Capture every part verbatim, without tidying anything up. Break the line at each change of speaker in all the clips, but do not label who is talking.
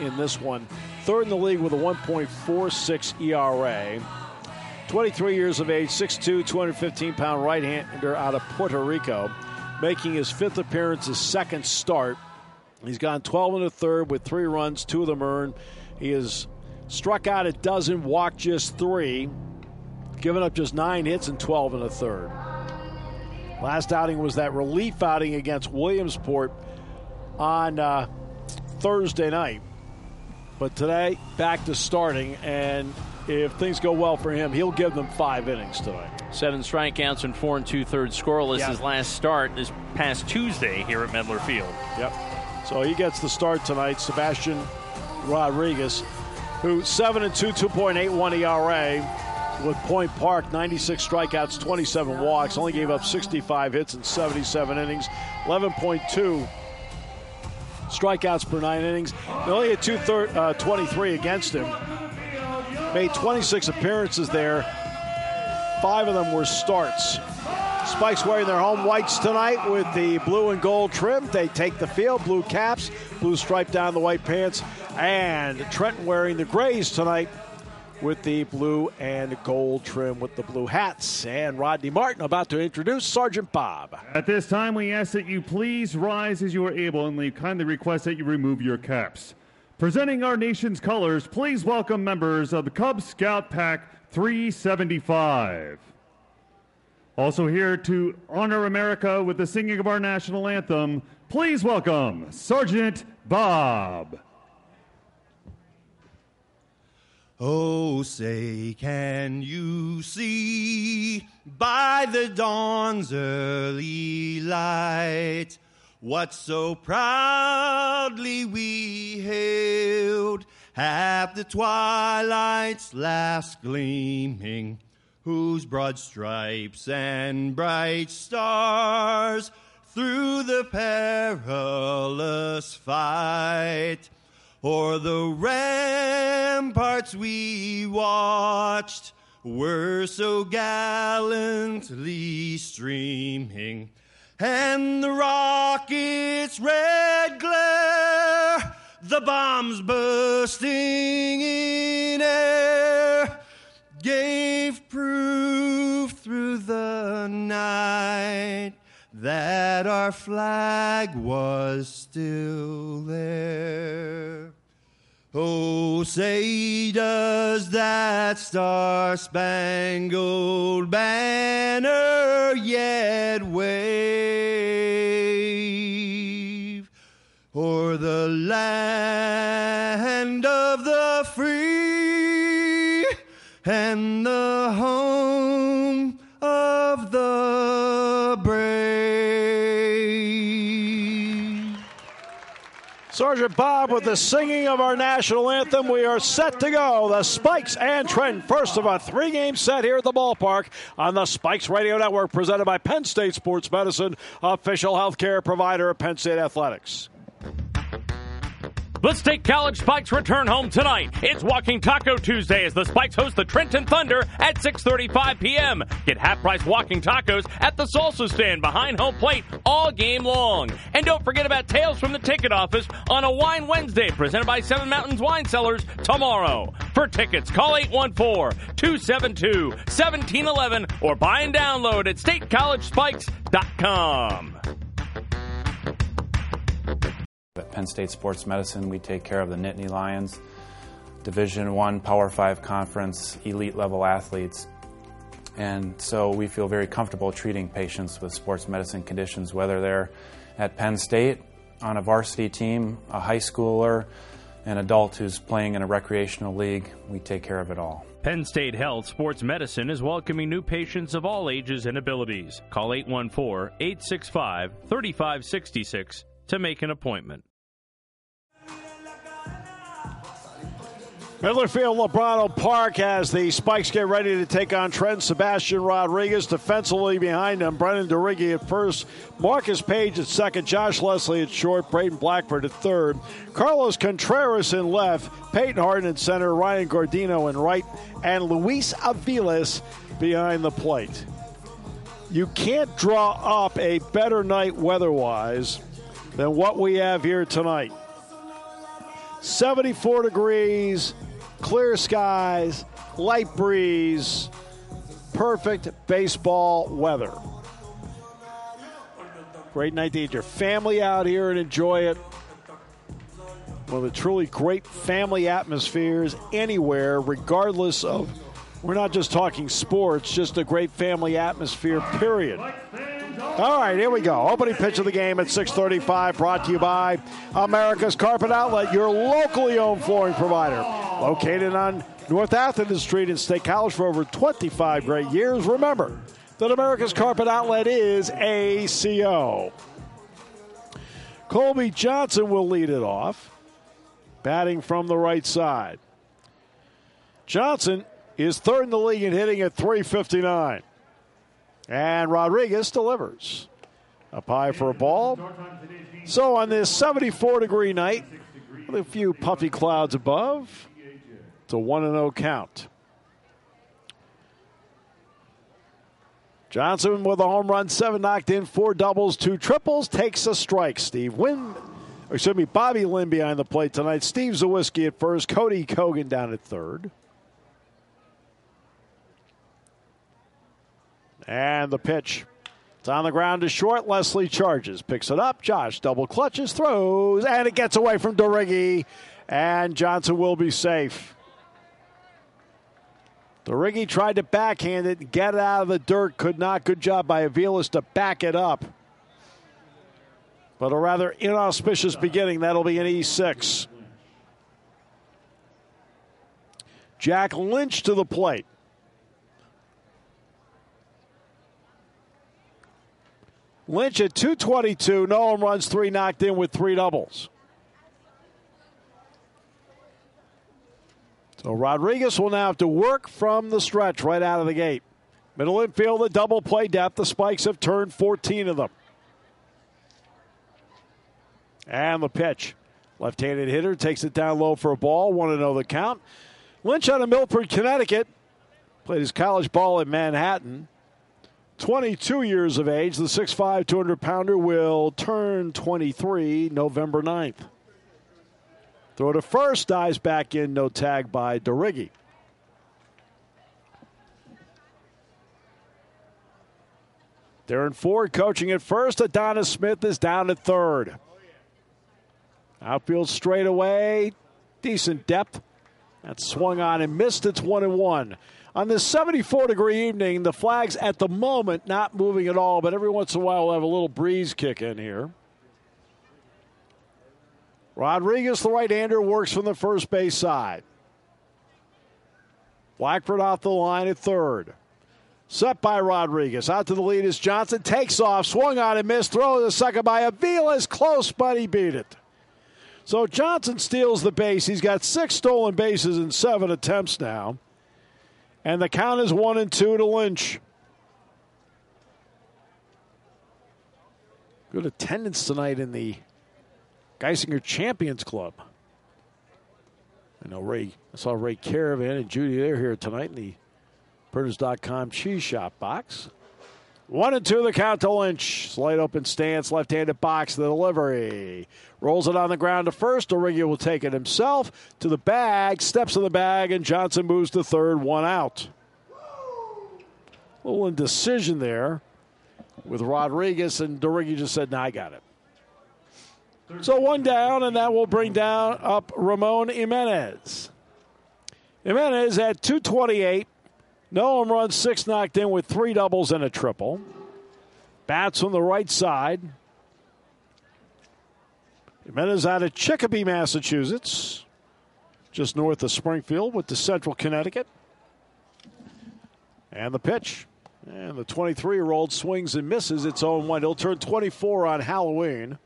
in this one. Third in the league with a one point four six E R A. twenty-three years of age, six two, two hundred fifteen pound right-hander out of Puerto Rico, making his fifth appearance, his second start. He's gone twelve and a third with three runs, two of them earned. He has struck out a dozen, walked just three, given up just nine hits and twelve and a third. Last outing was that relief outing against Williamsport on uh, Thursday night. But today, back to starting, and if things go well for him, he'll give them five innings tonight.
Seven strikeouts and four and two-thirds scoreless.
Yeah.
His last start this past Tuesday here at Medler Field.
Yep. So he gets the start tonight. Sebastian Rodriguez, who seven and two, two point eight one E R A. With Point Park, ninety-six strikeouts, twenty-seven walks, only gave up sixty-five hits in seventy-seven innings, eleven point two strikeouts per nine innings. They only had two thir- uh, twenty-three against him. Made twenty-six appearances there. Five of them were starts. Spikes wearing their home whites tonight with the blue and gold trim. They take the field, blue caps, blue stripe down the white pants, and Trenton wearing the grays tonight with the blue and gold trim with the blue hats. And Rodney Martin about to introduce Sergeant Bob.
At this time, we ask that you please rise as you are able, and we kindly request that you remove your caps. Presenting our nation's colors, please welcome members of the Cub Scout Pack three seventy-five. Also here to honor America with the singing of our national anthem, please welcome Sergeant Bob.
Oh, say, can you see by the dawn's early light what so proudly we hailed at the twilight's last gleaming, whose broad stripes and bright stars through the perilous fight o'er the ramparts we watched were so gallantly streaming, and the rocket's red glare, the bombs bursting in air, gave proof through the night that our flag was still there. Oh, say, does that star-spangled banner yet wave o'er the land of the free and the home of the brave?
Sergeant Bob with the singing of our national anthem. We are set to go. The Spikes and Trenton, first of a three-game set here at the ballpark on the Spikes Radio Network, presented by Penn State Sports Medicine, official healthcare provider of Penn State Athletics.
The State College Spikes return home tonight. It's Walking Taco Tuesday as the Spikes host the Trenton Thunder at six thirty-five p.m. Get half-price walking tacos at the Salsa Stand behind home plate all game long. And don't forget about Tales from the Ticket Office on a Wine Wednesday presented by Seven Mountains Wine Cellars tomorrow. For tickets, call eight one four, two seven two, one seven one one or buy and download at state college spikes dot com.
At Penn State Sports Medicine, we take care of the Nittany Lions, Division One Power Five Conference, elite level athletes. And so we feel very comfortable treating patients with sports medicine conditions, whether they're at Penn State on a varsity team, a high schooler, an adult who's playing in a recreational league. We take care of it all.
Penn State Health Sports Medicine is welcoming new patients of all ages and abilities. Call eight one four, eight six five, three five six six to make an appointment.
Miller Field, Lebrano Park, as the Spikes get ready to take on Trent. Sebastian Rodriguez defensively behind him. Brennan DeRiggi at first. Marcus Page at second. Josh Leslie at short. Braden Blackford at third. Carlos Contreras in left. Peyton Harden in center. Ryan Gordino in right. And Luis Aviles behind the plate. You can't draw up a better night weather-wise than what we have here tonight. seventy-four degrees, clear skies, light breeze, perfect baseball weather. Great night to get your family out here and enjoy it. One of the truly great family atmospheres anywhere, regardless of, we're not just talking sports, just a great family atmosphere, period. All right, here we go. Opening pitch of the game at six thirty-five, brought to you by America's Carpet Outlet, your locally owned flooring provider. Located on North Athens Street in State College for over twenty-five great years. Remember that America's Carpet Outlet is A C O. Colby Johnson will lead it off, batting from the right side. Johnson is third in the league in hitting at three fifty-nine. And Rodriguez delivers. Up high for a ball. So on this seventy-four degree night, with a few puffy clouds above, it's a one and oh count. Johnson with a home run, seven knocked in, four doubles, two triples, takes a strike. Steve Wynn, or excuse me, Bobby Lynn behind the plate tonight. Steve Zawiski at first, Cody Kogan down at third. And the pitch. It's on the ground to short. Leslie charges. Picks it up. Josh double clutches, throws, and it gets away from DeRiggi. And Johnson will be safe. DeRiggi tried to backhand it and get it out of the dirt. Could not. Good job by Aviles to back it up. But a rather inauspicious beginning. That'll be an E six. Jack Lynch to the plate. Lynch at two twenty-two, no home runs, three knocked in with three doubles. So Rodriguez will now have to work from the stretch right out of the gate. Middle infield, the double play depth. The Spikes have turned fourteen of them. And the pitch. Left-handed hitter takes it down low for a ball. one and oh the count. Lynch out of Milford, Connecticut. Played his college ball in Manhattan. twenty-two years of age, the six five, two hundred pounder will turn twenty-three November ninth. Throw to first, dives back in, no tag by DeRiggi. Darren Ford coaching at first. Adonis Smith is down at third. Outfield straight away, decent depth. That's swung on and missed. It's one and one. On this seventy-four degree evening, the flags at the moment not moving at all, but every once in a while we'll have a little breeze kick in here. Rodriguez, the right-hander, works from the first base side. Blackford off the line at third. Set by Rodriguez. Out to the lead is Johnson. Takes off, swung on and missed. Throw to the second by Aviles. Close, but he beat it. So Johnson steals the base. He's got six stolen bases in seven attempts now. And the count is one and two to Lynch. Good attendance tonight in the Geisinger Champions Club. I know Ray, I saw Ray Caravan and Judy, they're here tonight in the Printers dot com cheese shop box. One and two the count to Lynch. Slight open stance, left-handed box, the delivery. Rolls it on the ground to first. DeRiggi will take it himself to the bag, steps in the bag, and Johnson moves to third, one out. A little indecision there with Rodriguez, and DeRiggi just said, no, I got it. So one down, and that will bring down up Ramon Jimenez. Jimenez at two twenty-eight. No home runs, six knocked in with three doubles and a triple. Bats from the right side. Jimenez out of Chicopee, Massachusetts, just north of Springfield with the Central Connecticut. And the pitch. And the twenty-three-year-old swings and misses. It's oh one. He'll turn twenty-four on Halloween.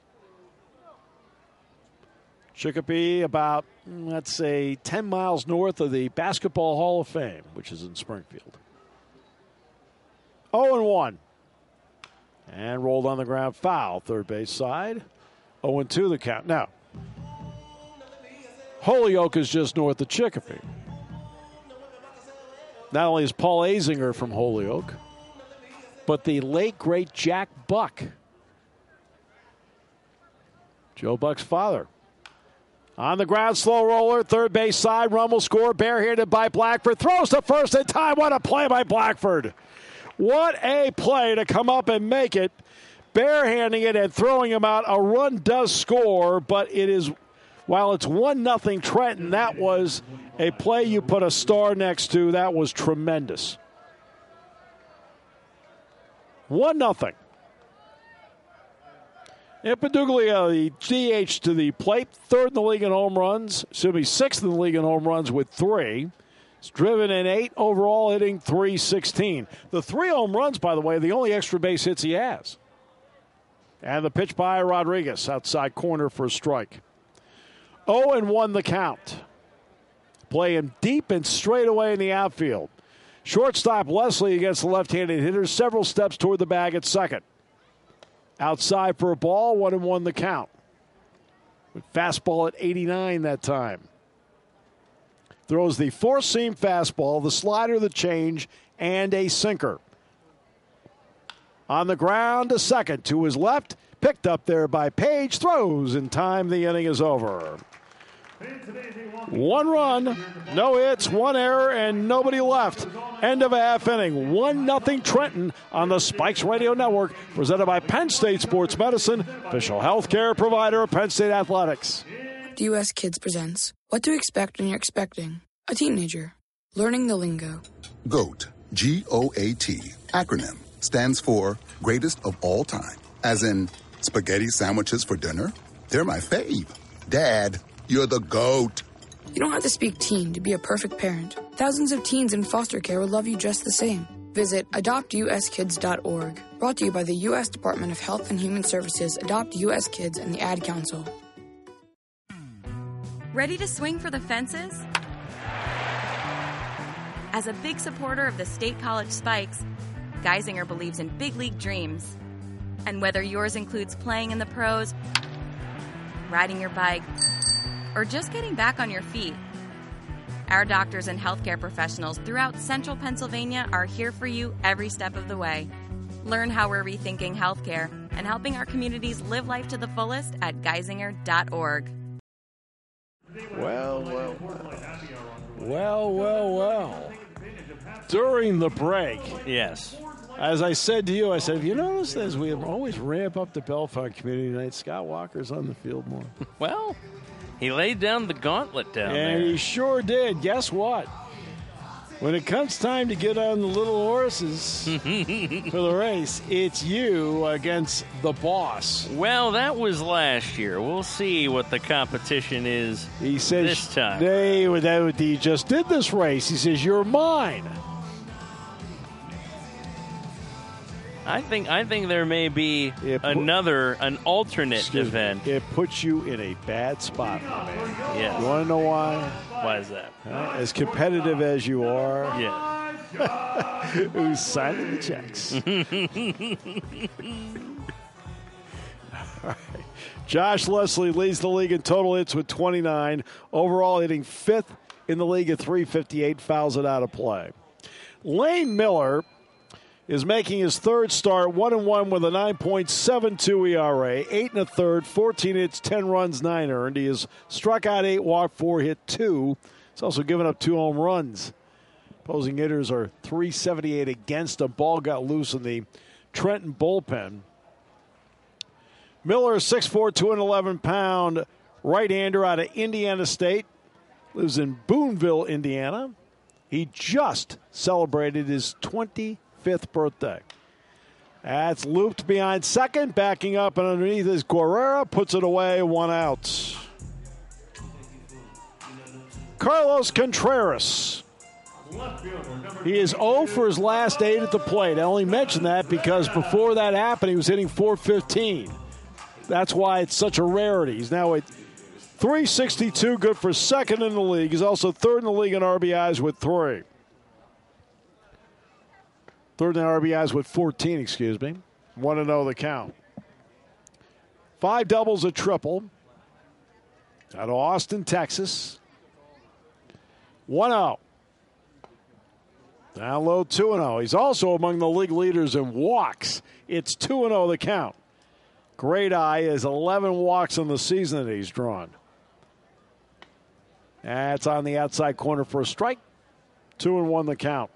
Chicopee about, let's say, ten miles north of the Basketball Hall of Fame, which is in Springfield. oh and one. And rolled on the ground, foul, third base side. oh and two the count. Now, Holyoke is just north of Chicopee. Not only is Paul Azinger from Holyoke, but the late, great Jack Buck, Joe Buck's father, On the ground, slow roller, third base side. Run will score, barehanded by Blackford. Throws to first in time. What a play by Blackford. What a play to come up and make it. Barehanding it and throwing him out. A run does score, but it is, while it's one nothing Trenton, that was a play you put a star next to. That was tremendous. one nothing. Impaduglio, the D H to the plate, third in the league in home runs. Excuse me, sixth in the league in home runs with three. He's driven in eight overall, hitting three sixteen. The three home runs, by the way, are the only extra base hits he has. And the pitch by Rodriguez, outside corner for a strike. oh and one the count. Playing deep and straight away in the outfield. Shortstop Leslie against the left-handed hitter, several steps toward the bag at second. Outside for a ball, one and one the count. With fastball at eighty-nine that time. Throws the four-seam fastball, the slider, the change, and a sinker. On the ground to second, to his left, picked up there by Page, throws in time, the inning is over. One run, no hits, one error, and nobody left. End of a half inning. one nothing Trenton on the Spikes Radio Network, presented by Penn State Sports Medicine, official health care provider of Penn State Athletics.
The U S Kids presents What to Expect When You're Expecting a Teenager. Learning the lingo.
GOAT, G O A T, acronym, stands for Greatest of All Time. As in, spaghetti sandwiches for dinner? They're my fave. Dad, you're the GOAT.
You don't have to speak teen to be a perfect parent. Thousands of teens in foster care would love you just the same. Visit adopt u s kids dot org. Brought to you by the U S Department of Health and Human Services, Adopt U S Kids, and the Ad Council.
Ready to swing for the fences? As a big supporter of the State College Spikes, Geisinger believes in big league dreams. And whether yours includes playing in the pros, riding your bike, or just getting back on your feet, our doctors and healthcare professionals throughout central Pennsylvania are here for you every step of the way. Learn how we're rethinking healthcare and helping our communities live life to the fullest at geisinger dot org.
Well, well, well. Well, well, well. During the break,
Yes.
as I said to you, I said, have you noticed as we always ramp up the Bellefonte Community Night, Scott Walker's on the field more?
Well, he laid down the gauntlet down
And
there.
he sure did. Guess what? When it comes time to get on the little horses for the race, it's you against the boss.
Well, that was last year. We'll see what the competition is
He says,
this time.
They, they, he just did this race. He says, you're mine.
I think I think there may be
It put-
another, an alternate
Excuse me.
event.
It puts you in a bad spot, my man.
Yes.
You want to know why?
Why is that?
Huh? As competitive as you are,
Yeah.
who's signing the checks? All right. Josh Leslie leads the league in total hits with twenty-nine. Overall hitting fifth in the league at three fifty-eight. Fouls it out of play. Lane Miller is making his third start, one and one with a nine point seven two E R A, eight and a third, fourteen hits, ten runs, nine earned. He has struck out eight, walked four, hit two. He's also given up two home runs. Opposing hitters are three seventy-eight against him. Ball got loose in the Trenton bullpen. Miller, six foot four, two hundred eleven pound right-hander out of Indiana State. Lives in Boonville, Indiana. He just celebrated his twenty-fifth birthday. That's looped behind second, backing up and underneath is Guerrera, puts it away, one out. Carlos Contreras. He is oh for his last eight at the plate. I only mention that because before that happened, he was hitting four fifteen. That's why it's such a rarity. He's now at three sixty-two, good for second in the league. He's also third in the league in R B Is with three. Third in R B Is with fourteen, excuse me. one and oh the count. Five doubles, a triple. Out of Austin, Texas. one oh. Down low, two and oh. He's also among the league leaders in walks. It's two and oh the count. Great Eye has eleven walks in the season that he's drawn. That's on the outside corner for a strike. Two and one the count.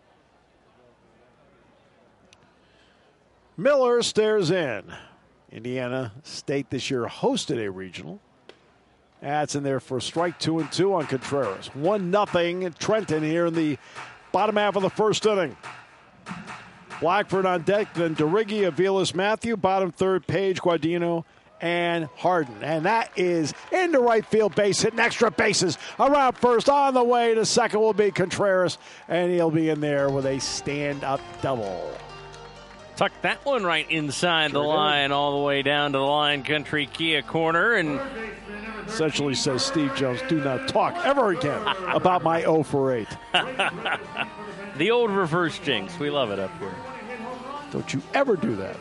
Miller stares in. Indiana State this year hosted a regional. That's in there for a strike. Two and two on Contreras. One nothing Trenton here in the bottom half of the first inning. Blackford on deck, then DeRiggi, Aviles, Matthew. Bottom third, Page, Guardino, and Harden. And that is into right field, base hit, extra bases. Around first, on the way to second will be Contreras, and he'll be in there with a stand-up double.
Tuck that one right inside sure the line, did. all the way down to the Lion Country Kia corner. And
essentially says Steve Jones, do not talk ever again about my oh for eight.
The old reverse jinx. We love it up here.
Don't you ever do that.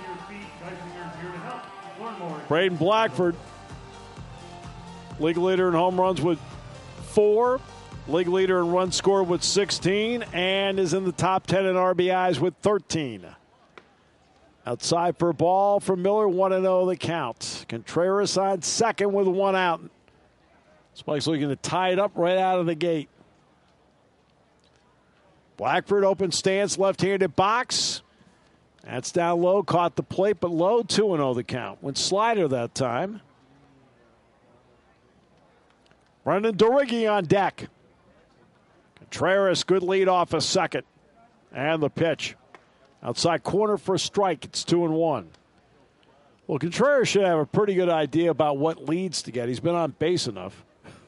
Braden Blackford, league leader in home runs with four, league leader in runs scored with sixteen, and is in the top ten in R B Is with thirteen. Outside for a ball from Miller, one and oh the count. Contreras on second with one out. Spike's looking to tie it up right out of the gate. Blackford open stance, left-handed box. That's down low, caught the plate, but low, two and oh the count. Went slider that time. Brendan DeRiggi on deck. Contreras, good lead off a second. And the pitch. Outside corner for a strike. It's two and one. Well, Contreras should have a pretty good idea about what leads to get. He's been on base enough.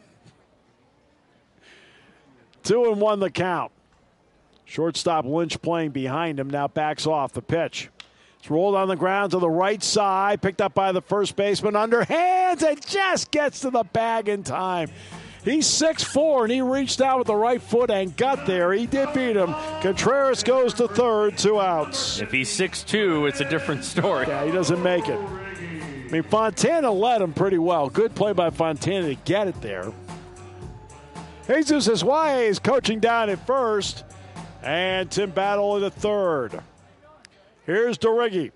Two and one the count. Shortstop Lynch playing behind him, now backs off the pitch. It's rolled on the ground to the right side, picked up by the first baseman, underhands, and just gets to the bag in time. He's six foot four, and he reached out with the right foot and got there. He did beat him. Contreras goes to third, two outs.
If he's six two, it's a different story.
Yeah, he doesn't make it. I mean, Fontana led him pretty well. Good play by Fontana to get it there. Jesus Eswaye is coaching down at first. And Tim Battle in the third. Here's DeRiggi.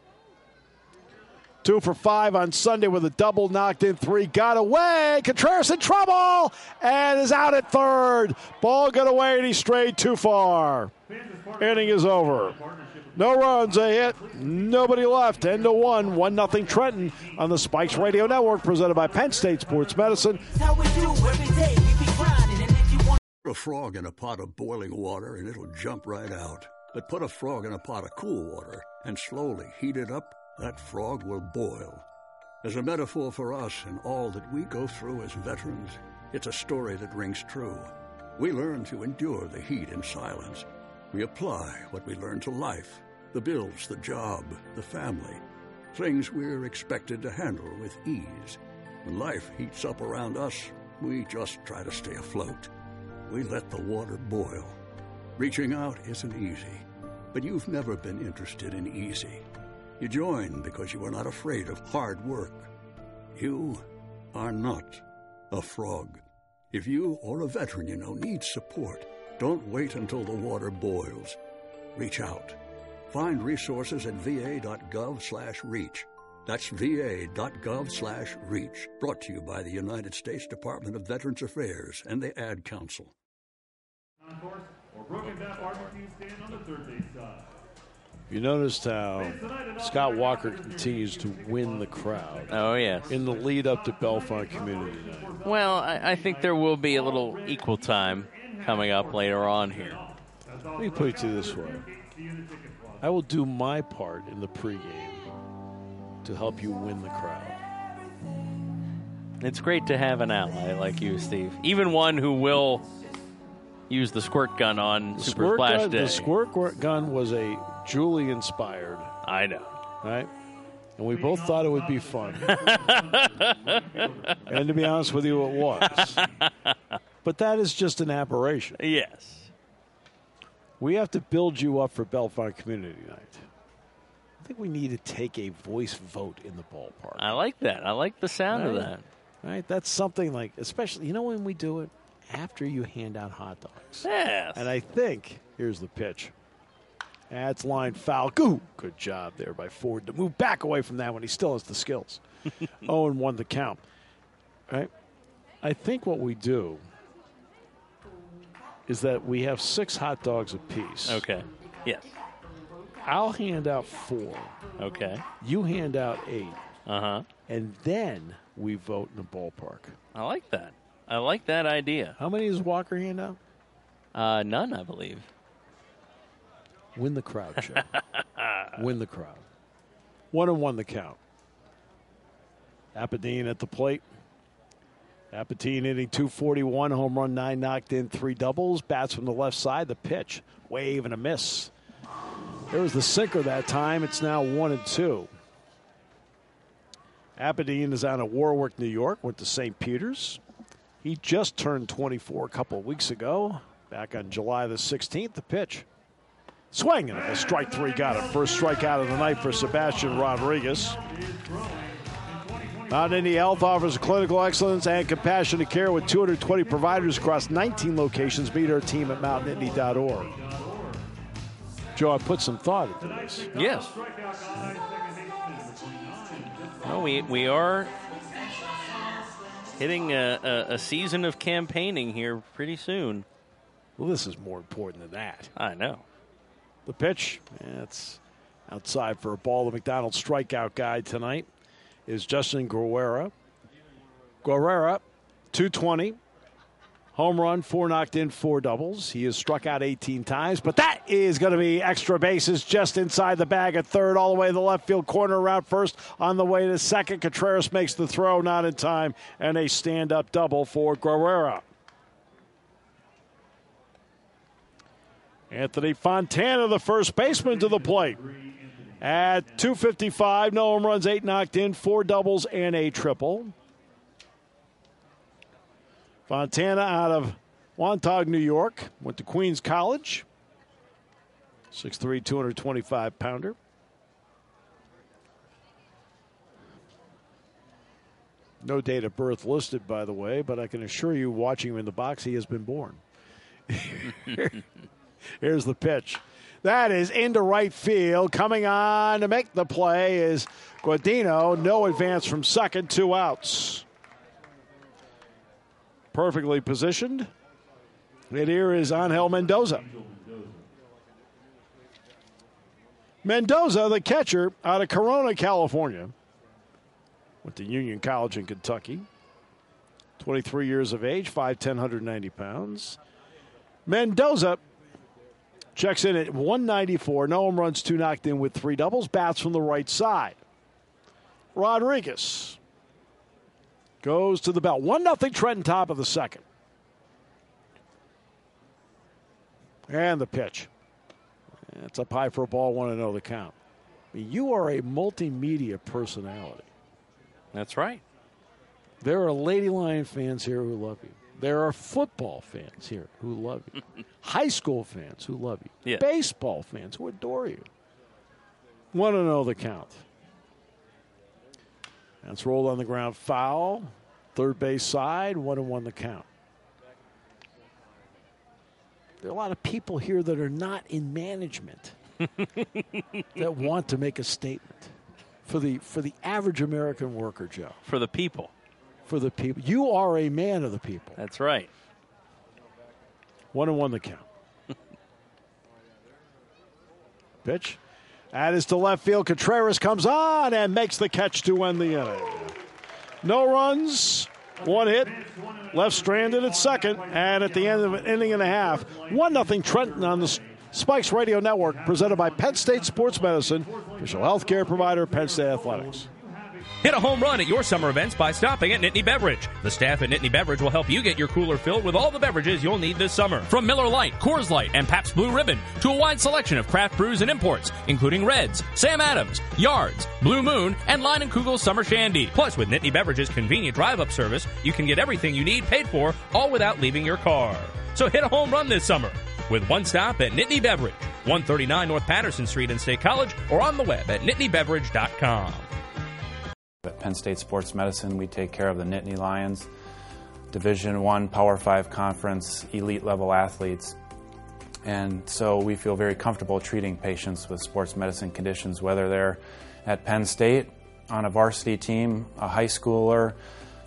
Two for five on Sunday with a double, knocked in three, got away. Contreras in trouble and is out at third. Ball got away and he strayed too far. Inning is over. No runs, a hit, nobody left. End to one, one nothing Trenton on the Spikes Radio Network, presented by Penn State Sports Medicine.
How we do every day, we be grinding, and if you want
Put a frog in a pot of boiling water and it'll jump right out. But put a frog in a pot of cool water and slowly heat it up, that frog will boil. As a metaphor for us and all that we go through as veterans, it's a story that rings true. We learn to endure the heat in silence. We apply what we learn to life, the bills, the job, the family, things we're expected to handle with ease. When life heats up around us, we just try to stay afloat. We let the water boil. Reaching out isn't easy, but you've never been interested in easy. You join because you are not afraid of hard work. You are not a frog. If you or a veteran you know needs support, don't wait until the water boils. Reach out. Find resources at va.gov slash reach. That's va.gov slash reach. Brought to you by the United States Department of Veterans Affairs and the Ad Council.
You noticed how Scott Walker continues to win the crowd.
Oh, yes.
In the lead up to Bellefonte Community Night.
Well, I, I think there will be a little equal time coming up later on here.
Let me put it to you this way. I will do my part in the pregame to help you win the crowd.
It's great to have an ally like you, Steve. Even one who will use the squirt gun on
The
Super
squirt
Splash
gun,
Day.
The squirt gun was a Julie inspired.
I know.
Right? And we both thought it would be fun. And to be honest with you, it was. But that is just an aberration.
Yes.
We have to build you up for Bellefonte Community Night. I think we need to take a voice vote in the ballpark.
I like that. I like the sound
right?
of that.
Right? That's something like, especially, you know when we do it? After you hand out hot dogs.
Yes.
And I think, here's the pitch. That's line foul. Goo. Good job there by Ford to move back away from that when he still has the skills. oh and one the count. Right? I think what we do is that we have six hot dogs apiece.
Okay. Yes.
I'll hand out four.
Okay.
You hand out eight.
Uh-huh.
And then we vote in the ballpark.
I like that. I like that idea.
How many does Walker hand out?
Uh, none, I believe.
Win the crowd, Joe. Win the crowd. One and one the count. Apodine at the plate. Apodine hitting two forty-one, home run, nine knocked in, three doubles. Bats from the left side. The pitch, wave and a miss. There was the sinker that time. It's now one and two. Apodine is out of Warwick, New York. Went to Saint Peter's. He just turned twenty-four a couple of weeks ago. Back on July the sixteenth. The pitch. Swing and a strike three got it. First strikeout of the night for Sebastian Rodriguez. Mount Indy Health offers clinical excellence and compassionate care with two hundred twenty providers across nineteen locations. Meet our team at mountain indy dot org. Joe, I put some thought into this.
Yes. Well, we, we are hitting a, a, a season of campaigning here pretty soon.
Well, this is more important than that.
I know.
The pitch, yeah, it's outside for a ball. The McDonald's strikeout guide tonight is Justin Guerrera. Guerrera, two twenty. Home run, four knocked in, four doubles. He has struck out eighteen times, but that is going to be extra bases just inside the bag at third, all the way to the left field corner, around first, on the way to second. Contreras makes the throw, not in time, and a stand-up double for Guerrera. Anthony Fontana, the first baseman, to the plate. At two fifty-five, no home runs, eight knocked in, four doubles, and a triple. Fontana out of Wantagh, New York. Went to Queens College. six three, two twenty-five pounder. No date of birth listed, by the way, but I can assure you, watching him in the box, he has been born. Here's the pitch. That is into right field. Coming on to make the play is Guadino. No advance from second. Two outs. Perfectly positioned. And here is Angel Mendoza. Mendoza, the catcher out of Corona, California. Went to Union College in Kentucky. twenty-three years of age, five ten, one ninety pounds. Mendoza checks in at one ninety-four. No home runs, two knocked in with three doubles. Bats from the right side. Rodriguez goes to the belt. one nothing Trenton, top of the second. And the pitch. It's up high for a ball, one oh the count. I mean, you are a multimedia personality.
That's right.
There are Lady Lion fans here who love you. There are football fans here who love you. High school fans who love you.
Yeah.
Baseball fans who adore you. one oh the count. That's rolled on the ground, foul. Third base side, one and one the count. There are a lot of people here that are not in management that want to make a statement for the for the average American worker, Joe.
For the people.
For the people. You are a man of the people.
That's right.
One and one the count. Pitch. That is to left field. Contreras comes on and makes the catch to end the inning. No runs, one hit, left stranded at second, and at the end of an inning and a half, one nothing Trenton on the Spikes Radio Network, presented by Penn State Sports Medicine, official health care provider, Penn State Athletics.
Hit a home run at your summer events by stopping at Nittany Beverage. The staff at Nittany Beverage will help you get your cooler filled with all the beverages you'll need this summer. From Miller Lite, Coors Light, and Pabst Blue Ribbon to a wide selection of craft brews and imports, including Reds, Sam Adams, Yards, Blue Moon, and Line and Kugel's Summer Shandy. Plus, with Nittany Beverage's convenient drive-up service, you can get everything you need paid for, all without leaving your car. So hit a home run this summer with one stop at Nittany Beverage, one thirty-nine North Patterson Street in State College, or on the web at nittany beverage dot com.
At Penn State Sports Medicine, we take care of the Nittany Lions, Division One Power Five Conference, elite level athletes. And so we feel very comfortable treating patients with sports medicine conditions, whether they're at Penn State on a varsity team, a high schooler,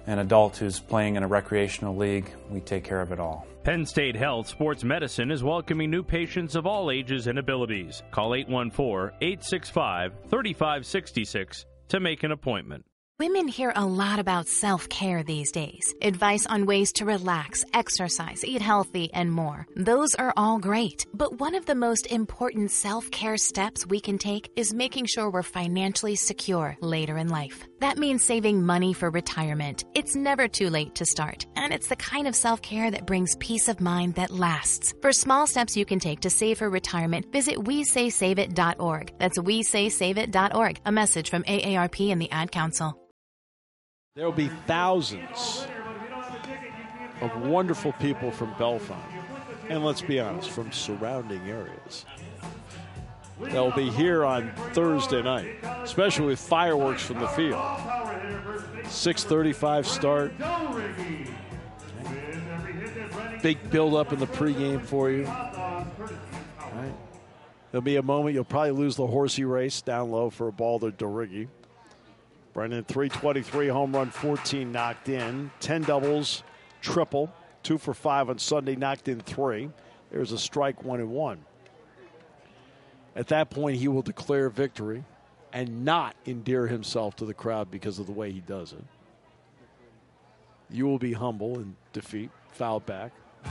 an adult who's playing in a recreational league, we take care of it all.
Penn State Health Sports Medicine is welcoming new patients of all ages and abilities. Call eight one four, eight six five, three five six six to make an appointment.
Women hear a lot about self-care these days. Advice on ways to relax, exercise, eat healthy, and more. Those are all great. But one of the most important self-care steps we can take is making sure we're financially secure later in life. That means saving money for retirement. It's never too late to start. And it's the kind of self-care that brings peace of mind that lasts. For small steps you can take to save for retirement, visit we say save it dot org. That's we say save it dot org. A message from A A R P and the Ad Council.
There will be thousands of wonderful people from Bellefonte, and let's be honest, from surrounding areas. They'll be here on Thursday night, especially with fireworks from the field. six thirty-five start. Big build-up in the pregame for you. Right. There'll be a moment you'll probably lose the horsey race down low for a ball to Dorighi. Brennan, three twenty-three, home run, fourteen knocked in. ten doubles, triple, two for five on Sunday, knocked in three. There's a strike, one and one. At that point, he will declare victory and not endear himself to the crowd because of the way he does it. You will be humble in defeat, foul back.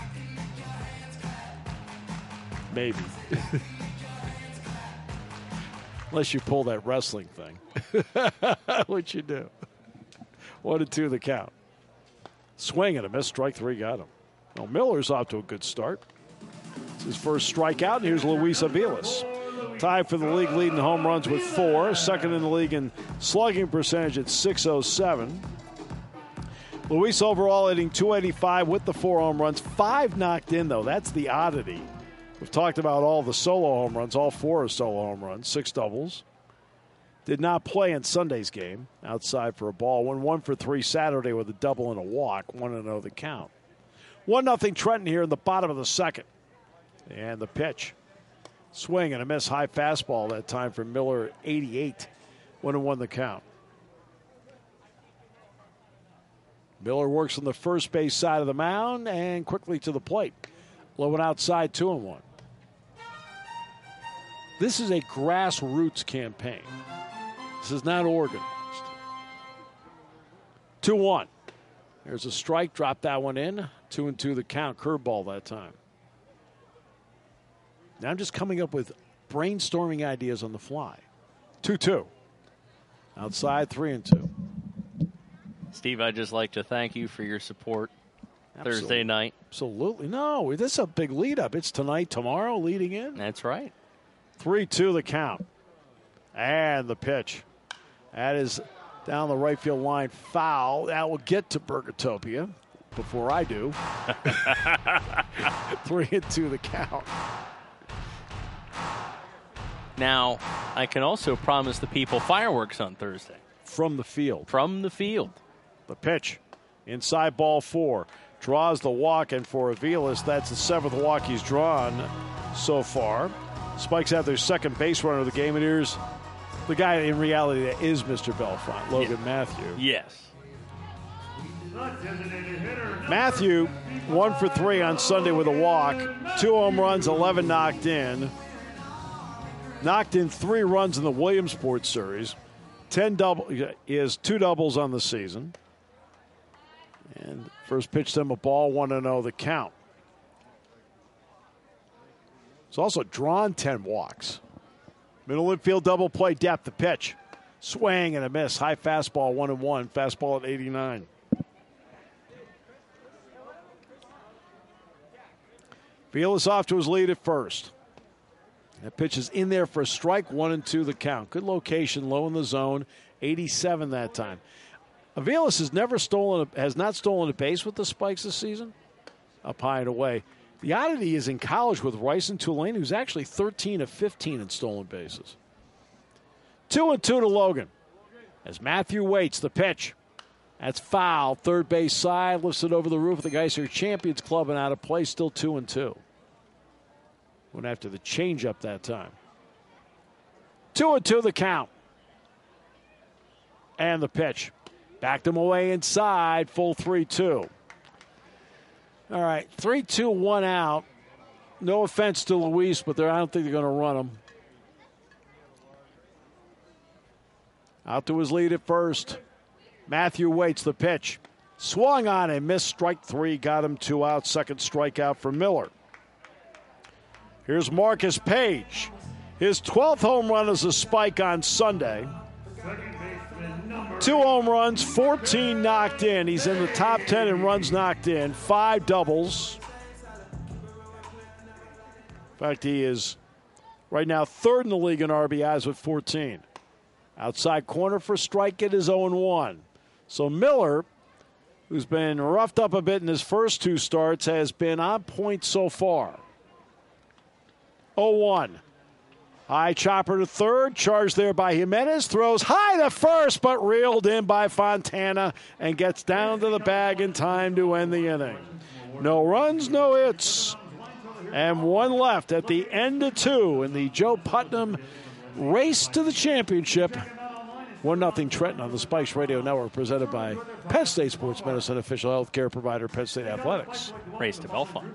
Maybe. Unless you pull that wrestling thing. Which you do. One and two the count. Swing and a miss. Strike three got him. Well, Miller's off to a good start. It's his first strikeout, and here's Luis Aviles. Tied for the league lead in home runs with four. Second in the league in slugging percentage at six oh seven. Luis overall hitting two eighty-five with the four home runs. Five knocked in, though. That's the oddity. We've talked about all the solo home runs. All four are solo home runs. Six doubles. Did not play in Sunday's game. Outside for a ball. Went one for three Saturday with a double and a walk. one and oh the count. one nothing Trenton here in the bottom of the second. And the pitch. Swing and a miss. High fastball that time for Miller. eighty-eight. one and one the count. Miller works on the first base side of the mound and quickly to the plate. Low and outside, two and one. This is a grassroots campaign. This is not organized. two one. There's a strike. Drop that one in. Two and two the count. Curveball that time. Now I'm just coming up with brainstorming ideas on the fly. two two. Outside, three and two.
Steve, I'd just like to thank you for your support
Absolutely.
Thursday night.
Absolutely. No, this is a big lead up. It's tonight, tomorrow, leading in.
That's right.
three two the count. And the pitch. That is down the right field line, foul. That will get to Burgatopia before I do. three and two the count.
Now, I can also promise the people fireworks on Thursday.
From the field.
From the field.
The pitch. Inside ball four. Draws the walk, and for Aviles, that's the seventh walk he's drawn so far. Spikes out their second base runner of the game, and here's the guy in reality that is Mister Bellefonte, Logan yeah. Matthew.
Yes.
Matthew, one for three on Sunday with a walk. Two home runs, eleven knocked in. Knocked in three runs in the Williamsport series. Ten double is two doubles on the season. And first pitch to him a ball, one and oh the count. He's also drawn ten walks. Middle infield double play depth, the pitch. Swing and a miss. High fastball, one and one. Fastball at eighty-nine. Aviles off to his lead at first. That pitch is in there for a strike, one and two the count. Good location, low in the zone, eighty-seven that time. Aviles has never stolen, a, has not stolen a base with the Spikes this season. Up high and away. The oddity is in college with Rice and Tulane, who's actually thirteen of fifteen in stolen bases. Two and two to Logan. As Matthew waits, the pitch. That's foul. Third base side, lifts it over the roof of the Geiser Champions Club and out of play. Still two and two. Went after the changeup that time. Two and two the count. And the pitch. Backed him away inside, full three two. All right, three two, one out. No offense to Luis, but I don't think they're going to run him. Out to his lead at first. Matthew waits the pitch. Swung on and missed. Strike three. Got him two out. Second strikeout for Miller. Here's Marcus Page. His twelfth home run is a spike on Sunday. Two home runs, fourteen knocked in. He's in the top ten in runs knocked in. Five doubles. In fact, he is right now third in the league in R B Is with fourteen. Outside corner for strike it is oh and one. So Miller, who's been roughed up a bit in his first two starts, has been on point so far. oh one. High chopper to third, charged there by Jimenez, throws high to first, but reeled in by Fontana and gets down to the bag in time to end the inning. No runs, no hits, and one left at the end of two in the Joe Putnam race to the championship. one nothing Trenton on the Spikes Radio Network, presented by Penn State Sports Medicine, official health care provider, Penn State Athletics.
Race to Belfont.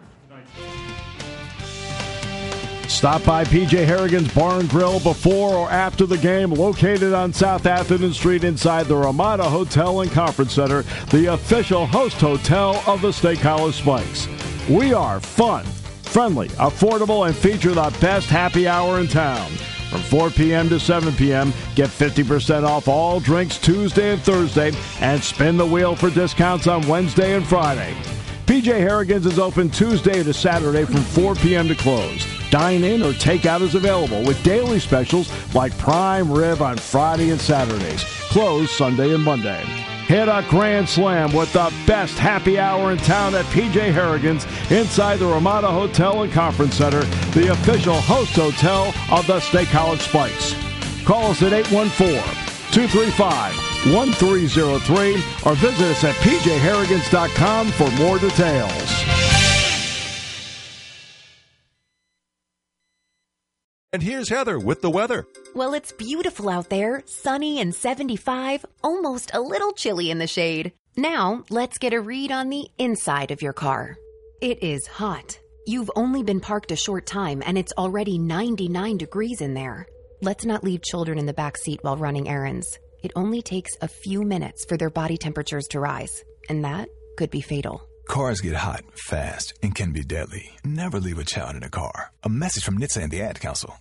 Stop by P J Harrigan's Bar and Grill before or after the game, located on South Atherton Street inside the Ramada Hotel and Conference Center, the official host hotel of the State College Spikes. We are fun, friendly, affordable, and feature the best happy hour in town. From four p.m. to seven p.m., get fifty percent off all drinks Tuesday and Thursday, and spin the wheel for discounts on Wednesday and Friday. P J Harrigan's is open Tuesday to Saturday from four p.m. to close. Dine-in or takeout is available with daily specials like prime rib on Friday and Saturdays. Closed Sunday and Monday. Hit a grand slam with the best happy hour in town at P J Harrigan's inside the Ramada Hotel and Conference Center, the official host hotel of the State College Spikes. Call us at eight one four, two three five, one three zero three or visit us at p j harrigans dot com for more details.
And here's Heather with the weather.
Well, it's beautiful out there, sunny and seventy-five, almost a little chilly in the shade. Now, let's get a read on the inside of your car. It is hot. You've only been parked a short time and it's already ninety-nine degrees in there. Let's not leave children in the back seat while running errands. It only takes a few minutes for their body temperatures to rise, and that could be fatal.
Cars get hot, fast, and can be deadly. Never leave a child in a car. A message from N H T S A and the Ad Council.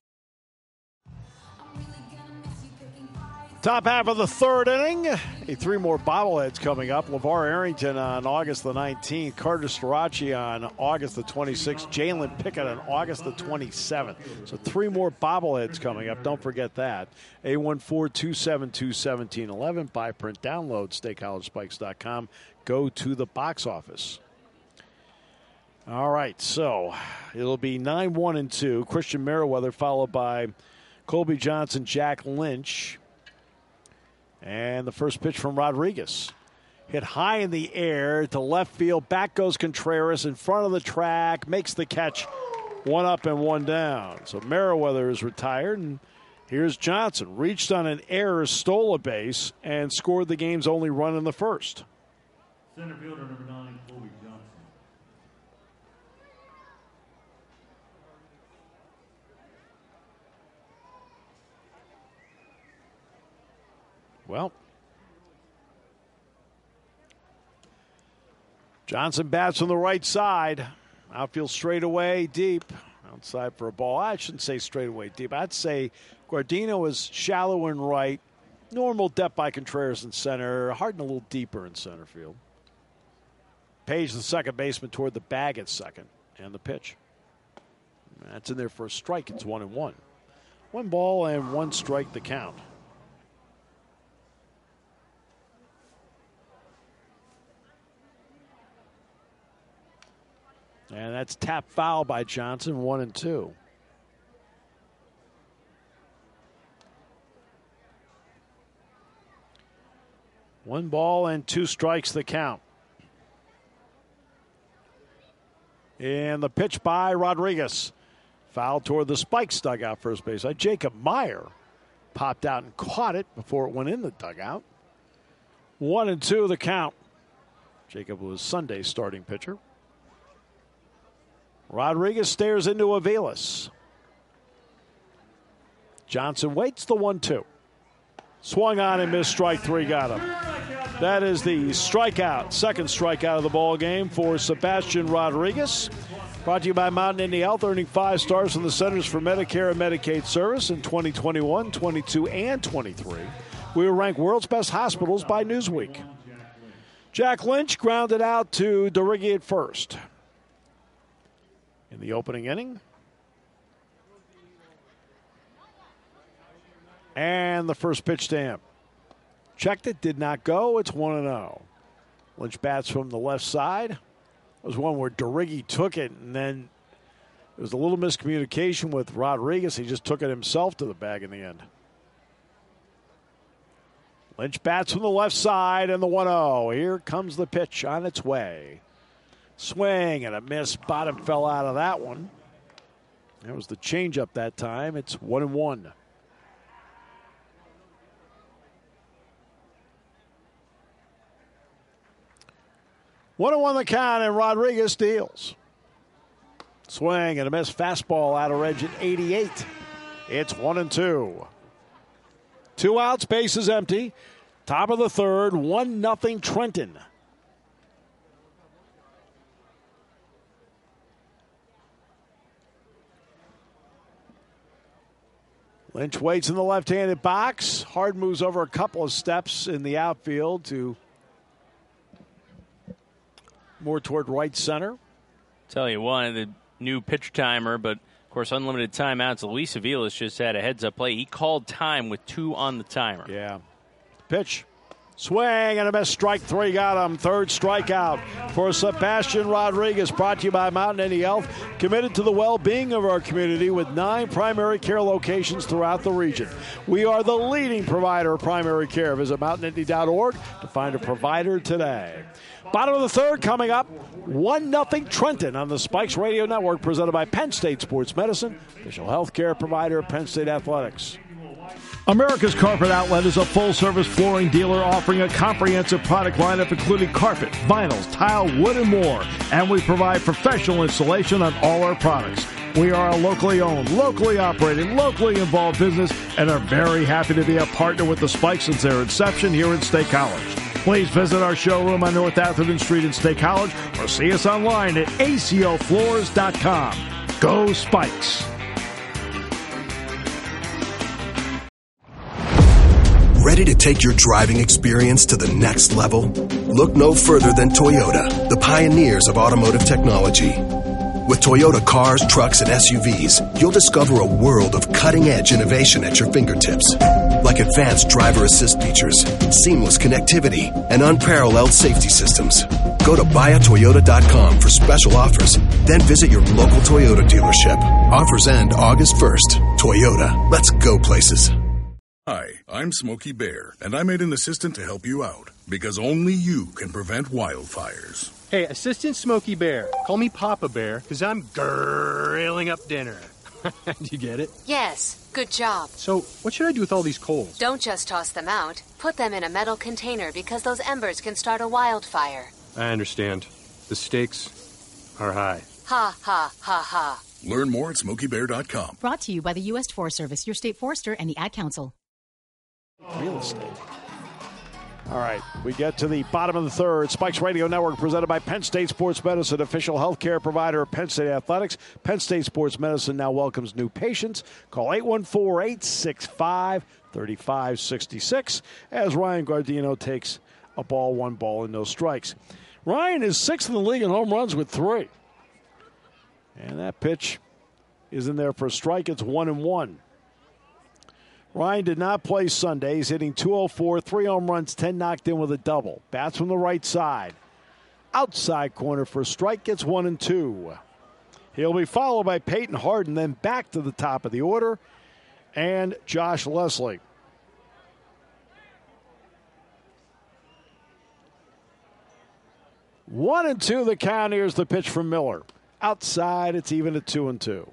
Top half of the third inning. Hey, three more bobbleheads coming up. LeVar Arrington on August the nineteenth. Carter Starace on August the twenty-sixth. Jalen Pickett on August the twenty-seventh. So three more bobbleheads coming up. Don't forget that. eight one four, two seven two, one seven one one. Buy, print, download. state college spikes dot com. Go to the box office. All right, so it'll be nine one and two. Christian Merriweather followed by Colby Johnson, Jack Lynch. And the first pitch from Rodriguez. Hit high in the air to left field. Back goes Contreras in front of the track. Makes the catch. One up and one down. So Merriweather is retired. And here's Johnson. Reached on an error, stole a base, and scored the game's only run in the first.
Center fielder number nine, Colby Johnson.
Well, Johnson bats on the right side. Outfield straight away, deep. Outside for a ball. I shouldn't say straight away deep. I'd say Guardino is shallow and right. Normal depth by Contreras in center. Harden a little deeper in center field. Page, the second baseman, toward the bag at second. And the pitch. That's in there for a strike. It's one and one. One ball and one strike to count. And that's tap foul by Johnson, one and two. One ball and two strikes the count. And the pitch by Rodriguez. Foul toward the Spikes dugout, first base. Jacob Meyer popped out and caught it before it went in the dugout. One and two the count. Jacob was Sunday's starting pitcher. Rodriguez stares into Aviles. Johnson waits the one two. Swung on and missed, strike three, got him. That is the strikeout, second strikeout of the ball game for Sebastian Rodriguez. Brought to you by Mountain Indy Health, earning five stars from the Centers for Medicare and Medicaid Service in twenty twenty-one, twenty-two, and twenty-three. We were ranked world's best hospitals by Newsweek. Jack Lynch grounded out to DeRiggi at first. In the opening inning. And the first pitch to him. Checked it, did not go. It's one and oh. Lynch bats from the left side. It was one where DeRiggi took it, and then there was a little miscommunication with Rodriguez. He just took it himself to the bag in the end. Lynch bats from the left side, and the one oh. Here comes the pitch on its way. Swing and a miss. Bottom fell out of that one. That was the changeup that time. It's one and one. One and one the count, and Rodriguez deals. Swing and a miss. Fastball out of edge at eighty-eight. It's one and two. Two outs, bases empty. Top of the third, one nothing Trenton. Lynch waits in the left-handed box. Hard moves over a couple of steps in the outfield to more toward right center.
Tell you what, the new pitch timer, but of course unlimited timeouts. Luis Aviles just had a heads-up play. He called time with two on the timer.
Yeah. Pitch. Swing and a miss. Strike three got him. Third strikeout for Sebastian Rodriguez. Brought to you by Mountain Indy Health. Committed to the well-being of our community with nine primary care locations throughout the region. We are the leading provider of primary care. Visit mountain indy dot org to find a provider today. Bottom of the third coming up. one nothing Trenton on the Spikes Radio Network, presented by Penn State Sports Medicine, official health care provider of Penn State Athletics.
America's Carpet Outlet is a full-service flooring dealer offering a comprehensive product lineup including carpet, vinyls, tile, wood, and more. And we provide professional installation on all our products. We are a locally owned, locally operated, locally involved business and are very happy to be a partner with the Spikes since their inception here in State College. Please visit our showroom on North Atherton Street in State College or see us online at A C O floors dot com. Go Spikes!
Ready to take your driving experience to the next level? Look no further than Toyota, the pioneers of automotive technology. With Toyota cars, trucks, and S U Vs, you'll discover a world of cutting-edge innovation at your fingertips. Like advanced driver assist features, seamless connectivity, and unparalleled safety systems. Go to buy a toyota dot com for special offers, then visit your local Toyota dealership. Offers end August first. Toyota, let's go places.
Hi, I'm Smokey Bear, and I made an assistant to help you out, because only you can prevent wildfires.
Hey, Assistant Smokey Bear. Call me Papa Bear, because I'm grilling up dinner. Do you get it?
Yes, good job.
So, what should I do with all these coals?
Don't just toss them out. Put them in a metal container because those embers can start a wildfire.
I understand. The stakes are high.
Ha, ha, ha, ha.
Learn more at smokey bear dot com.
Brought to you by the U S Forest Service, your state forester, and the Ad Council.
Real estate. All right, we get to the bottom of the third. Spikes Radio Network presented by Penn State Sports Medicine, official health care provider of Penn State Athletics. Penn State Sports Medicine now welcomes new patients. Call eight one four, eight six five, three five six six as Ryan Guardino takes a ball, one ball, and no strikes. Ryan is sixth in the league in home runs with three. And that pitch is in there for a strike. It's one and one. Ryan did not play Sunday. He's hitting two oh four, three home runs, ten knocked in with a double. Bats from the right side. Outside corner for a strike, gets one and two. He'll be followed by Peyton Harden, then back to the top of the order, and Josh Leslie. One and two the count. Here's the pitch from Miller. Outside, it's even at two and two.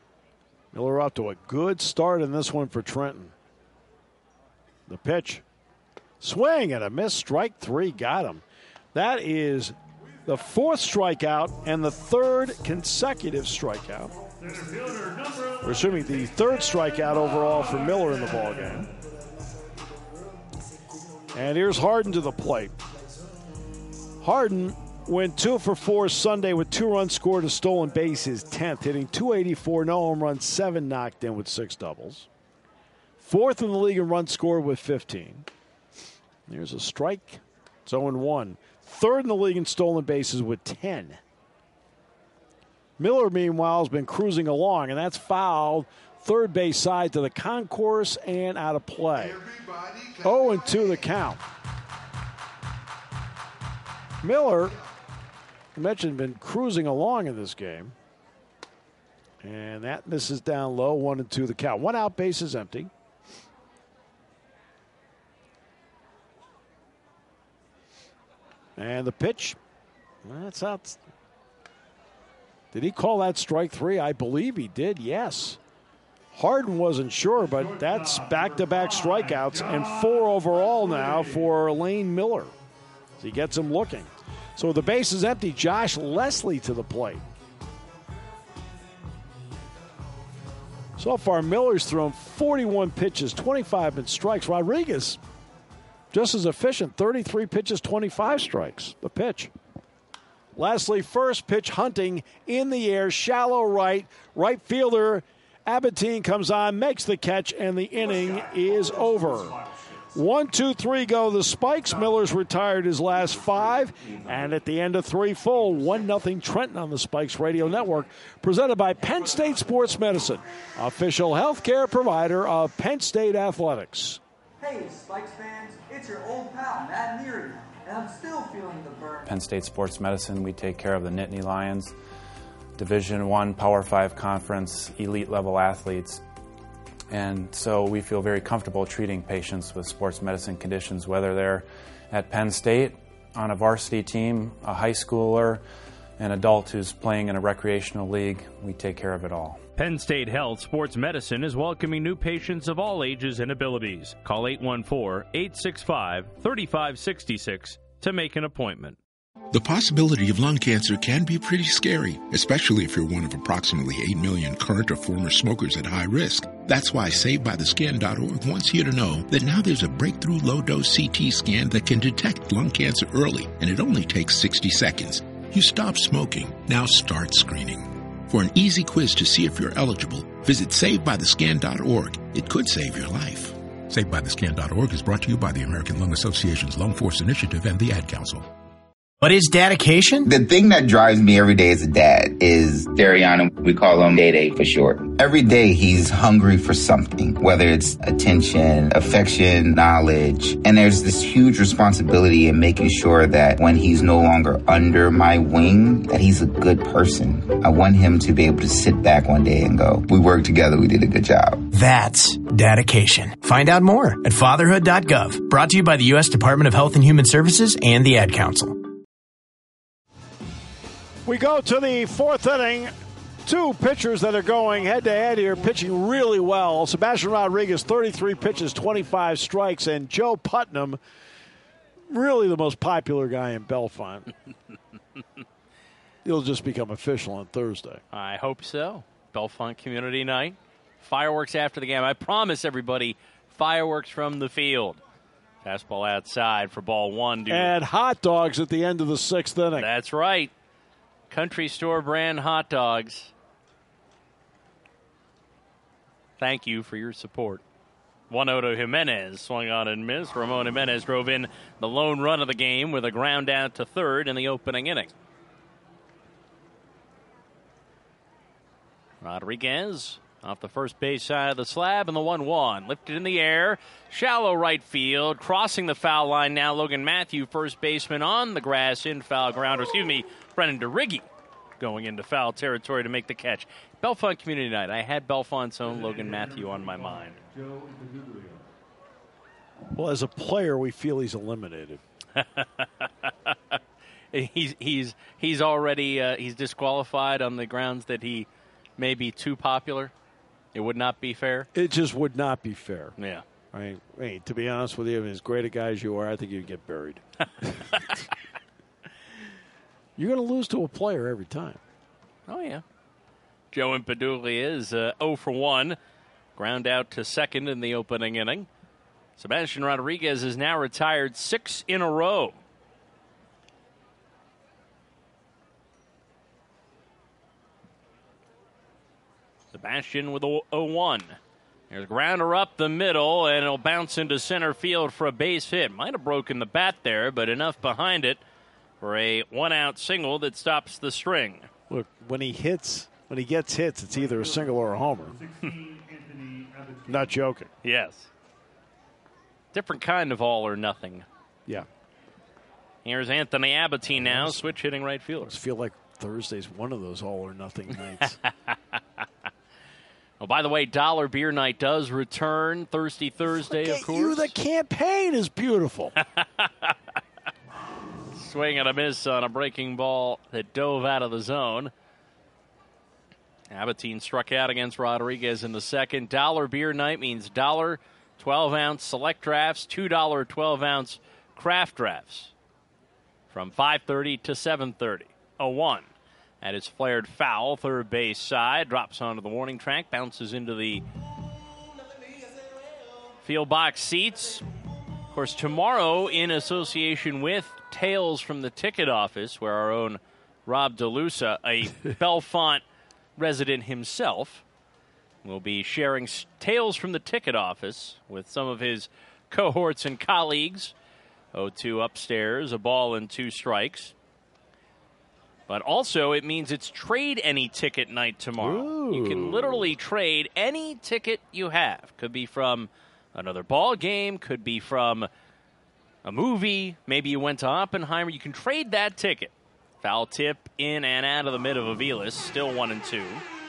Miller off to a good start in this one for Trenton. The pitch Swing and a miss. Strike three. Got him. That is the fourth strikeout and the third consecutive strikeout. We're assuming the third strikeout overall for Miller in the ballgame. And here's Harden to the plate. Harden went two for four Sunday with two runs scored, a stolen base, his tenth, hitting two eighty-four, no home runs, seven knocked in with six doubles. Fourth in the league in runs scored with fifteen. There's a strike. It's oh and one. Third in the league in stolen bases with ten. Miller, meanwhile, has been cruising along, and that's fouled third base side to the concourse and out of play. oh and two the count. Miller, I mentioned, been cruising along in this game. And that misses down low, one and two the count. One out, base is empty. And the pitch, that's out. Did he call that strike three? I believe he did, yes. Harden wasn't sure, but that's back-to-back strikeouts and four overall now for Lane Miller. He gets him looking. So the base is empty. Josh Leslie to the plate. So far, Miller's thrown forty-one pitches, twenty-five in strikes. Rodriguez, just as efficient, thirty-three pitches, twenty-five strikes. The pitch. Leslie, first pitch hunting in the air, shallow right. Right fielder Abatine comes on, makes the catch, and the inning is over. One, two, three go the Spikes. Miller's retired his last five. And at the end of three full, one nothing Trenton on the Spikes Radio Network. Presented by Penn State Sports Medicine, official health care provider of Penn State Athletics.
Hey, Spikes fans, it's your old pal, Matt Neary, and I'm still feeling the burn.
Penn State Sports Medicine, we take care of the Nittany Lions, Division One Power Five Conference, elite level athletes. And so we feel very comfortable treating patients with sports medicine conditions, whether they're at Penn State, on a varsity team, a high schooler, an adult who's playing in a recreational league. We take care of it all.
Penn State Health Sports Medicine is welcoming new patients of all ages and abilities. Call eight one four, eight six five, three five six six to make an appointment.
The possibility of lung cancer can be pretty scary, especially if you're one of approximately eight million current or former smokers at high risk. That's why Saved By The Skin dot org wants you to know that now there's a breakthrough low-dose C T scan that can detect lung cancer early, and it only takes sixty seconds. You stop smoking. Now start screening. For an easy quiz to see if you're eligible, visit Saved By The Skin dot org. It could save your life. Saved By The Skin dot org is brought to you by the American Lung Association's Lung Force Initiative and the Ad Council.
What is dedication?
The thing that drives me every day as a dad is Dariana. We call him Day Day for short. Every day he's hungry for something, whether it's attention, affection, knowledge. And there's this huge responsibility in making sure that when he's no longer under my wing, that he's a good person. I want him to be able to sit back one day and go, we worked together, we did a good job.
That's dedication. Find out more at fatherhood dot gov. Brought to you by the U S Department of Health and Human Services and the Ad Council.
We go to the fourth inning. Two pitchers that are going head-to-head here, pitching really well. Sebastian Rodriguez, thirty-three pitches, twenty-five strikes, and Joe Putnam, really the most popular guy in Bellefonte. He'll just become official on Thursday.
I hope so. Bellefonte Community Night. Fireworks after the game. I promise everybody, fireworks from the field. Fastball outside for ball one. Dude.
And hot dogs at the end of the sixth inning.
That's right. Country store brand hot dogs. Thank you for your support. Juan Otto Jimenez swung on and missed. Ramon Jimenez drove in the lone run of the game with a ground out to third in the opening inning. Rodriguez off the first base side of the slab, and the one one. Lifted in the air. Shallow right field. Crossing the foul line now. Logan Matthew, first baseman on the grass in foul ground. Or excuse me, Brennan DeRiggi going into foul territory to make the catch. Bellefonte Community Night. I had Bellefonte's own Logan Matthew on my mind.
Well, as a player, we feel he's eliminated.
he's he's he's already uh, he's disqualified on the grounds that he may be too popular. It would not be fair.
It just would not be fair.
Yeah.
I mean, hey, to be honest with you, as great a guy as you are, I think you'd get buried. You're going to lose to a player every time.
Oh, yeah. Joe Impedulia is uh, oh for one. Ground out to second in the opening inning. Sebastian Rodriguez is now retired six in a row. Sebastian with a oh one. There's a grounder up the middle, and it'll bounce into center field for a base hit. Might have broken the bat there, but enough behind it for a one-out single that stops the string.
Look, when he hits, when he gets hits, it's either a single or a homer. Not joking.
Yes. Different kind of all or nothing.
Yeah.
Here's Anthony Abbatine now, switch hitting right fielder.
I feel like Thursday's one of those all or nothing nights.
Oh, by the way, Dollar Beer Night does return Thirsty Thursday,
Look
of
at
course.
You, the campaign is beautiful.
Swing and a miss on a breaking ball that dove out of the zone. Abbatine struck out against Rodriguez in the second. Dollar Beer Night means dollar twelve-ounce select drafts, two dollar twelve-ounce craft drafts from five thirty to seven thirty. oh one. At its flared foul, third base side, drops onto the warning track, bounces into the field box seats. Of course, tomorrow, in association with Tales from the Ticket Office, where our own Rob DeLusa, a Bellefonte resident himself, will be sharing Tales from the Ticket Office with some of his cohorts and colleagues. oh two upstairs, a ball and two strikes. But also, it means it's trade any ticket night tomorrow.
Ooh.
You can literally trade any ticket you have. Could be from another ball game, could be from a movie. Maybe you went to Oppenheimer. You can trade that ticket. Foul tip in and out of the mid of Aviles. Still one and two.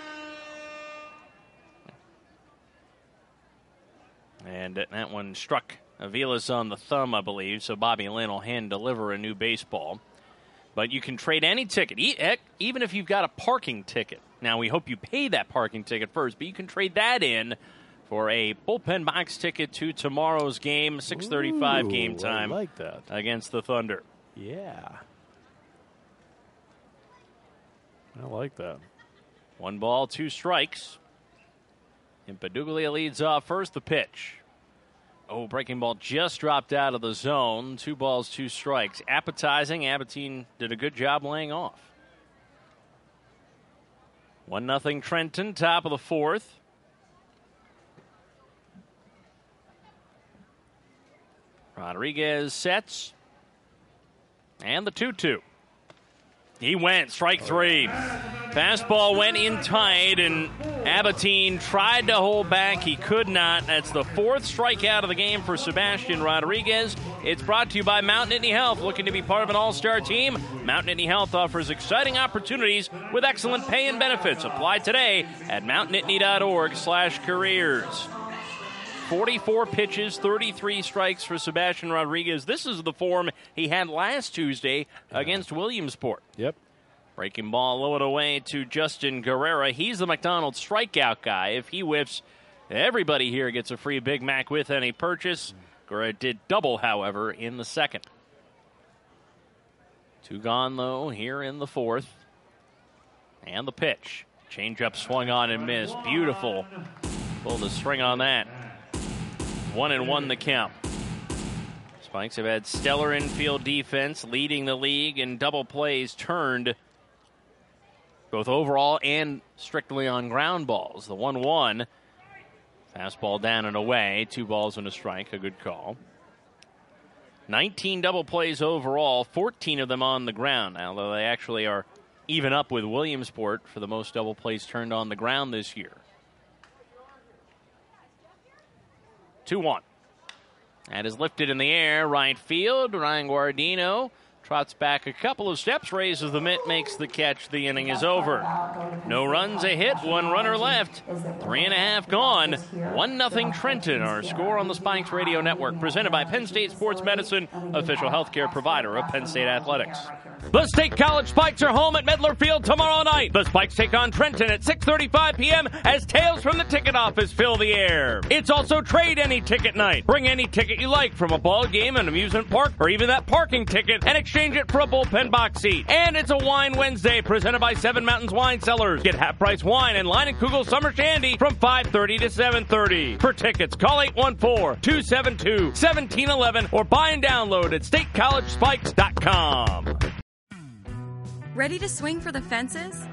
And that one struck Aviles on the thumb, I believe. So Bobby Lynn will hand deliver a new baseball. But you can trade any ticket, even if you've got a parking ticket. Now, we hope you pay that parking ticket first, but you can trade that in for a bullpen box ticket to tomorrow's game, six thirty-five game time.
I like that.
Against the Thunder.
Yeah. I like that.
One ball, two strikes. Impedulia leads off first, the pitch. Oh, breaking ball just dropped out of the zone. Two balls, two strikes. Appetizing. Abbatine did a good job laying off. one nothing Trenton, top of the fourth. Rodriguez sets. And the two two. He went, strike three. Fastball went in tight, and Abbatine tried to hold back. He could not. That's the fourth strikeout of the game for Sebastian Rodriguez. It's brought to you by Mount Nittany Health. Looking to be part of an all-star team? Mount Nittany Health offers exciting opportunities with excellent pay and benefits. Apply today at mount nittany dot org slash careers. forty-four pitches, thirty-three strikes for Sebastian Rodriguez. This is the form he had last Tuesday against Williamsport.
Yep.
Breaking ball lowered away to Justin Guerrera. He's the McDonald's strikeout guy. If he whiffs, everybody here gets a free Big Mac with any purchase. Guerrera did double, however, in the second. Two gone, though, here in the fourth. And the pitch. Changeup swung on and missed. Beautiful. Pulled the string on that. One and one the count. Spikes have had stellar infield defense, leading the league in double plays turned both overall and strictly on ground balls. The one one, fastball down and away, two balls and a strike, a good call. nineteen double plays overall, fourteen of them on the ground, although they actually are even up with Williamsport for the most double plays turned on the ground this year. two one. That is lifted in the air, right field. Ryan Guardino Trots back a couple of steps, raises the mitt, makes the catch. The inning is over. No runs, a hit, one runner left. Three and a half gone. One nothing Trenton. Our score on the Spikes Radio Network, presented by Penn State Sports Medicine, official healthcare provider of Penn State Athletics. The State College Spikes are home at Medler Field tomorrow night. The Spikes take on Trenton at six thirty-five p.m. as tales from the ticket office fill the air. It's also Trade Any Ticket Night. Bring any ticket you like from a ball game, an amusement park, or even that parking ticket and exchange it for a bullpen box seat. And it's a Wine Wednesday presented by Seven Mountains Wine Cellars. Get half-price wine and Leinenkugel Summer Shandy from five thirty to seven thirty. For tickets, call eight one four, two seven two, one seven one one or buy and download at state college spikes dot com.
Ready to swing for the fences?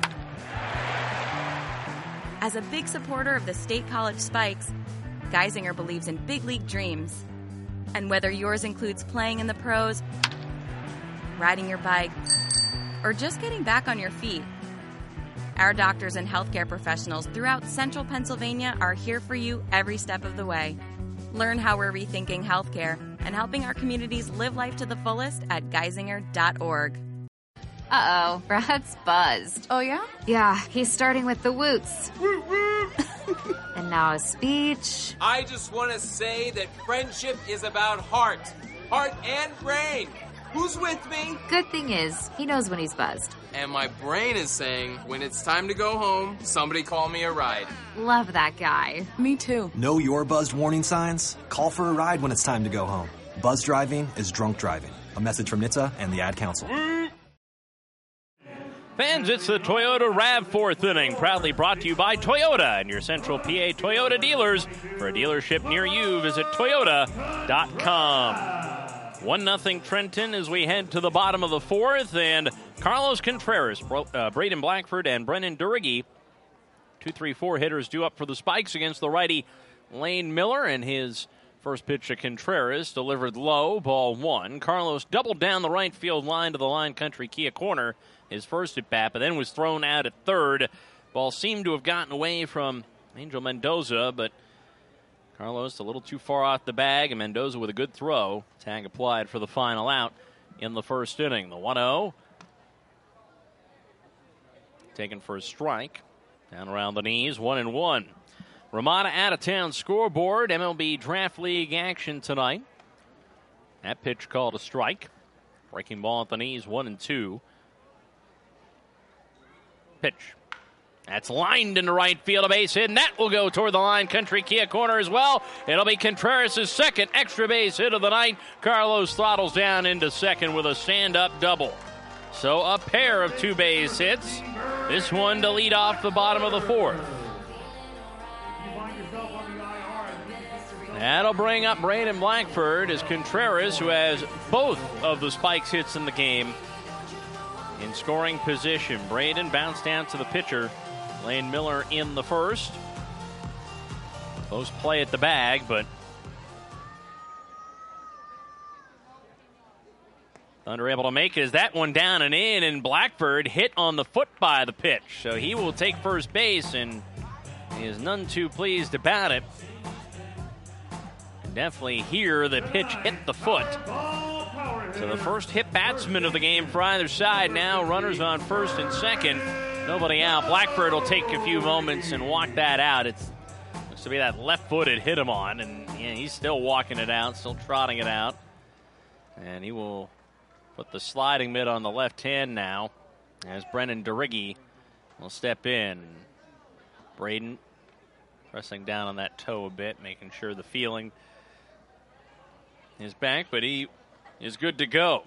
As a big supporter of the State College Spikes, Geisinger believes in big league dreams. And whether yours includes playing in the pros, riding your bike, or just getting back on your feet, our doctors and healthcare professionals throughout central Pennsylvania are here for you every step of the way. Learn how we're rethinking healthcare and helping our communities live life to the fullest at geisinger dot org.
Uh-oh, Brad's buzzed.
Oh, yeah?
Yeah, he's starting with the woots. And now a speech.
I just want to say that friendship is about heart. Heart and brain. Who's with me?
Good thing is, he knows when he's buzzed.
And my brain is saying, when it's time to go home, somebody call me a ride.
Love that guy.
Me too.
Know your buzzed warning signs? Call for a ride when it's time to go home. Buzz driving is drunk driving. A message from N H T S A and the Ad Council.
Fans, it's the Toyota RAV fourth inning, proudly brought to you by Toyota and your Central P A Toyota dealers. For a dealership near you, visit toyota dot com. one nothing Trenton as we head to the bottom of the fourth, and Carlos Contreras, uh, Braden Blackford, and Brennan Durigi, two three four hitters due up for the Spikes against the righty Lane Miller, and his first pitch to Contreras delivered low, ball one. Carlos doubled down the right field line to the Line Country Kia corner, his first at bat, but then was thrown out at third. Ball seemed to have gotten away from Angel Mendoza, but Carlos a little too far off the bag, and Mendoza with a good throw. Tag applied for the final out in the first inning. The one oh. Taken for a strike. Down around the knees, one and one. Ramada out-of-town scoreboard. M L B Draft League action tonight. That pitch called a strike. Breaking ball at the knees, one and two. Pitch. That's lined into right field, a base hit, and that will go toward the Line Country Kia corner as well. It'll be Contreras' second extra base hit of the night. Carlos throttles down into second with a stand-up double. So a pair of two base hits. This one to lead off the bottom of the fourth. That'll bring up Braden Blackford as Contreras, who has both of the Spikes hits in the game, in scoring position. Braden bounced down to the pitcher. Lane Miller in the first. Close play at the bag, but Thunder able to make it as that one down and in, and Blackford hit on the foot by the pitch. So he will take first base, and he is none too pleased about it. Definitely hear the pitch hit the foot. So the first hit batsman of the game for either side. Now runners on first and second. Nobody out. Blackford will take a few moments and walk that out. It looks to be that left-footed hit him on, and yeah, he's still walking it out, still trotting it out. And he will put the sliding mitt on the left hand now as Brennan Durigi will step in. Braden pressing down on that toe a bit, making sure the feeling is back, but he is good to go.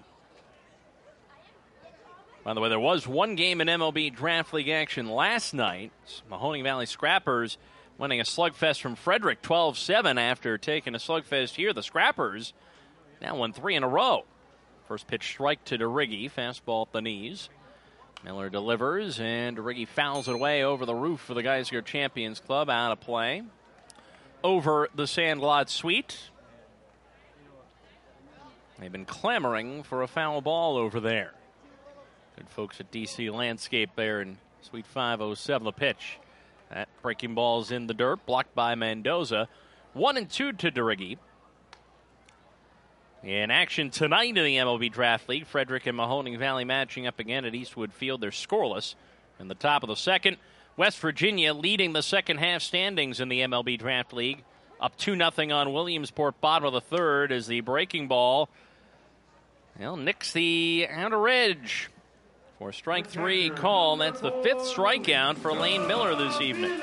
By the way, there was one game in M L B Draft League action last night. Mahoning Valley Scrappers winning a slugfest from Frederick twelve seven after taking a slugfest here. The Scrappers now won three in a row. First pitch strike to Durigi, fastball at the knees. Miller delivers, and Durigi fouls it away over the roof for the Geisinger Champions Club, out of play. Over the Sandlot Suite. They've been clamoring for a foul ball over there. Good folks at D C Landscape there in Suite five oh seven. The pitch. That breaking ball's in the dirt, blocked by Mendoza. One and two to Durigi. In action tonight in the M L B Draft League, Frederick and Mahoning Valley matching up again at Eastwood Field. They're scoreless in the top of the second. West Virginia leading the second half standings in the M L B Draft League. Up two nothing on Williamsport, bottom of the third, as the breaking ball, well, nicks the outer edge for strike three call. That's the fifth strikeout for Lane Miller this evening.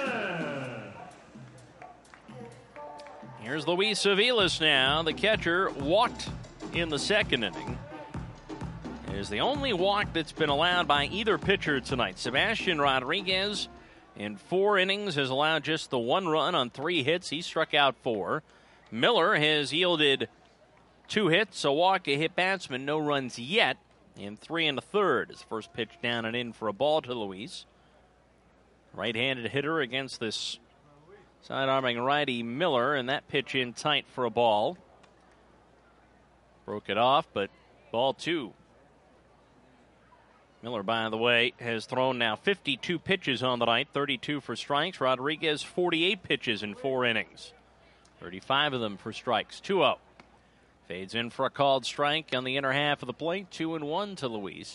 Here's Luis Aviles now. The catcher walked in the second inning. It is the only walk that's been allowed by either pitcher tonight. Sebastian Rodriguez in four innings has allowed just the one run on three hits. He struck out four. Miller has yielded two hits, a walk, a hit batsman, no runs yet in three and a third. His first pitch down and in for a ball to Luis. Right-handed hitter against this side-arming righty Miller, and that pitch in tight for a ball. Broke it off, but ball two. Miller, by the way, has thrown now fifty-two pitches on the night, thirty-two for strikes. Rodriguez, forty-eight pitches in four innings, thirty-five of them for strikes. two oh. Fades in for a called strike on the inner half of the plate, two and one to Luis.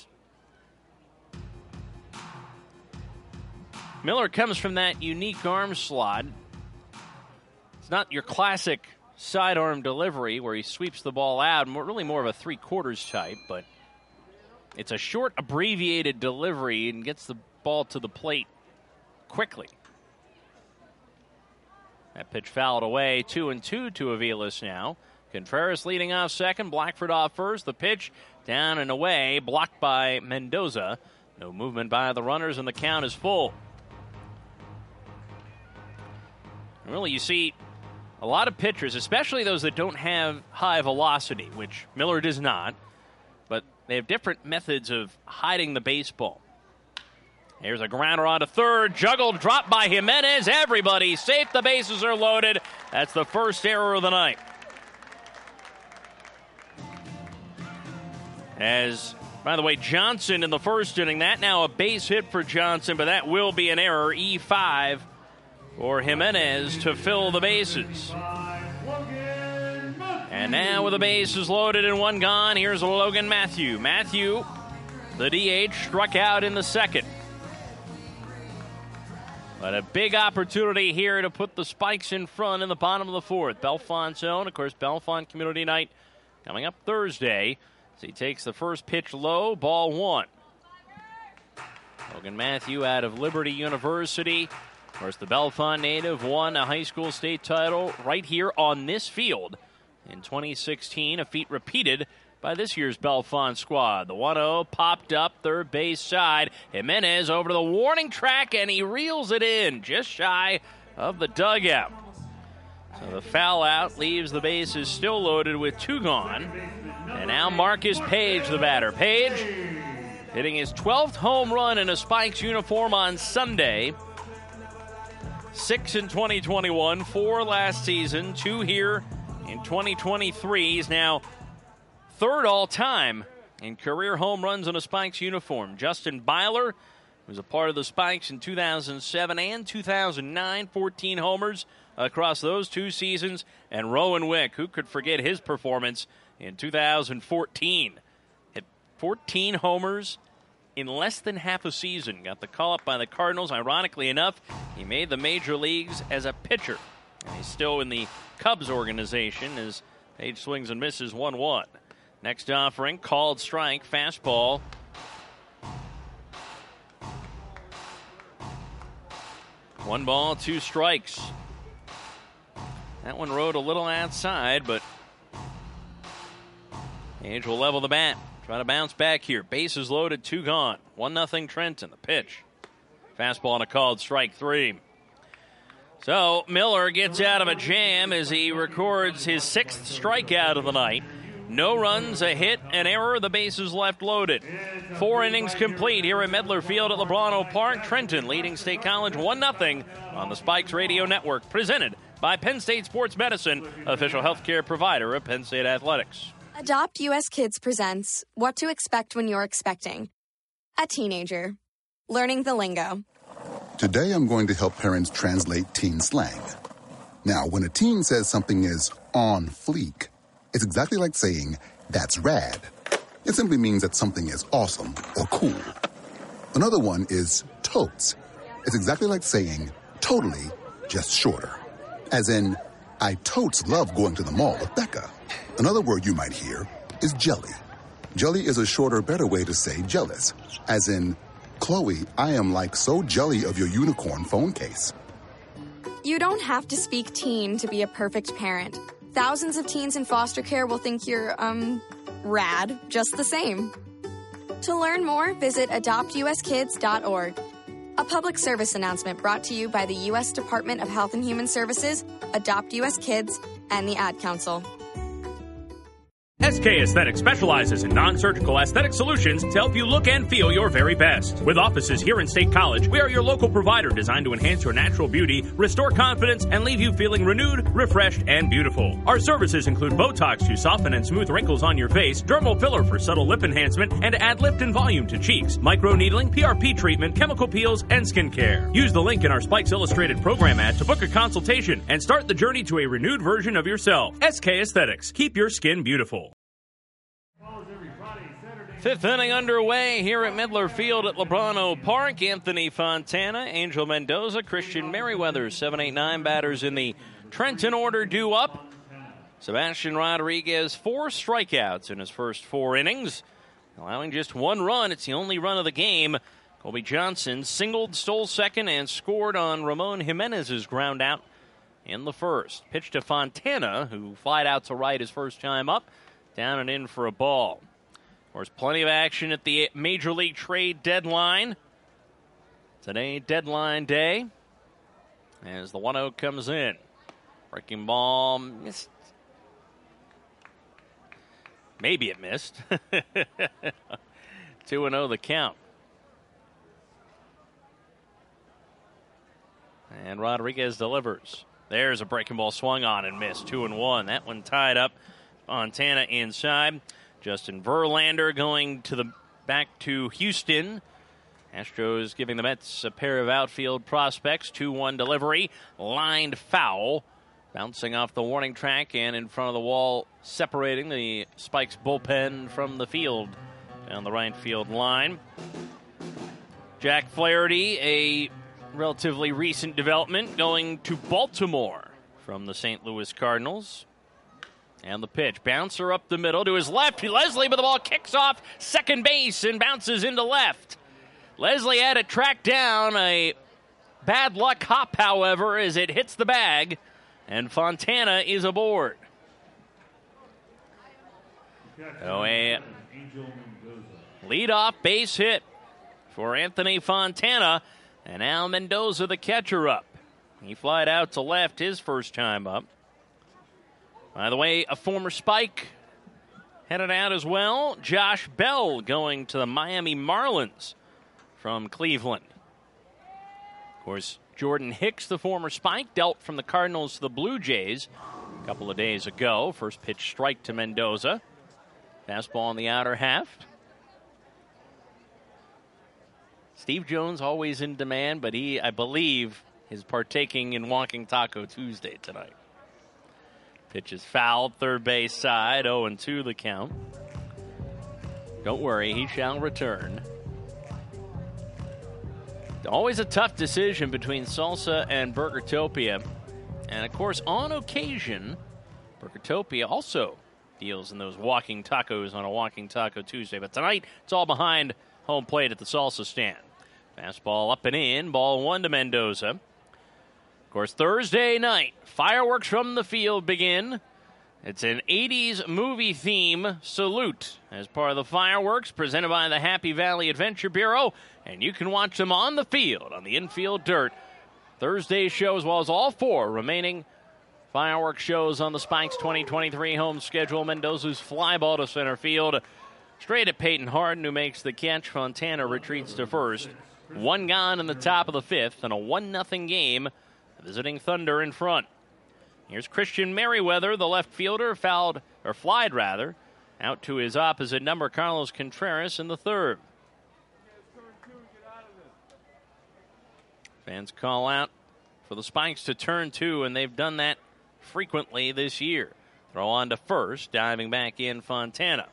Miller comes from that unique arm slot. It's not your classic sidearm delivery where he sweeps the ball out, more, really more of a three-quarters type, but it's a short, abbreviated delivery and gets the ball to the plate quickly. That pitch fouled away, two and two to Aviles now. Contreras leading off second, Blackford off first. The pitch down and away, blocked by Mendoza. No movement by the runners, and the count is full. And really, you see a lot of pitchers, especially those that don't have high velocity, which Miller does not, but they have different methods of hiding the baseball. Here's a grounder on to third, juggled, dropped by Jimenez. Everybody safe, the bases are loaded. That's the first error of the night. As, by the way, Johnson in the first inning, that now a base hit for Johnson, but that will be an error, E five, for Jimenez to fill the bases. And now with the bases loaded and one gone, here's Logan Matthew. Matthew, the D H, struck out in the second. But a big opportunity here to put the Spikes in front in the bottom of the fourth. Bellefonte's own, of course, Bellefonte Community Night coming up Thursday. So he takes the first pitch low, ball one. Logan Matthew out of Liberty University. Of course, the Bellefonte native won a high school state title right here on this field in twenty sixteen, a feat repeated by this year's Bellefonte squad. The one oh popped up third base side. Jimenez over to the warning track, and he reels it in just shy of the dugout. So the foul out leaves the bases still loaded with two gone. And now Marcus Page, the batter. Page hitting his twelfth home run in a Spikes uniform on Sunday. Six in twenty twenty-one, four last season, two here in twenty twenty-three. He's now third all-time in career home runs in a Spikes uniform. Justin Byler was a part of the Spikes in two thousand seven and two thousand nine, fourteen homers across those two seasons. And Rowan Wick, who could forget his performance in two thousand fourteen. Hit fourteen homers in less than half a season. Got the call-up by the Cardinals. Ironically enough, he made the major leagues as a pitcher. And he's still in the Cubs organization as Page swings and misses one one. Next offering, called strike, fastball. One ball, two strikes. That one rode a little outside, but Page will level the bat. Try to bounce back here. Bases loaded, two gone. one nothing Trenton. The pitch. Fastball and a called strike three. So Miller gets out of a jam as he records his sixth strikeout of the night. No runs, a hit, an error, the bases left loaded. Four innings complete here at Medler Field at Lebrano Park. Trenton leading State College one nothing on the Spikes Radio Network. Presented by Penn State Sports Medicine, official healthcare provider of Penn State Athletics.
Adopt U S Kids presents What to Expect When You're Expecting a Teenager. Learning the lingo.
Today I'm going to help parents translate teen slang. Now, when a teen says something is on fleek, It's exactly like saying, that's rad. It simply means that something is awesome or cool. Another one is totes. It's exactly like saying, totally, just shorter. As in, I totes love going to the mall with Becca. Another word you might hear is jelly. Jelly is a shorter, better way to say jealous. As in, Chloe, I am like so jelly of your unicorn phone case.
You don't have to speak teen to be a perfect parent. Thousands of teens in foster care will think you're, um, rad, just the same. To learn more, visit adopt u s kids dot org. A public service announcement brought to you by the U S Department of Health and Human Services, Adopt U S Kids, and the Ad Council.
S K Aesthetics specializes in non-surgical aesthetic solutions to help you look and feel your very best. With offices here in State College, we are your local provider designed to enhance your natural beauty, restore confidence, and leave you feeling renewed, refreshed, and beautiful. Our services include Botox to soften and smooth wrinkles on your face, dermal filler for subtle lip enhancement, and to add lift and volume to cheeks, microneedling, P R P treatment, chemical peels, and skincare. Use the link in our Spikes Illustrated program ad to book a consultation and start the journey to a renewed version of yourself. S K Aesthetics. Keep your skin beautiful.
Fifth inning underway here at Midler Field at Lebrano Park. Anthony Fontana, Angel Mendoza, Christian Merriweather, seven eight nine batters in the Trenton order due up. Sebastian Rodriguez, four strikeouts in his first four innings, allowing just one run. It's the only run of the game. Colby Johnson singled, stole second, and scored on Ramon Jimenez's ground out in the first. Pitch to Fontana, who flied out to right his first time up, down and in for a ball. There's plenty of action at the Major League Trade Deadline. Today, deadline day, as the one oh comes in. Breaking ball missed. Maybe it missed. two and oh the count. And Rodriguez delivers. There's a breaking ball swung on and missed. two and one. That one tied up. Fontana inside. Justin Verlander going to the back to Houston. Astros giving the Mets a pair of outfield prospects. two one delivery. Lined foul. Bouncing off the warning track and in front of the wall, separating the Spikes bullpen from the field down the right field line. Jack Flaherty, a relatively recent development, going to Baltimore from the Saint Louis Cardinals. And the pitch. Bouncer up the middle to his left. Leslie, but the ball kicks off second base and bounces into left. Leslie had it tracked down. A bad luck hop, however, as it hits the bag. And Fontana is aboard. So a leadoff base hit for Anthony Fontana. And Al Mendoza, the catcher, up. He flied out to left his first time up. By the way, a former Spike headed out as well. Josh Bell going to the Miami Marlins from Cleveland. Of course, Jordan Hicks, the former Spike, dealt from the Cardinals to the Blue Jays a couple of days ago. First pitch strike to Mendoza. Fastball in the outer half. Steve Jones always in demand, but he, I believe, is partaking in Walking Taco Tuesday tonight. Pitch is fouled, third base side, oh and two the count. Don't worry, he shall return. Always a tough decision between Salsa and Burgertopia. And, of course, on occasion, Burgertopia also deals in those walking tacos on a Walking Taco Tuesday. But tonight, it's all behind home plate at the Salsa stand. Fastball up and in, ball one to Mendoza. Of course, Thursday night, fireworks from the field begin. It's an eighties movie theme salute as part of the fireworks presented by the Happy Valley Adventure Bureau. And you can watch them on the field, on the infield dirt. Thursday's show, as well as all four remaining fireworks shows on the Spikes twenty twenty-three home schedule. Mendoza's fly ball to center field. Straight at Peyton Harden, who makes the catch. Fontana retreats to first. One gone in the top of the fifth, and a one nothing game. Visiting Thunder in front. Here's Christian Merriweather, the left fielder, fouled, or flied rather, out to his opposite number, Carlos Contreras, in the third. Fans call out for the Spikes to turn two, and they've done that frequently this year. Throw on to first, diving back in Fontana.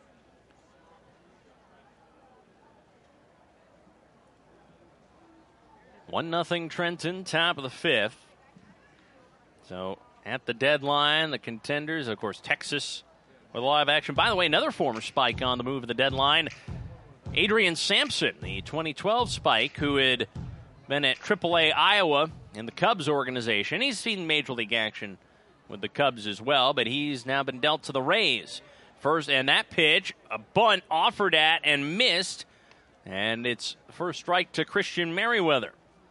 One nothing Trenton, top of the fifth. So at the deadline, the contenders, of course, Texas with live action. By the way, another former Spike on the move at the deadline, Adrian Sampson, the twenty twelve Spike, who had been at triple A Iowa in the Cubs organization. He's seen Major League action with the Cubs as well, but he's now been dealt to the Rays. First, and that pitch, a bunt offered at and missed, and it's first strike to Christian Merriweather.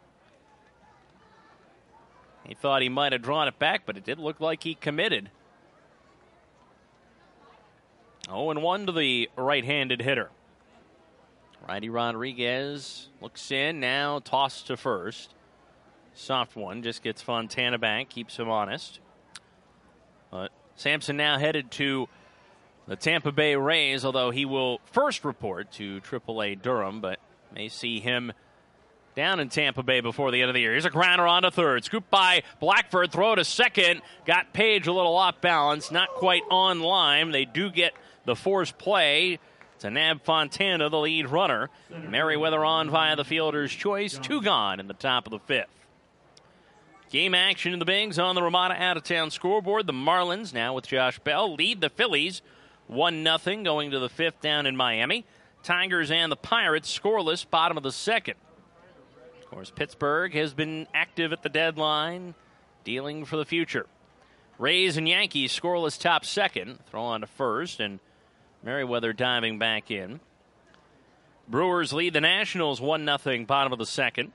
He thought he might have drawn it back, but it did look like he committed. oh and one to the right-handed hitter. Righty Rodriguez looks in, now tossed to first. Soft one, just gets Fontana back, keeps him honest. But Sampson now headed to the Tampa Bay Rays, although he will first report to triple A Durham, but may see him down in Tampa Bay before the end of the year. Here's a grounder on to third. Scoop by Blackford, throw to second. Got Page a little off balance, not quite on line. They do get the force play to nab Fontana, the lead runner. Merriweather on via the fielder's choice. Two gone in the top of the fifth. Game action in the Bigs on the Ramada out-of-town scoreboard. The Marlins, now with Josh Bell, lead the Phillies one nothing going to the fifth down in Miami. Tigers and the Pirates scoreless, bottom of the second. Of course, Pittsburgh has been active at the deadline, dealing for the future. Rays and Yankees scoreless top second. Throw on to first, and Merriweather diving back in. Brewers lead the Nationals one nothing, bottom of the second.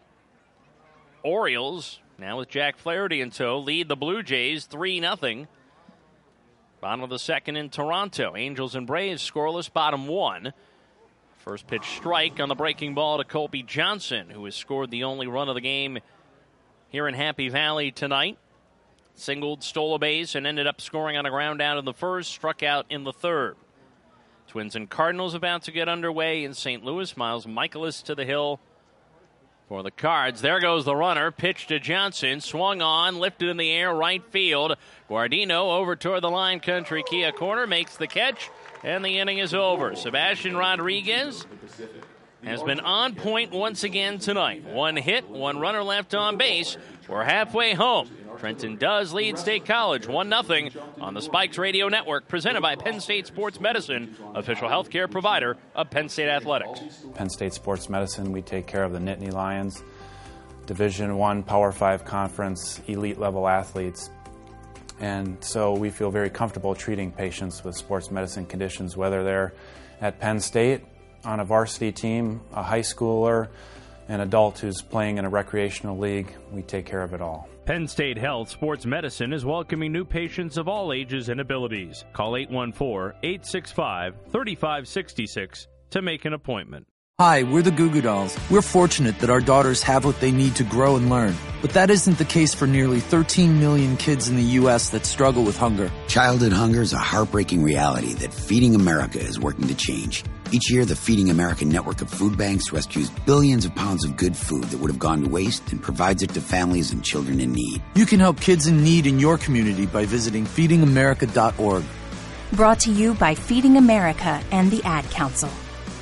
Orioles, now with Jack Flaherty in tow, lead the Blue Jays three nothing. Bottom of the second in Toronto. Angels and Braves scoreless, bottom one. First pitch strike on the breaking ball to Colby Johnson, who has scored the only run of the game here in Happy Valley tonight. Singled, stole a base, and ended up scoring on a ground out in the first, struck out in the third. Twins and Cardinals about to get underway in Saint Louis. Miles Michaelis to the hill for the Cards. There goes the runner. Pitch to Johnson. Swung on, lifted in the air, right field. Guardino over toward the Line Country Kia corner, makes the catch, and the inning is over. Sebastian Rodriguez has been on point once again tonight. One hit, one runner left on base. We're halfway home. Trenton does lead State College one nothing on the Spikes Radio Network, presented by Penn State Sports Medicine, official healthcare provider of Penn State Athletics.
Penn State Sports Medicine, we take care of the Nittany Lions, Division One Power Five Conference, elite level athletes. And so we feel very comfortable treating patients with sports medicine conditions, whether they're at Penn State on a varsity team, a high schooler, an adult who's playing in a recreational league. We take care of it all.
Penn State Health Sports Medicine is welcoming new patients of all ages and abilities. Call eight one four, eight six five, three five six six to make an appointment.
Hi, we're the Goo Goo Dolls. We're fortunate that our daughters have what they need to grow and learn. But that isn't the case for nearly thirteen million kids in the U S that struggle with hunger.
Childhood hunger is a heartbreaking reality that Feeding America is working to change. Each year, the Feeding America network of food banks rescues billions of pounds of good food that would have gone to waste and provides it to families and children in need.
You can help kids in need in your community by visiting feeding america dot org.
Brought to you by Feeding America and the Ad Council.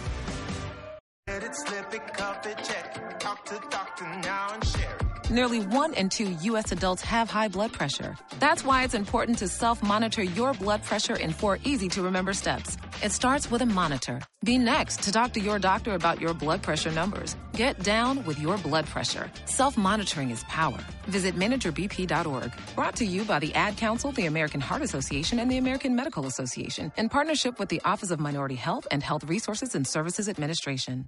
Nearly one in two U S adults have high blood pressure. That's why it's important to self-monitor your blood pressure in four easy-to-remember steps. It starts with a monitor. Be next to talk to your doctor about your blood pressure numbers. Get down with your blood pressure. Self-monitoring is power. Visit manager b p dot org. Brought to you by the Ad Council, the American Heart Association, and the American Medical Association, in partnership with the Office of Minority Health and Health Resources and Services Administration.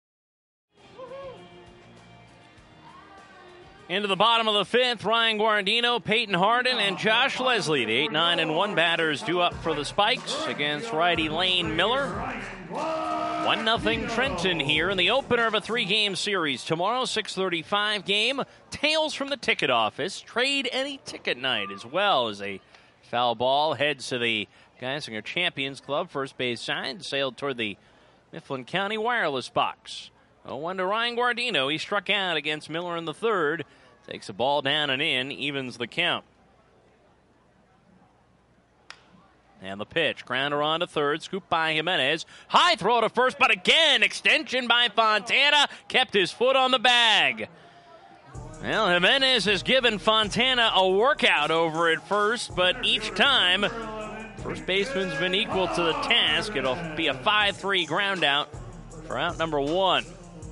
Into the bottom of the fifth, Ryan Guardino, Peyton Hardin, and Josh Leslie. The eight nine and one batters due up for the Spikes against righty Lane Miller. one nothing Trenton here in the opener of a three-game series. Tomorrow, six thirty-five game. Tales from the ticket office. Trade any ticket night, as well as a foul ball heads to the Geisinger Champions Club first base side. Sailed toward the Mifflin County Wireless box. oh one to Ryan Guardino. He struck out against Miller in the third. Takes the ball down and in, evens the count. And the pitch, grounder on to third, scoop by Jimenez. High throw to first, but again, extension by Fontana, kept his foot on the bag. Well, Jimenez has given Fontana a workout over at first, but each time, first baseman's been equal to the task. It'll be a five three ground out for out number one.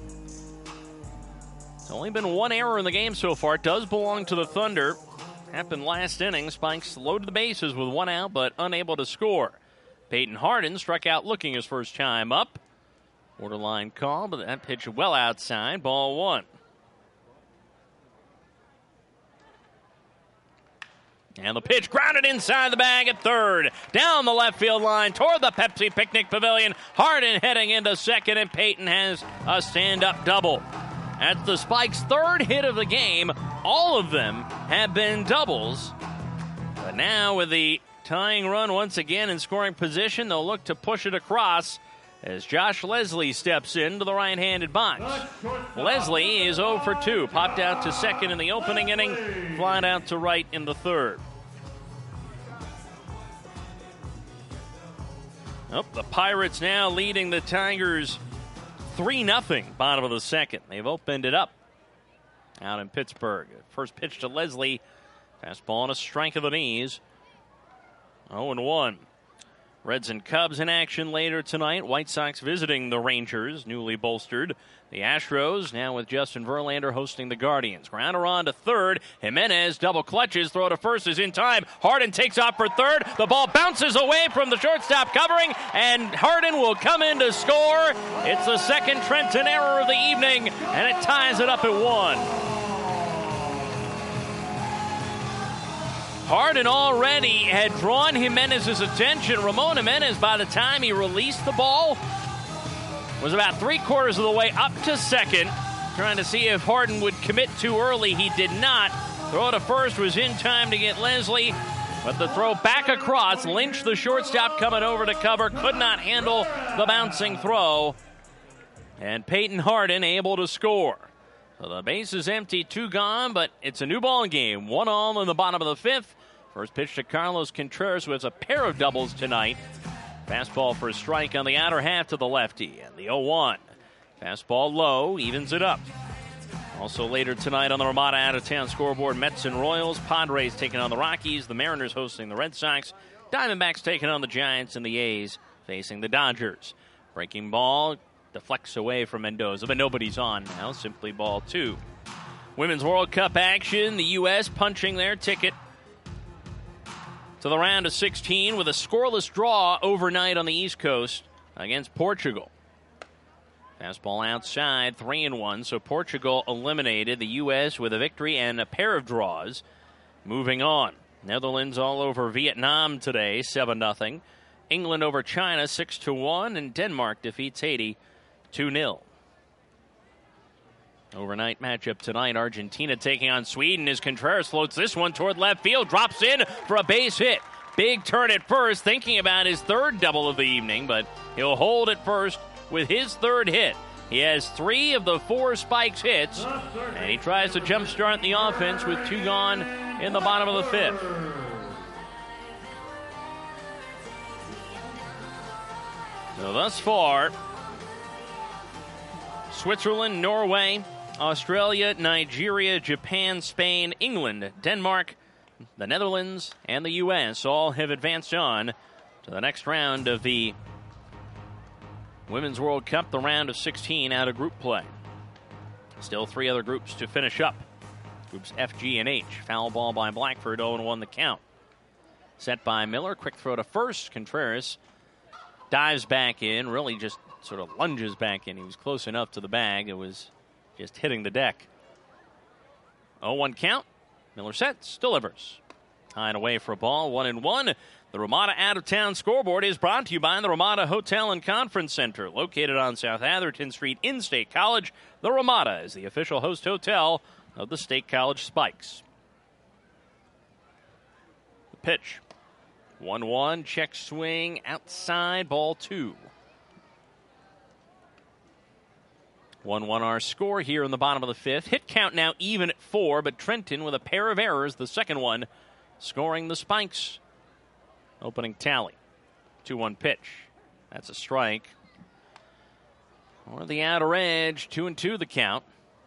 It's only been one error in the game so far. It does belong to the Thunder. Happened last inning. Spikes loaded the bases with one out, but unable to score. Peyton Hardin struck out looking his first time up. Borderline call, but that pitch well outside. Ball one. And the pitch grounded inside the bag at third. Down the left field line toward the Pepsi Picnic Pavilion. Hardin heading into second, and Peyton has a stand-up double. That's the Spikes' third hit of the game. All of them have been doubles. But now with the tying run once again in scoring position, they'll look to push it across as Josh Leslie steps into the right-handed box. Leslie is oh for two. Popped out to second in the opening inning, flying out to right in the third. Oh, the Pirates now leading the Tigers three nothing, bottom of the second. They've opened it up out in Pittsburgh. First pitch to Leslie. Fastball on a strike of the knees. oh and one. Reds and Cubs in action later tonight. White Sox visiting the Rangers, newly bolstered. The Astros, now with Justin Verlander, hosting the Guardians. Grounder on to third. Jimenez double clutches. Throw to first is in time. Hardin takes off for third. The ball bounces away from the shortstop covering, and Hardin will come in to score. It's the second Trenton error of the evening, and it ties it up at one. Hardin already had drawn Jimenez's attention. Ramon Jimenez, by the time he released the ball, was about three quarters of the way up to second, trying to see if Hardin would commit too early. He did not. Throw to first was in time to get Leslie, but the throw back across. Lynch, the shortstop, coming over to cover, could not handle the bouncing throw. And Peyton Hardin able to score. So the base is empty, two gone, but it's a new ball game. One all in the bottom of the fifth. First pitch to Carlos Contreras, who has a pair of doubles tonight. Fastball for a strike on the outer half to the lefty, and the oh one. Fastball low, evens it up. Also later tonight on the Ramada out-of-town scoreboard, Mets and Royals. Padres taking on the Rockies. The Mariners hosting the Red Sox. Diamondbacks taking on the Giants, and the A's facing the Dodgers. Breaking ball deflects away from Mendoza, but nobody's on now. Simply ball two. Women's World Cup action. The U S punching their ticket to the round of sixteen with a scoreless draw overnight on the East Coast against Portugal. Fastball outside, three and one. So Portugal eliminated. The U S with a victory and a pair of draws. Moving on. Netherlands all over Vietnam today, seven nothing. England over China, six to one. And Denmark defeats Haiti, two nil. Overnight matchup tonight, Argentina taking on Sweden as Contreras floats this one toward left field, drops in for a base hit. Big turn at first, thinking about his third double of the evening, but he'll hold at first with his third hit. He has three of the four Spikes hits, and he tries to jumpstart the offense with two gone in the bottom of the fifth. So thus far, Switzerland, Norway, Australia, Nigeria, Japan, Spain, England, Denmark, the Netherlands, and the U S all have advanced on to the next round of the Women's World Cup, the round of sixteen out of group play. Still three other groups to finish up. Groups F, G, and H. Foul ball by Blackford, oh and one the count. Set by Miller, quick throw to first. Contreras dives back in, really just sort of lunges back in. He was close enough to the bag. It was just hitting the deck. oh one count. Miller sets, delivers. High and away for a ball, one and one. The Ramada out-of-town scoreboard is brought to you by the Ramada Hotel and Conference Center, located on South Atherton Street in State College. The Ramada is the official host hotel of the State College Spikes. The pitch. one one, check swing, outside, ball two. one one our score here in the bottom of the fifth. Hit count now even at four, but Trenton with a pair of errors, the second one, scoring the Spikes opening tally. two one pitch. That's a strike. Or the outer edge, two and two the count.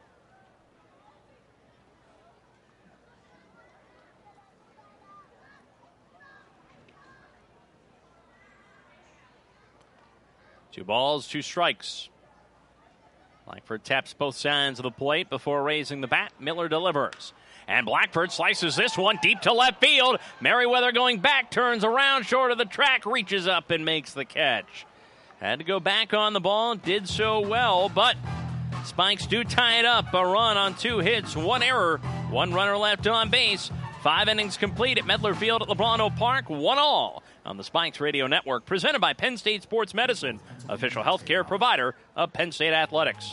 Two balls, two strikes. Blackford taps both sides of the plate before raising the bat. Miller delivers. And Blackford slices this one deep to left field. Merriweather going back, turns around short of the track, reaches up and makes the catch. Had to go back on the ball, did so well, but Spikes do tie it up. A run on two hits, one error, one runner left on base. Five innings complete at Medler Field at LeBron Park, one all on the Spikes Radio Network, presented by Penn State Sports Medicine, official healthcare provider of Penn State Athletics.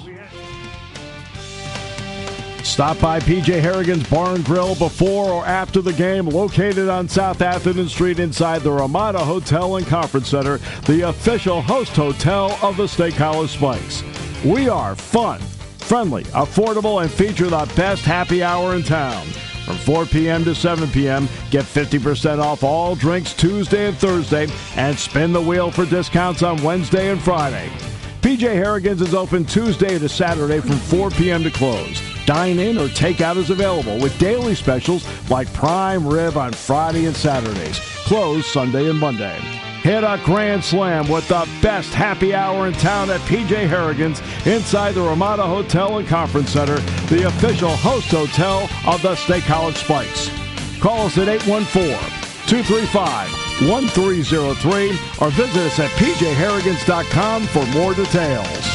Stop by P J Harrigan's Bar and Grill before or after the game, located on South Atherton Street inside the Ramada Hotel and Conference Center, the official host hotel of the State College Spikes. We are fun, friendly, affordable, and feature the best happy hour in town. From four p.m. to seven p.m., get fifty percent off all drinks Tuesday and Thursday, and spin the wheel for discounts on Wednesday and Friday. P J Harrigan's is open Tuesday to Saturday from four p.m. to close. Dine-in or takeout is available with daily specials like prime rib on Friday and Saturdays. Closed Sunday and Monday. Hit a grand slam with the best happy hour in town at P J Harrigan's inside the Ramada Hotel and Conference Center, the official host hotel of the State College Spikes. Call us at eight one four, two three five, one three zero three or visit us at p j harrigans dot com for more details.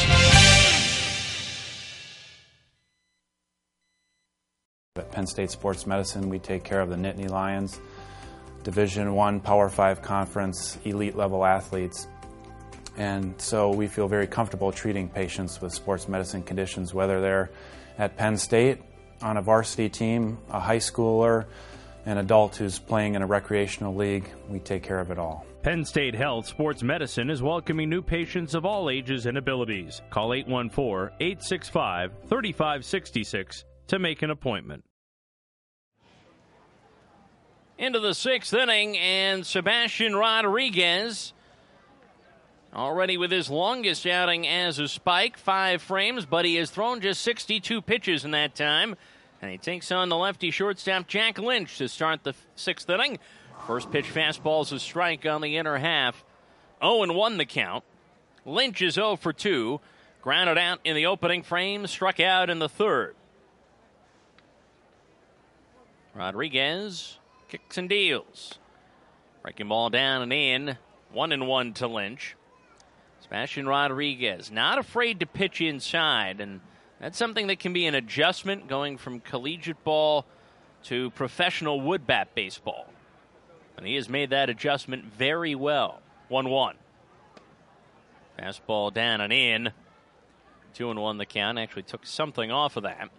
At Penn State Sports Medicine, we take care of the Nittany Lions, Division One Power Five Conference, elite level athletes. And so we feel very comfortable treating patients with sports medicine conditions, whether they're at Penn State on a varsity team, a high schooler, an adult who's playing in a recreational league. We take care of it all.
Penn State Health Sports Medicine is welcoming new patients of all ages and abilities. Call eight one four, eight six five, three five six six to make an appointment.
Into the sixth inning, and Sebastian Rodriguez already with his longest outing as a Spike, five frames, but he has thrown just sixty-two pitches in that time. And he takes on the lefty shortstop Jack Lynch to start the sixth inning. First pitch fastball is a strike on the inner half. oh and one the count. Lynch is oh for two. Grounded out in the opening frame, struck out in the third. Rodriguez kicks and deals. Breaking ball down and in. One and one to Lynch. Sebastian Rodriguez not afraid to pitch inside, and that's something that can be an adjustment going from collegiate ball to professional wood bat baseball. And he has made that adjustment very well. one one. Fastball down and in. two and one the count. Actually took something off of that.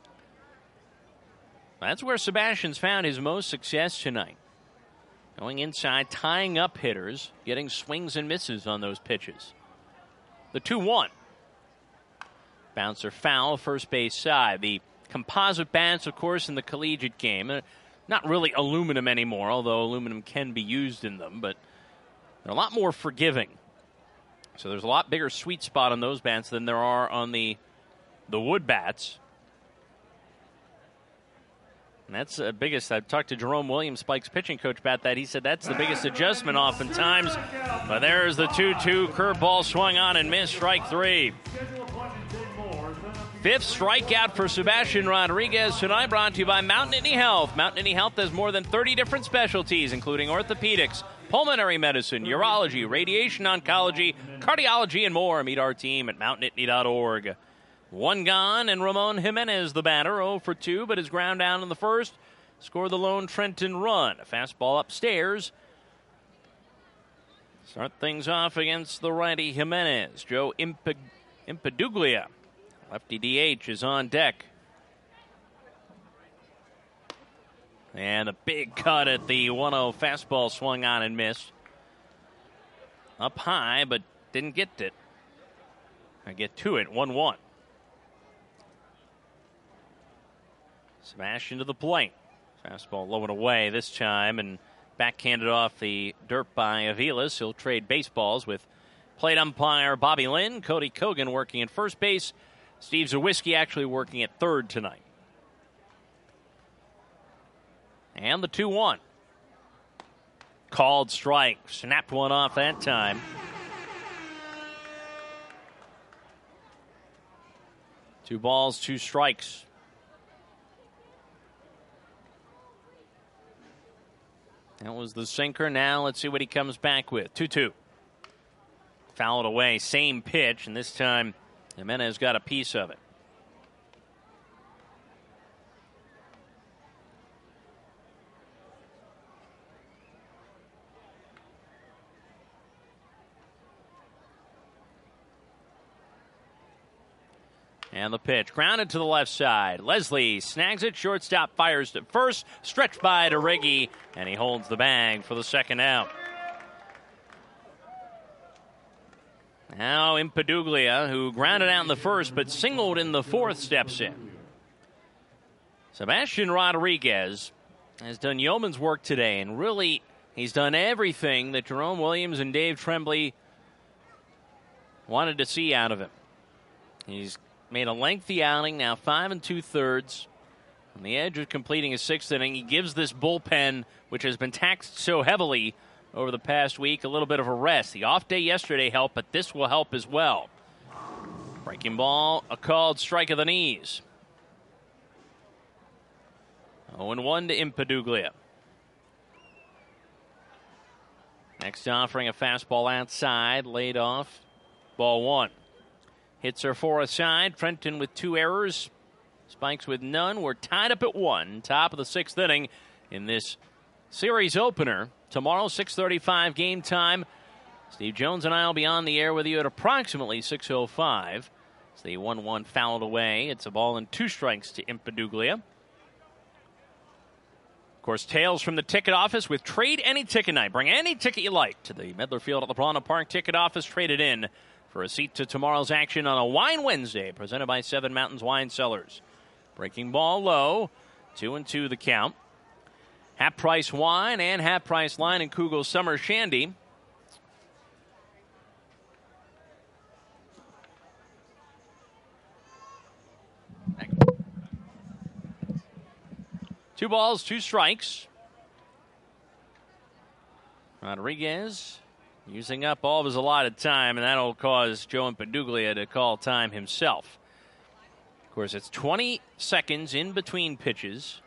That's where Sebastian's found his most success tonight. Going inside, tying up hitters, getting swings and misses on those pitches. The two one. Bouncer foul, first base side. The composite bats, of course, in the collegiate game. Uh, not really aluminum anymore, although aluminum can be used in them, but they're a lot more forgiving. So there's a lot bigger sweet spot on those bats than there are on the, the wood bats. And that's the biggest. I've talked to Jerome Williams, Spike's pitching coach, about that. He said that's the biggest adjustment oftentimes. But there's the two two curveball swung on and missed, strike three. Fifth strikeout for Sebastian Rodriguez tonight, brought to you by Mount Nittany Health. Mount Nittany Health has more than thirty different specialties, including orthopedics, pulmonary medicine, urology, radiation oncology, cardiology, and more. Meet our team at mount nittany dot org. One gone, and Ramon Jimenez, the batter, oh for two, but is ground down in the first. Scored the lone Trenton run. A fastball upstairs. Start things off against the righty Jimenez. Joe Imp- Impaduglia, lefty D H, is on deck. And a big cut at the one oh fastball swung on and missed. Up high, but didn't get it. I get to it, one one. Sebastian to the plate. Fastball low and away this time, and backhanded off the dirt by Aviles. He'll trade baseballs with plate umpire Bobby Lynn, Cody Kogan working at first base, Steve Zawiski actually working at third tonight. And the two one. Called strike. Snapped one off that time. Two balls, two strikes. That was the sinker. Now let's see what he comes back with. two two. Fouled away. Same pitch, and this time Jimenez got a piece of it. And the pitch grounded to the left side. Leslie snags it. Shortstop fires to first. Stretched by to Riggy, and he holds the bag for the second out. Now Impaduglia, who grounded out in the first but singled in the fourth, steps in. Sebastian Rodriguez has done yeoman's work today, and really he's done everything that Jerome Williams and Dave Tremblay wanted to see out of him. He's made a lengthy outing, now five and two-thirds. On the edge of completing his sixth inning, he gives this bullpen, which has been taxed so heavily over the past week, a little bit of a rest. The off day yesterday helped, but this will help as well. Breaking ball, a called strike of the knees. oh and one to Impaduglia. Next offering a fastball outside, laid off, ball one. Hits are four aside. Trenton with two errors. Spikes with none. We're tied up at one. Top of the sixth inning in this series opener. Tomorrow, six thirty-five game time. Steve Jones and I will be on the air with you at approximately six oh five. It's the one one fouled away. It's a ball and two strikes to Impaduglia. Of course, Tales from the ticket office with Trade Any Ticket Night. Bring any ticket you like to the Medler Field at LeBron Park ticket office. Trade it in for a seat to tomorrow's action on a Wine Wednesday, presented by Seven Mountains Wine Cellars. Breaking ball low, two and two the count. Half price wine and half price line in Kugel's Summer Shandy. Two balls, two strikes. Rodriguez using up all of his allotted time, and that'll cause Joe Impaduglia to call time himself. Of course, it's twenty seconds in between pitches.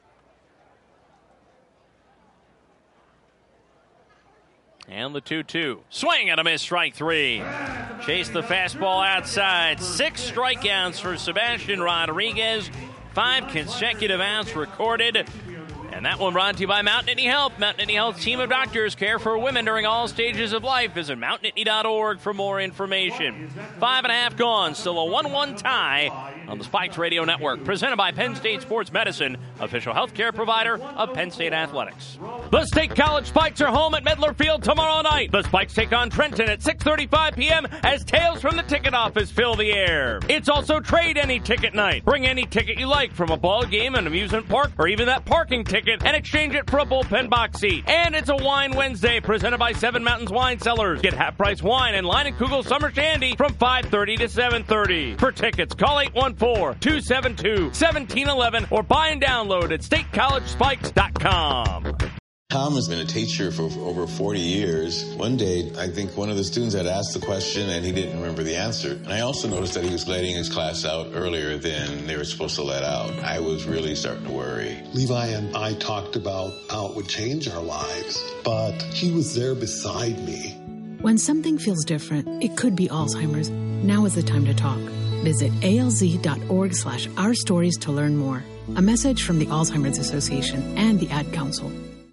And the two two. Swing and a miss, strike three. Chase the fastball outside. Six strikeouts for Sebastian Rodriguez. Five consecutive outs recorded. And that one brought to you by Mount Nittany Health. Mount Nittany Health's team of doctors care for women during all stages of life. Visit mount nittany dot org for more information. Five and a half gone. Still a one one tie on the Spikes Radio Network. Presented by Penn State Sports Medicine, official healthcare provider of Penn State Athletics. The State College Spikes are home at Medler Field tomorrow night. The Spikes take on Trenton at six thirty-five p.m. as Tales from the ticket office fill the air. It's also Trade Any Ticket Night. Bring any ticket you like from a ball game, an amusement park, or even that parking ticket, and exchange it for a bullpen box seat. And it's a Wine Wednesday presented by Seven Mountains Wine Cellars. Get half-price wine and Line and Kugel Summer Shandy from five thirty to seven thirty. For tickets, call eight one four, two seven two, one seven one one or buy and download at state college spikes dot com.
Tom has been a teacher for over forty years. One day, I think one of the students had asked the question and he didn't remember the answer. And I also noticed that he was letting his class out earlier than they were supposed to let out. I was really starting to worry.
Levi and I talked about how it would change our lives, but he was there beside me.
When something feels different, it could be Alzheimer's. Now is the time to talk. Visit alz.org slash our stories to learn more. A message from the Alzheimer's Association and the Ad Council.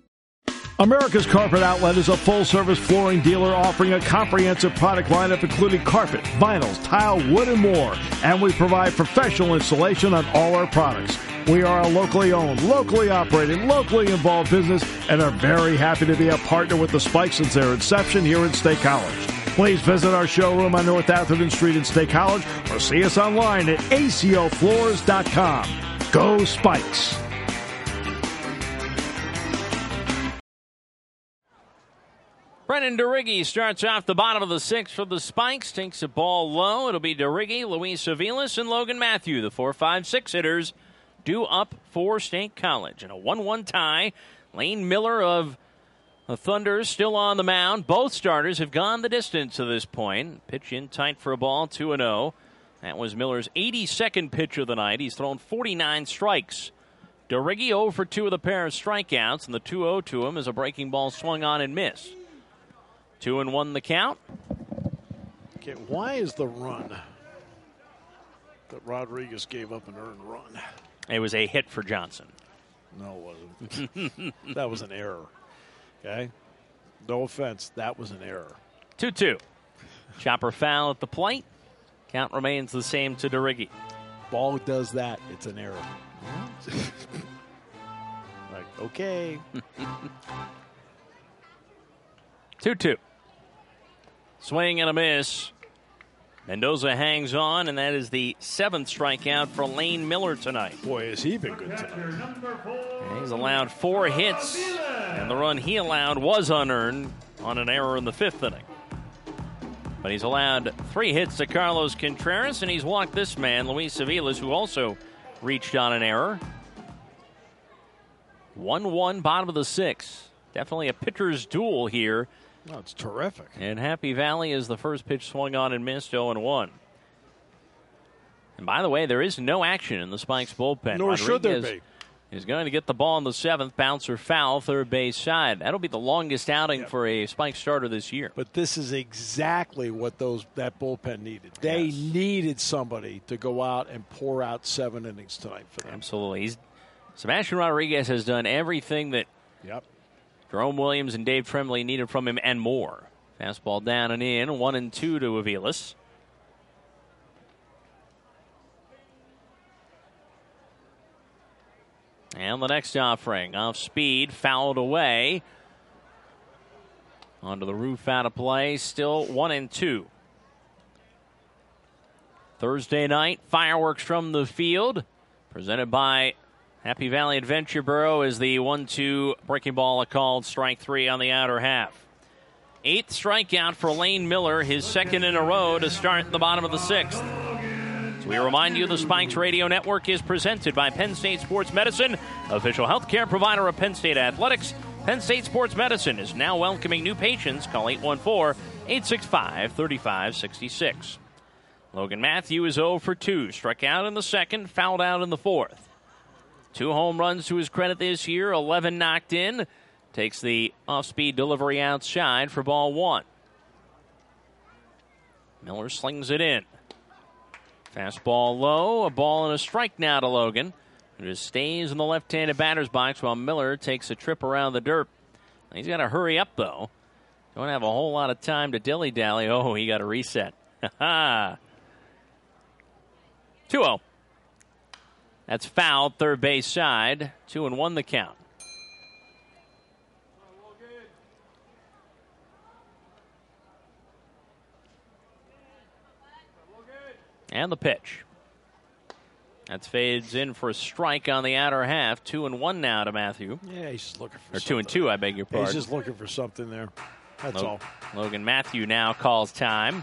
America's Carpet Outlet is a full-service flooring dealer offering a comprehensive product lineup including carpet, vinyls, tile, wood, and more. And we provide professional installation on all our products. We are a locally owned, locally operated, locally involved business and are very happy to be a partner with the Spikes since their inception here in State College. Please visit our showroom on North Atherton Street in State College or see us online at a c o floors dot com. Go Spikes!
Brendan DeRiggi starts off the bottom of the sixth for the Spikes. Takes the ball low. It'll be DeRiggi, Luis Aviles, and Logan Matthew. The four five six hitters due up for State College. And a one one tie. Lane Miller of the Thunder still on the mound. Both starters have gone the distance to this point. Pitch in tight for a ball, two and oh. That was Miller's eighty-second pitch of the night. He's thrown forty-nine strikes. DeRiggi oh for two with a pair of strikeouts, and the two oh to him is a breaking ball swung on and missed. Two and one the count.
Okay, why is the run that Rodriguez gave up an earned run?
It was a hit for Johnson.
No, it wasn't. That was an error. Okay? No offense, that was an error.
two two. Chopper foul at the plate. Count remains the same to DeRiggi.
Ball does that, it's an error. Like, okay.
two two. Swing and a miss. Mendoza hangs on, and that is the seventh strikeout for Lane Miller tonight.
Boy, has he been good tonight.
And he's allowed four hits, and the run he allowed was unearned on an error in the fifth inning. But he's allowed three hits to Carlos Contreras, and he's walked this man, Luis Aviles, who also reached on an error. one one, bottom of the sixth. Definitely a pitcher's duel here.
Oh, it's terrific.
And Happy Valley is the first pitch swung on and missed, oh and one. And by the way, there is no action in the Spikes bullpen.
Nor should there be.
Is going to get the ball in the seventh, bouncer foul, third base side. That'll be the longest outing yep. for a Spike starter this year.
But this is exactly what those that bullpen needed. They yes. needed somebody to go out and pour out seven innings tonight for them.
Absolutely. He's, Sebastian Rodriguez has done everything that
yep.
Jerome Williams and Dave Tremblay needed from him and more. Fastball down and in, one and two to Aviles. And the next offering, off speed, fouled away. Onto the roof, out of play, still one and two. Thursday night, fireworks from the field, presented by Happy Valley Adventure Bureau, as the one two breaking ball called strike three on the outer half. Eighth strikeout for Lane Miller, his second in a row to start the bottom of the sixth. We remind you the Spikes Radio Network is presented by Penn State Sports Medicine, official healthcare provider of Penn State Athletics. Penn State Sports Medicine is now welcoming new patients. Call eight one four, eight six five, three five six six. Logan Matthew is oh for two. Struck out in the second, fouled out in the fourth. Two home runs to his credit this year, eleven knocked in. Takes the off-speed delivery outside for ball one. Miller slings it in. Fastball low, a ball and a strike now to Logan. It just stays in the left-handed batter's box while Miller takes a trip around the dirt. He's got to hurry up, though. Don't have a whole lot of time to dilly-dally. Oh, he got a reset. Ha-ha. two oh. That's fouled, third base side. Two and one the count. And the pitch. That fades in for a strike on the outer half. Two and one now to Matthew.
Yeah, he's just looking for
Or
something.
two and two, I beg your pardon.
He's just looking for something there. That's
Lo-
all.
Logan Matthew now calls time.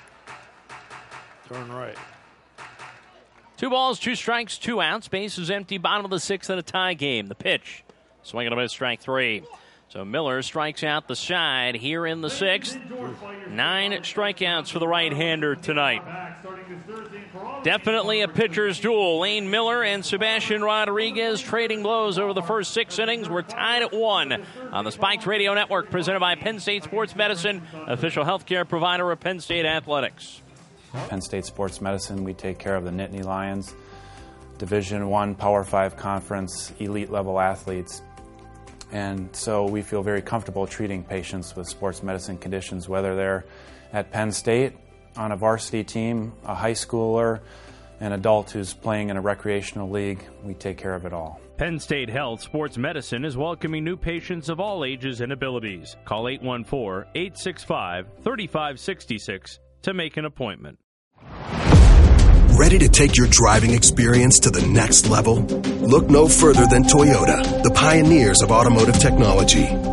Turn right.
Two balls, two strikes, two outs. Base is empty. Bottom of the sixth in a tie game. The pitch. Swing and a miss, strike three. So Miller strikes out the side here in the sixth. Nine strikeouts for the right-hander tonight. Definitely a pitcher's duel. Lane Miller and Sebastian Rodriguez trading blows over the first six innings. We're tied at one on the Spikes Radio Network, presented by Penn State Sports Medicine, official healthcare provider of Penn State Athletics.
Penn State Sports Medicine, we take care of the Nittany Lions, Division One, Power Five Conference, elite level athletes. And so we feel very comfortable treating patients with sports medicine conditions, whether they're at Penn State, on a varsity team, a high schooler, an adult who's playing in a recreational league. We take care of it all.
Penn State Health Sports Medicine is welcoming new patients of all ages and abilities. Call eight one four, eight six five, three five six six to make an appointment.
Ready to take your driving experience to the next level? Look no further than Toyota, the pioneers of automotive technology.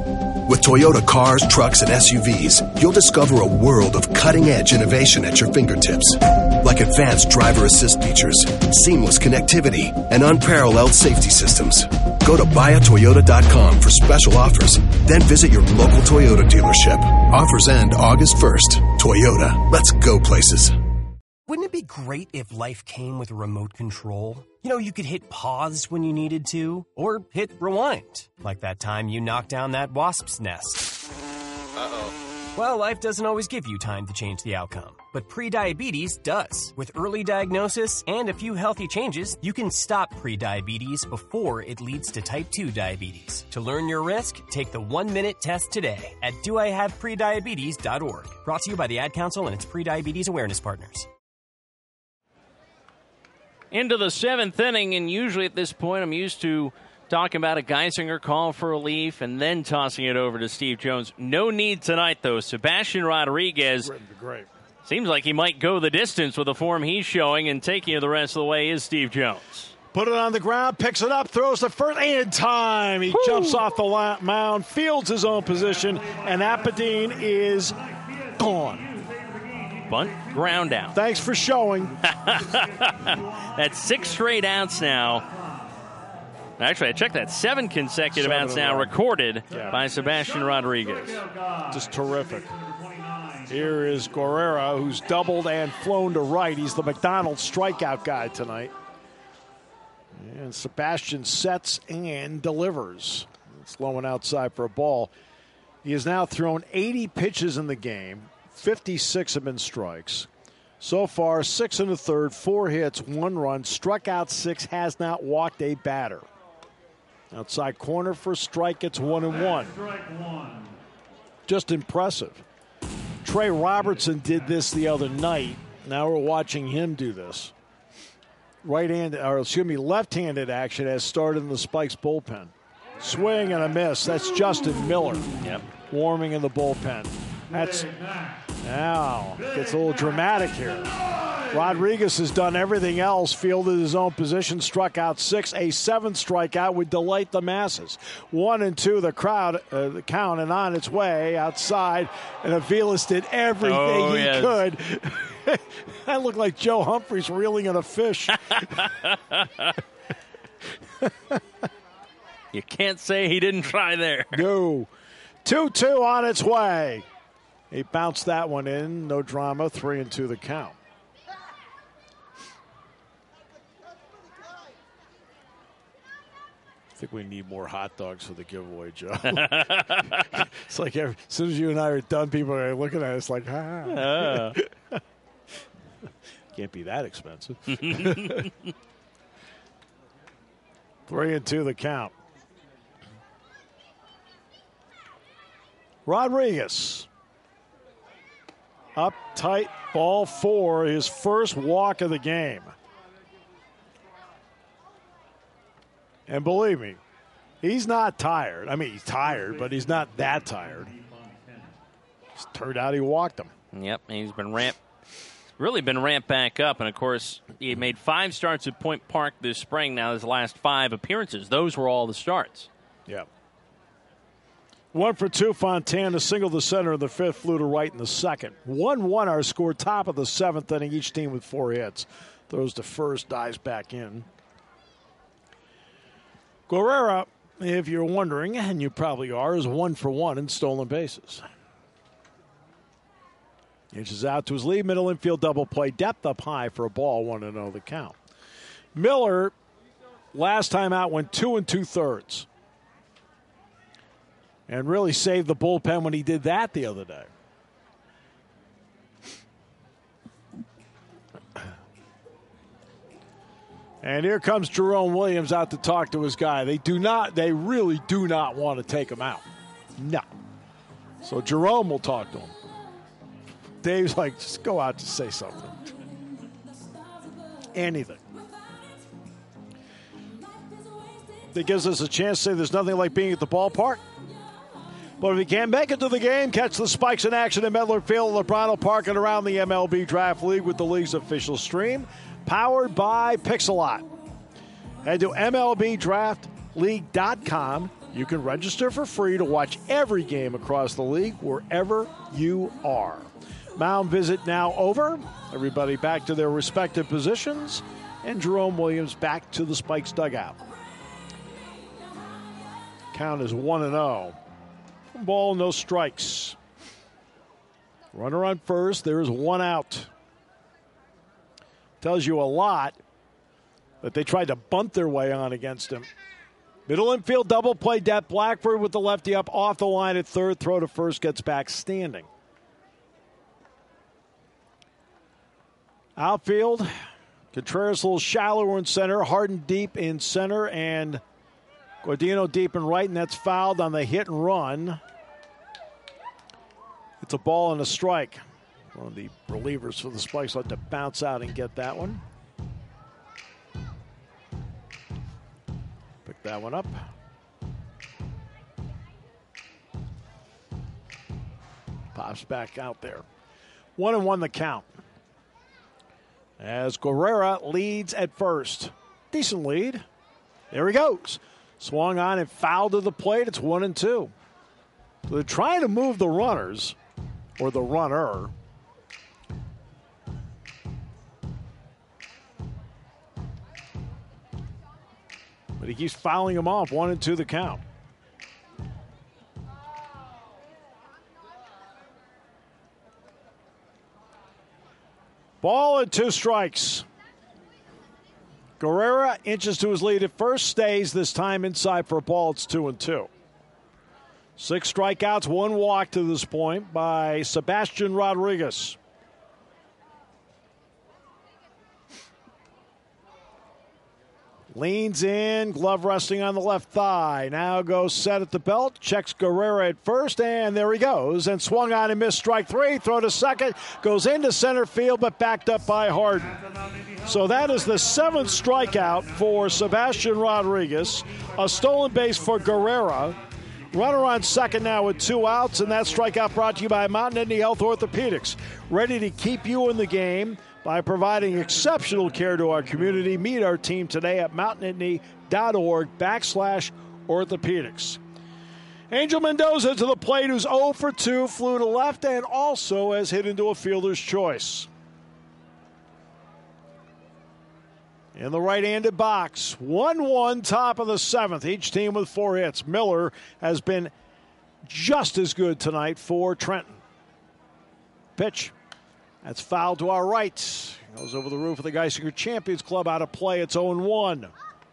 With Toyota cars, trucks, and S U Vs, you'll discover a world of cutting-edge innovation at your fingertips. Like advanced driver assist features, seamless connectivity, and unparalleled safety systems. Go to buy a toyota dot com for special offers, then visit your local Toyota dealership. Offers end August first. Toyota, let's go places.
Wouldn't it be great if life came with a remote control? You know, you could hit pause when you needed to, or hit rewind, like that time you knocked down that wasp's nest.
Uh-oh.
Well, life doesn't always give you time to change the outcome, but prediabetes does. With early diagnosis and a few healthy changes, you can stop prediabetes before it leads to type two diabetes. To learn your risk, take the one-minute test today at do I have prediabetes dot org. Brought to you by the Ad Council and its prediabetes awareness partners.
Into the seventh inning, and usually at this point I'm used to talking about a Geisinger call for relief and then tossing it over to Steve Jones. No need tonight, though. Sebastian Rodriguez
Great.
seems like he might go the distance with the form he's showing, and taking it the rest of the way is Steve Jones.
Put it on the ground, picks it up, throws the first, and time. He Woo. jumps off the la- mound, fields his own position, and Appadine is gone.
Bunt, ground out.
Thanks for showing.
That's six straight outs now. Actually, I checked that. Seven consecutive Seven outs now recorded yeah. by Sebastian Rodriguez.
Just terrific. Here is Guerrera, who's doubled and flown to right. He's the McDonald's strikeout guy tonight. And Sebastian sets and delivers. It's low and outside for a ball. He has now thrown eighty pitches in the game. fifty-six have been strikes. So far, six and a third, four hits, one run, struck out six, has not walked a batter. Outside corner for strike, it's one and one. Just impressive. Trey Robertson did this the other night. Now we're watching him do this. Right-handed, or excuse me, left-handed action has started in the Spikes bullpen. Swing and a miss. That's Justin Miller.
Yep.
Warming in the bullpen. That's now gets a little dramatic here. Rodriguez has done everything else, fielded his own position, struck out six. A seventh strikeout would delight the masses. One and two, the crowd, uh, the count, and on its way outside. And Aviles did everything
oh,
he
yes.
could. That looked like Joe Humphreys reeling in a fish.
You can't say he didn't try there.
No. two two on its way. He bounced that one in. No drama. Three and two the count. I think we need more hot dogs for the giveaway, Joe. It's like every, as soon as you and I are done, people are looking at us like, ah. Uh. Can't be that expensive. Three and two the count. Rodriguez. Up tight, ball four, his first walk of the game. And believe me, he's not tired. I mean, he's tired, but he's not that tired. It turned out he walked him.
Yep, he's been ramped, really been ramped back up. And, of course, he made five starts at Point Park this spring. Now his last five appearances, those were all the starts.
Yep. One for two, Fontana singled the center of the fifth, flew to right in the second. one one our score, top of the seventh inning, each team with four hits. Throws to first, dives back in. Guerrera, if you're wondering, and you probably are, is one for one in stolen bases. Inches out to his lead, middle infield double play, depth up high for a ball, one and oh the count. Miller, last time out, went two and two thirds. And really saved the bullpen when he did that the other day. And here comes Jerome Williams out to talk to his guy. They do not, they really do not want to take him out. No. So Jerome will talk to him. Dave's like, just go out to say something. Anything. That gives us a chance to say there's nothing like being at the ballpark. But if you can't make it to the game, catch the Spikes in action at Medler Field, Lebrano Park, and around the M L B Draft League with the league's official stream, powered by Pixelot. Head to M L B Draft League dot com You can register for free to watch every game across the league wherever you are. Mound visit now over. Everybody back to their respective positions. And Jerome Williams back to the Spikes dugout. Count is one and oh. Ball, no strikes. Runner on first. There is one out. Tells you a lot that they tried to bunt their way on against him. Middle infield double play. Depp Blackford with the lefty up off the line at third. Throw to first, gets back standing. Outfield, Contreras a little shallower in center. Harden deep in center, and Guardino deep in right, and that's fouled on the hit and run. It's a ball and a strike. One of the relievers for the Spikes like to bounce out and get that one. Pick that one up. Pops back out there. One and one the count. As Guerrera leads at first. Decent lead. There he goes. Swung on and fouled to the plate. It's one and two. So they're trying to move the runners, or the runner. But he keeps fouling him off. One and two the count. Ball and two strikes. Guerrera inches to his lead at first, stays this time inside for a ball. It's two and two. Six strikeouts, one walk to this point by Sebastian Rodriguez. Leans in, glove resting on the left thigh. Now goes set at the belt, checks Guerrera at first, and there he goes. And swung on and missed strike three. Throw to second, goes into center field, but backed up by Harden. So that is the seventh strikeout for Sebastian Rodriguez. A stolen base for Guerrera. Runner on second now with two outs, and that strikeout brought to you by Mountain Nittany Health Orthopedics. Ready to keep you in the game by providing exceptional care to our community. Meet our team today at mountainnittany.org backslash orthopedics. Angel Mendoza to the plate, who's oh for two, flew to left, and also has hit into a fielder's choice. In the right-handed box, one one, top of the seventh. Each team with four hits. Miller has been just as good tonight for Trenton. Pitch. That's fouled to our right. Goes over the roof of the Geisinger Champions Club. Out of play. It's oh and one.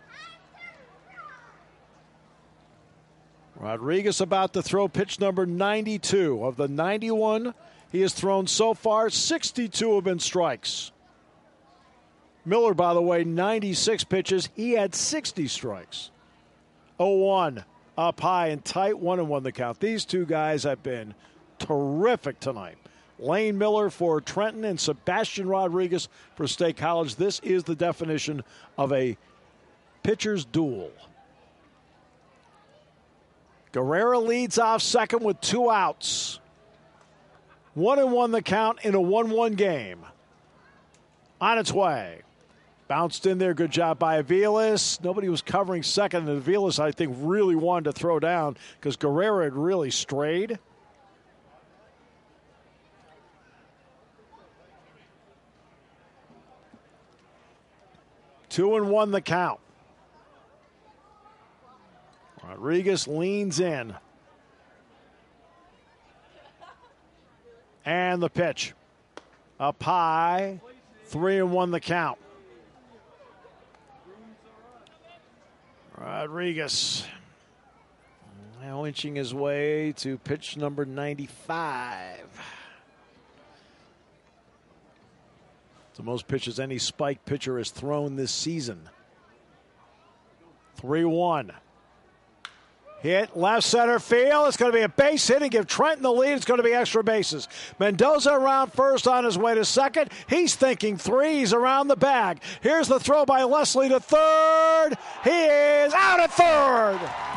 Rodriguez about to throw pitch number ninety-two. Of the ninety-one he has thrown so far, sixty-two have been strikes. Miller, by the way, ninety-six pitches. He had sixty strikes. oh one. Up high and tight. one and one the count. These two guys have been terrific tonight. Lane Miller for Trenton and Sebastian Rodriguez for State College. This is the definition of a pitcher's duel. Guerrera leads off second with two outs. One and one the count in a one one game. On its way. Bounced in there. Good job by Aviles. Nobody was covering second, and Aviles, I think, really wanted to throw down because Guerrera had really strayed. Two and one the count. Rodriguez leans in. And the pitch. Up high. Three and one the count. Rodriguez now inching his way to pitch number ninety-five. It's the most pitches any Spike pitcher has thrown this season. three one. Hit left center field. It's going to be a base hit and give Trenton the lead. It's going to be extra bases. Mendoza around first on his way to second. He's thinking three. He's around the bag. Here's the throw by Leslie to third. He is out at third.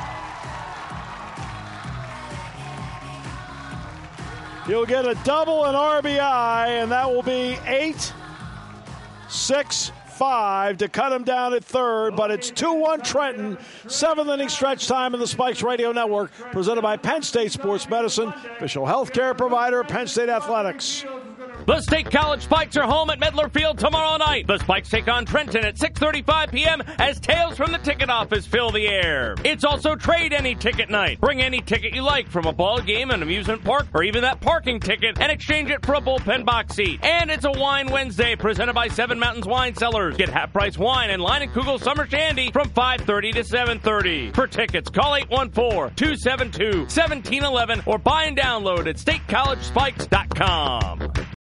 He'll get a double and R B I, and that will be eight, six, five to cut him down at third, but it's two one Trenton. Seventh inning stretch time in the Spikes Radio Network, presented by Penn State Sports Medicine, official healthcare provider of Penn State Athletics.
The State College Spikes are home at Medler Field tomorrow night. The Spikes take on Trenton at six thirty-five p.m. as tales from the ticket office fill the air. It's also Trade Any Ticket Night. Bring any ticket you like from a ball game, an amusement park, or even that parking ticket and exchange it for a bullpen box seat. And it's a Wine Wednesday presented by Seven Mountains Wine Cellars. Get half-price wine and Leinenkugel Summer Shandy from five thirty to seven thirty. For tickets, call eight one four, two seven two, one seven one one or buy and download at state college spikes dot com.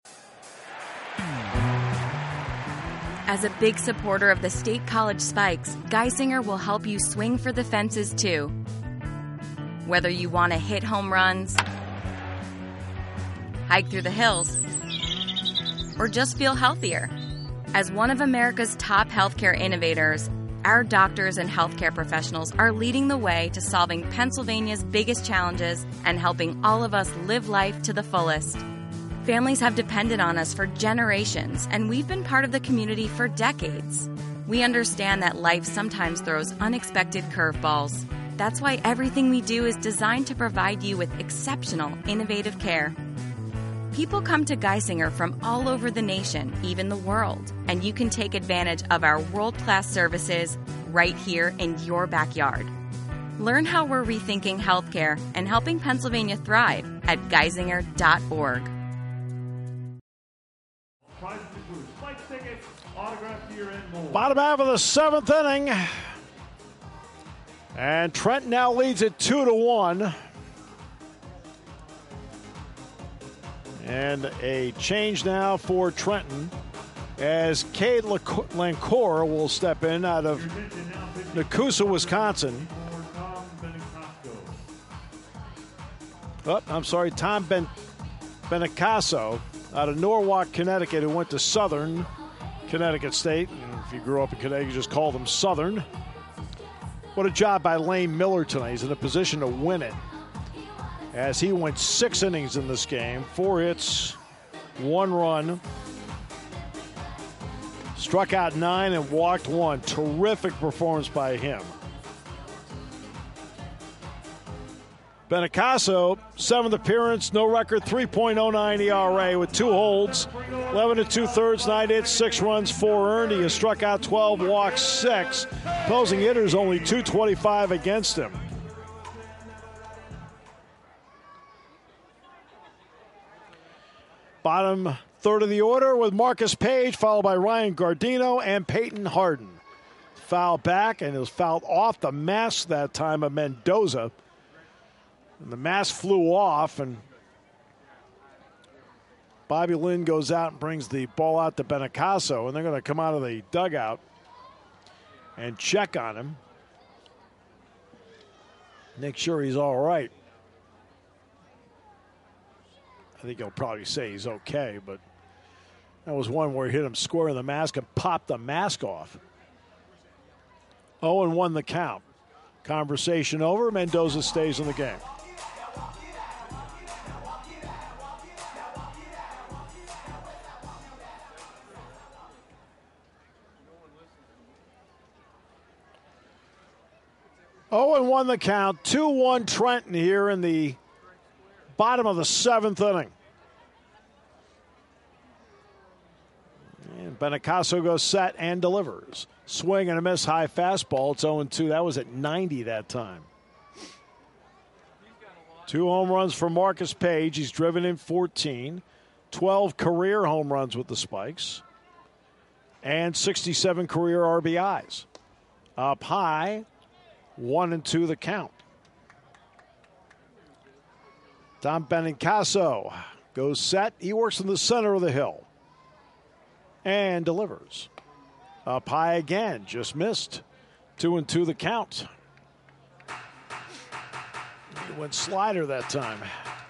As a big supporter of the State College Spikes, Geisinger will help you swing for the fences too. Whether you want to hit home runs, hike through the hills, or just feel healthier. As one of America's top healthcare innovators, our doctors and healthcare professionals are leading the way to solving Pennsylvania's biggest challenges and helping all of us live life to the fullest. Families have depended on us for generations, and we've been part of the community for decades. We understand that life sometimes throws unexpected curveballs. That's why everything we do is designed to provide you with exceptional, innovative care. People come to Geisinger from all over the nation, even the world, and you can take advantage of our world-class services right here in your backyard. Learn how we're rethinking healthcare and helping Pennsylvania thrive at geisinger dot org.
Bottom half of the seventh inning. And Trent now leads it two to one. And a change now for Trenton as Cade Lacour will step in out of Nakusa, Wisconsin. Oh, I'm sorry, Tom Ben Benicasso out of Norwalk, Connecticut, who went to Southern Connecticut State. And if you grew up in Connecticut, you just call them Southern. What a job by Lane Miller tonight. He's in a position to win it, as he went six innings in this game, four hits, one run, struck out nine and walked one. Terrific performance by him. Benicasso, seventh appearance, no record, three point oh nine E R A with two holds, eleven and two-thirds, nine hits, six runs, four earned. He has struck out twelve, walked six. Opposing hitters only two twenty-five against him. Bottom third of the order with Marcus Page, followed by Ryan Gardino and Peyton Harden. Foul back, and it was fouled off the mask that time of Mendoza. And the mask flew off, and Bobby Lynn goes out and brings the ball out to Benicasso, and they're going to come out of the dugout and check on him. Make sure he's all right. I think he'll probably say he's okay, but that was one where he hit him square in the mask and popped the mask off. oh and one the count. Conversation over. Mendoza stays in the game. oh and one the count. two one Trenton here in the bottom of the seventh inning. And Benicasso goes set and delivers. Swing and a miss, high fastball. It's oh and two. That was at ninety that time. Two home runs for Marcus Page. He's driven in fourteen. twelve career home runs with the Spikes. And sixty-seven career R B Is. Up high, one and two the count. Tom Benicasso goes set. He works in the center of the hill and delivers. Up high again, just missed. Two and two the count. He went slider that time.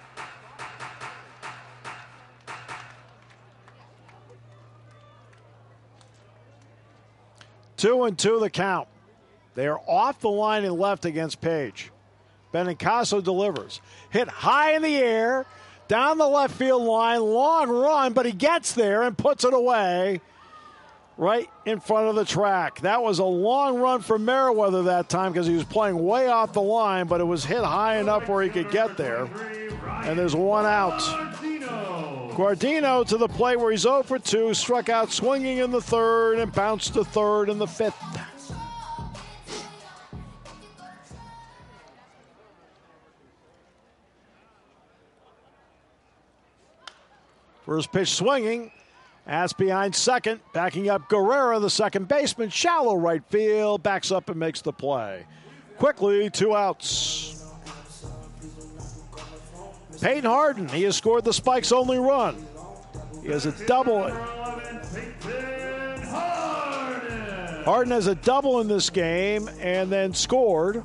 Two and two the count. They are off the line and left against Page. Benicasso delivers. Hit high in the air, down the left field line, long run, but he gets there and puts it away. right in front of the track. That was a long run for Merriweather that time because he was playing way off the line, but it was hit high enough where he could get there. And there's one out. Guardino to the plate where he's oh for two, struck out swinging in the third and bounced to third in the fifth. First pitch swinging. That's behind second. Backing up Guerrero, the second baseman. Shallow right field. Backs up and makes the play. Quickly, two outs. Peyton Harden, he has scored the Spikes' only run. He has a double. Harden has a double in this game and then scored.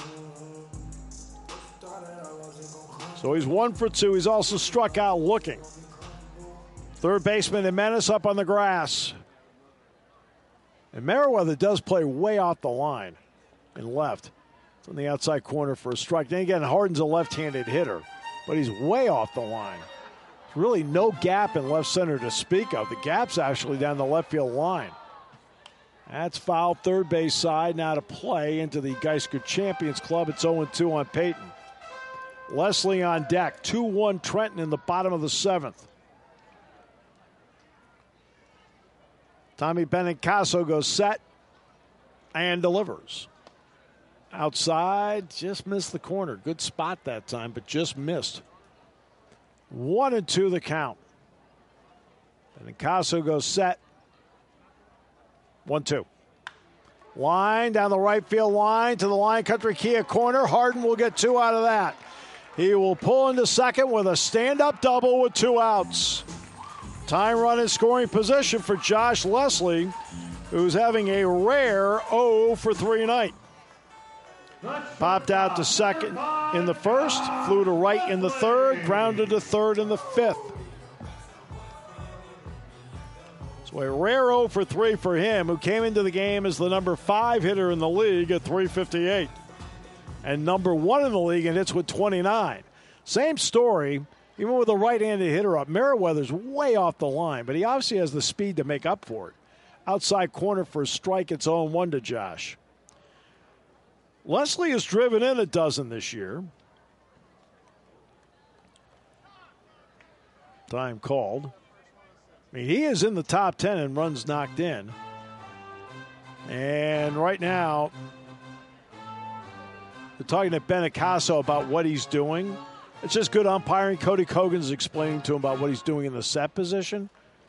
So he's one for two. He's also struck out looking. Third baseman Jimenez up on the grass. And Merriweather does play way off the line and left. It's on the outside corner for a strike. Then again, Harden's a left-handed hitter, but he's way off the line. There's really no gap in left center to speak of. The gap's actually down the left field line. That's foul, third base side. Now to play into the Geisker Champions Club. It's oh and two on Peyton. Leslie on deck. two one Trenton in the bottom of the seventh. Tommy Benincasa goes set and delivers. Outside, just missed the corner. Good spot that time, but just missed. One and two the count. Benincasa goes set. One, two. Line down the right field line to the Lion Country Kia corner. Harden will get two out of that. He will pull into second with a stand-up double with two outs. Time run in scoring position for Josh Leslie, who's having a rare oh for three night. Popped out to second in the first, flew to right in the third, grounded to third in the fifth. So a rare oh for three for him, who came into the game as the number five hitter in the league at three fifty-eight. And number one in the league in hits with twenty-nine. Same story. Even with a right-handed hitter up, Merriweather's way off the line, but he obviously has the speed to make up for it. Outside corner for a strike, it's oh and one to Josh. Leslie has driven in a dozen this year. Time called. I mean, he is in the top ten in runs knocked in. And right now, they're talking to Benincasa about what he's doing. It's just good umpiring. Cody Kogan's explaining to him about what he's doing in the set position.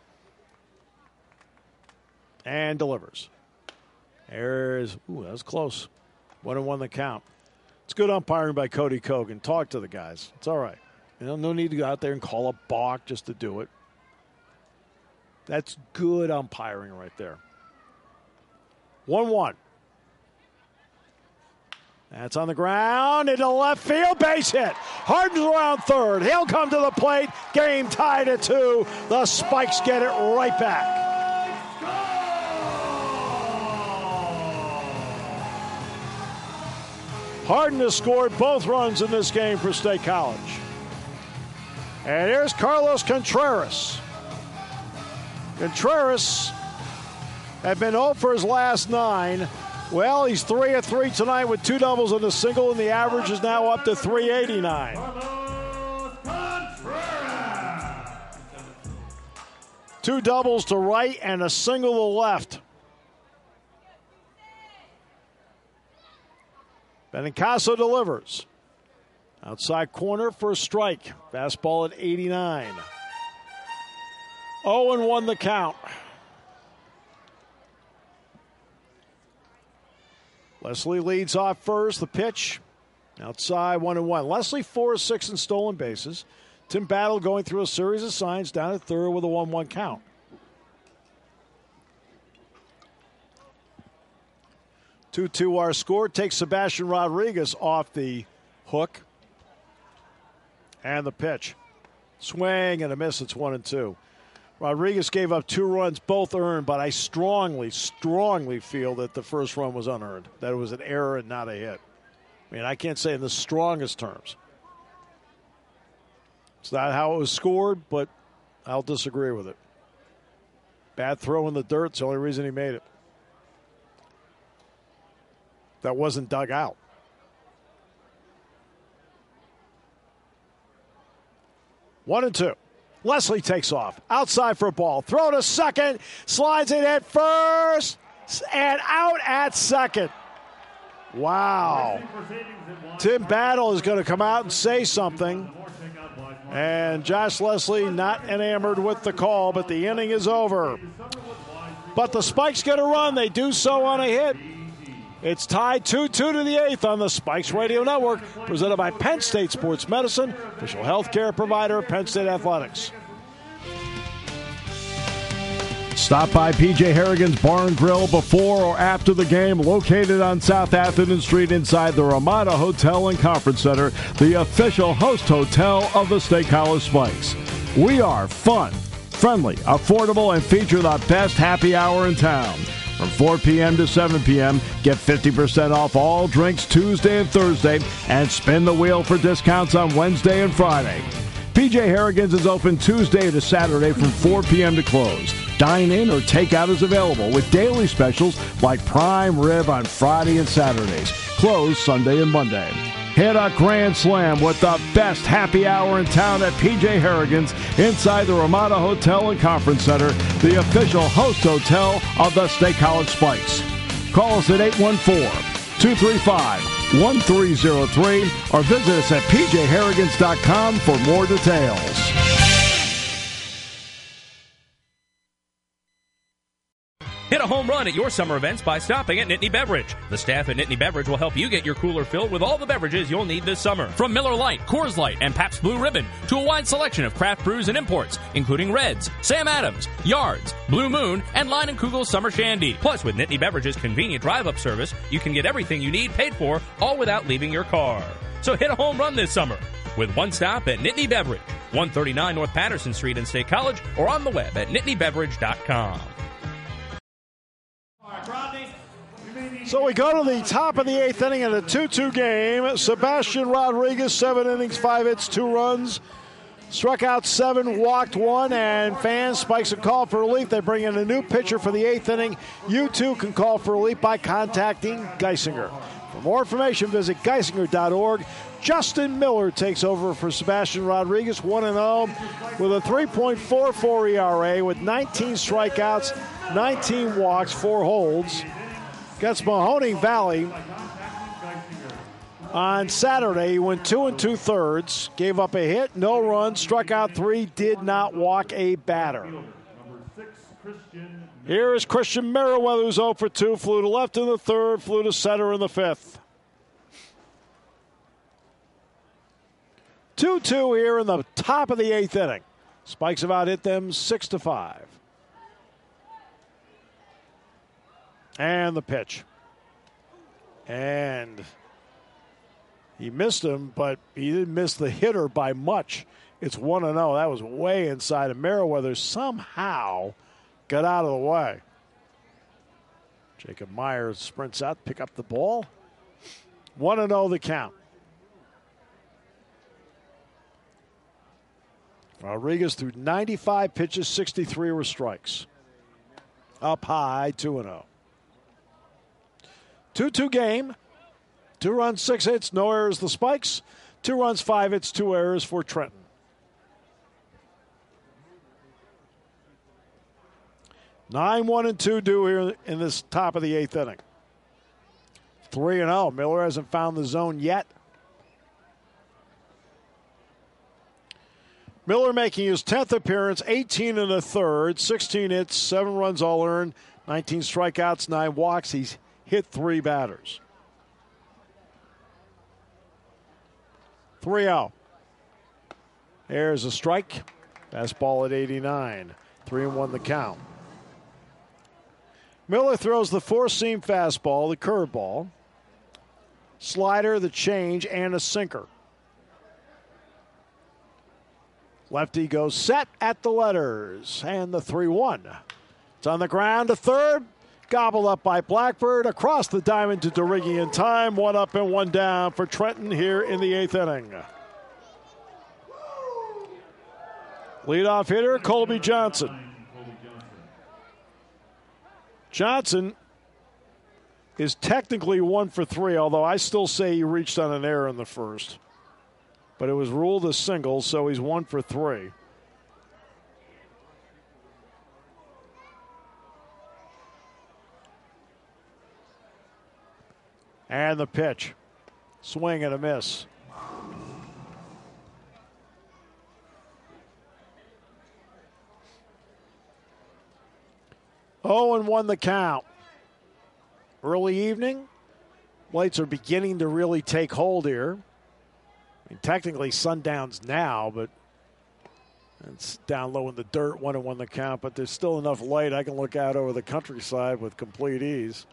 And delivers. There's, ooh, that was close. One and one the count. It's good umpiring by Cody Kogan. Talk to the guys. It's all right. You know, no need to go out there and call a balk just to do it. That's good umpiring right there. one one. That's on the ground into left field, base hit. Harden's around third. He'll come to the plate. Game tied at two. The Spikes get it right back. Harden has scored both runs in this game for State College. And here's Carlos Contreras. Contreras had been oh for his last nine. Well, he's three of three tonight with two doubles and a single, and the average is now up to three eighty-nine. Two doubles to right and a single to left. Benincasa delivers. Outside corner for a strike. Fastball at eighty-nine. oh and one the count. Leslie leads off first. The pitch outside, one and one. Leslie four of six in stolen bases. Tim Battle going through a series of signs down at third with a one one count. two two our score. Takes Sebastian Rodriguez off the hook. And the pitch. Swing and a miss. It's one and two. Rodriguez gave up two runs, both earned, but I strongly, strongly feel that the first run was unearned, that it was an error and not a hit. I mean, I can't say in the strongest terms. It's not how it was scored, but I'll disagree with it. Bad throw in the dirt. It's the only reason he made it. That wasn't dug out. One and two. Leslie takes off. Outside for a ball. Throw to second. Slides it at first. And out at second. Wow. Tim Battle is going to come out and say something. And Josh Leslie not enamored with the call, but the inning is over. But the Spikes get a run. They do so on a hit. It's tied two two to the eighth on the Spikes Radio Network, presented by Penn State Sports Medicine, official health care provider of Penn State Athletics. Stop by P J Harrigan's Bar and Grill before or after the game, located on South Atherton Street inside the Ramada Hotel and Conference Center, the official host hotel of the State College Spikes. We are fun, friendly, affordable, and feature the best happy hour in town. From four p.m. to seven p.m., get fifty percent off all drinks Tuesday and Thursday, and spin the wheel for discounts on Wednesday and Friday. P J Harrigan's is open Tuesday to Saturday from four p.m. to close. Dine-in or takeout is available with daily specials like prime rib on Friday and Saturdays. Closed Sunday and Monday. Hit a grand slam with the best happy hour in town at P J Harrigan's inside the Ramada Hotel and Conference Center, the official host hotel of the State College Spikes. Call us at eight one four, two three five, one three zero three or visit us at p j harrigans dot com for more details.
Hit a home run at your summer events by stopping at Nittany Beverage. The staff at Nittany Beverage will help you get your cooler filled with all the beverages you'll need this summer. From Miller Lite, Coors Light, and Pabst Blue Ribbon to a wide selection of craft brews and imports, including Reds, Sam Adams, Yards, Blue Moon, and Line and Kugel Summer Shandy. Plus, with Nittany Beverage's convenient drive-up service, you can get everything you need paid for, all without leaving your car. So hit a home run this summer with one stop at Nittany Beverage, one thirty-nine North Patterson Street in State College, or on the web at nittany beverage dot com.
So we go to the top of the eighth inning in a two two game. Sebastian Rodriguez, seven innings, five hits, two runs. Struck out seven, walked one, and fans, Spikes, a call for relief. They bring in a new pitcher for the eighth inning. You too can call for relief by contacting Geisinger. For more information, visit geisinger dot org. Justin Miller takes over for Sebastian Rodriguez, one and oh, with a three point four four E R A with nineteen strikeouts, nineteen walks, four holds. Against Mahoning Valley on Saturday, he went two and two thirds, gave up a hit, no runs, struck out three, did not walk a batter. Here is Christian Merriweather, who's oh for two, flew to left in the third, flew to center in the fifth. two two here in the top of the eighth inning. Spikes have out hit them six to five. And the pitch. And he missed him, but he didn't miss the hitter by much. It's one and oh. That was way inside, and Merriweather somehow got out of the way. Jacob Myers sprints out, pick up the ball. one and oh the count. Rodriguez threw ninety-five pitches, sixty-three were strikes. Up high, two and oh. two two game. Two runs, six hits, no errors, the Spikes. Two runs, five hits, two errors for Trenton. nine one and two due here in this top of the eighth inning. three and oh. Miller hasn't found the zone yet. Miller making his tenth appearance, eighteen and a third, sixteen hits, seven runs all earned, nineteen strikeouts, nine walks. He's hit three batters. three oh. There's a strike. Fastball at eighty-nine. three and one the count. Miller throws the four-seam fastball, the curveball, slider, the change, and a sinker. Lefty goes set at the letters, and the three one. It's on the ground to third, gobbled up by Blackbird, across the diamond to DeRiggi in time, one up and one down for Trenton here in the eighth inning. Leadoff hitter, Colby Johnson. Johnson is technically one for three, although I still say he reached on an error in the first. But it was ruled a single, so he's one for three. And the pitch. Swing and a miss. oh and one the count. Early evening. Lights are beginning to really take hold here. I mean, technically sundown's now, but it's down low in the dirt, one and one the count, but there's still enough light I can look out over the countryside with complete ease.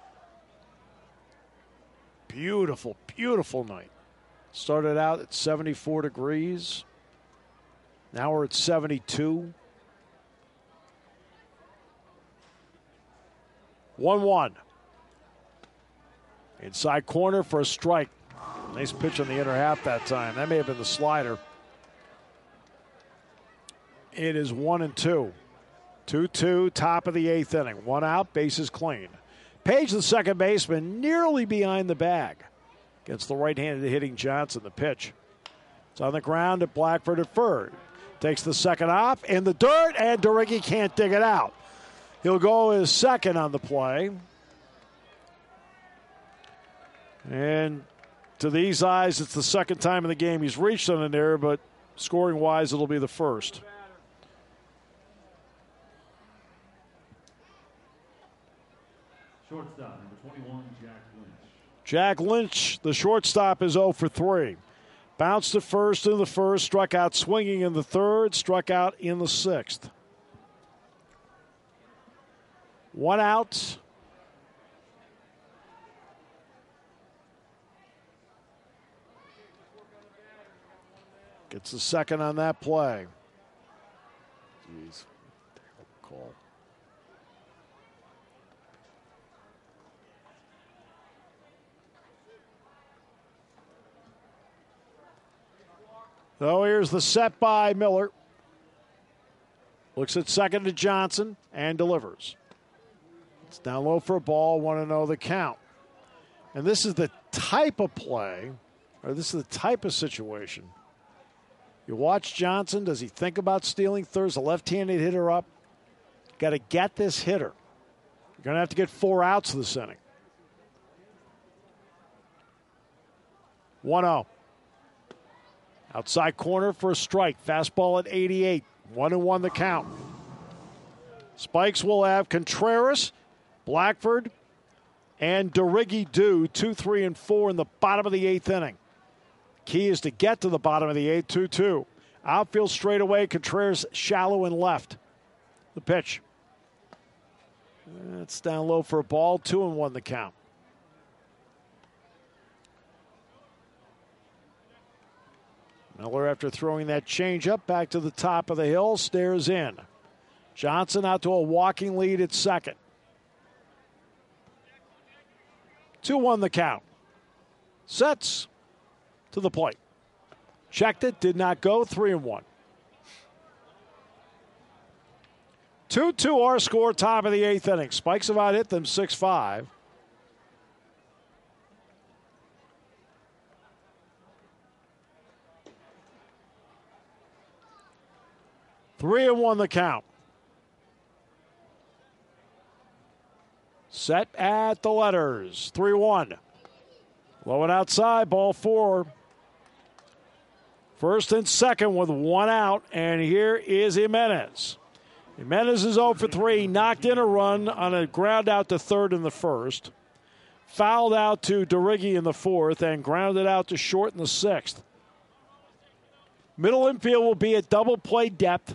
Beautiful, beautiful night. Started out at seventy-four degrees. Now we're at seventy-two. one one. Inside corner for a strike. Nice pitch on the inner half that time. That may have been the slider. It is one and two. two two, top of the eighth inning. One out, bases clean. Page, the second baseman, nearly behind the bag against the right-handed hitting Johnson. The pitch. It's on the ground at Blackford at third. Takes the second off in the dirt, and DeRiggi can't dig it out. He'll go his second on the play. And to these eyes, it's the second time in the game he's reached on an error, but scoring-wise, it'll be the first.
Shortstop, number twenty-one, Jack Lynch.
Jack Lynch, the shortstop, is oh for three. Bounced to first in the first, struck out swinging in the third, struck out in the sixth. One out. Gets the second on that play. Jeez. Call. So here's the set by Miller. Looks at second to Johnson and delivers. It's down low for a ball, one and oh the count. And this is the type of play, or this is the type of situation. You watch Johnson. Does he think about stealing third? Is a left-handed hitter up? Got to get this hitter. You're going to have to get four outs this inning. one oh. Outside corner for a strike. Fastball at eighty-eight. One and one the count. Spikes will have Contreras, Blackford, and DeRiggi due two, three, and four in the bottom of the eighth inning. Key is to get to the bottom of the eighth, two two. Outfield straightaway, Contreras shallow and left. The pitch. It's down low for a ball, two and one the count. Miller, after throwing that changeup back to the top of the hill, stares in. Johnson out to a walking lead at second. two one the count. Sets to the plate. Checked it, did not go, three and one. two two our score, top of the eighth inning. Spikes have out hit them six five. Three and one the count. Set at the letters. three one. Low and outside, ball four. First and second with one out, and here is Jimenez. Jimenez is oh for three, knocked in a run on a ground out to third in the first. Fouled out to DeRiggi in the fourth, and grounded out to short in the sixth. Middle infield will be at double play depth.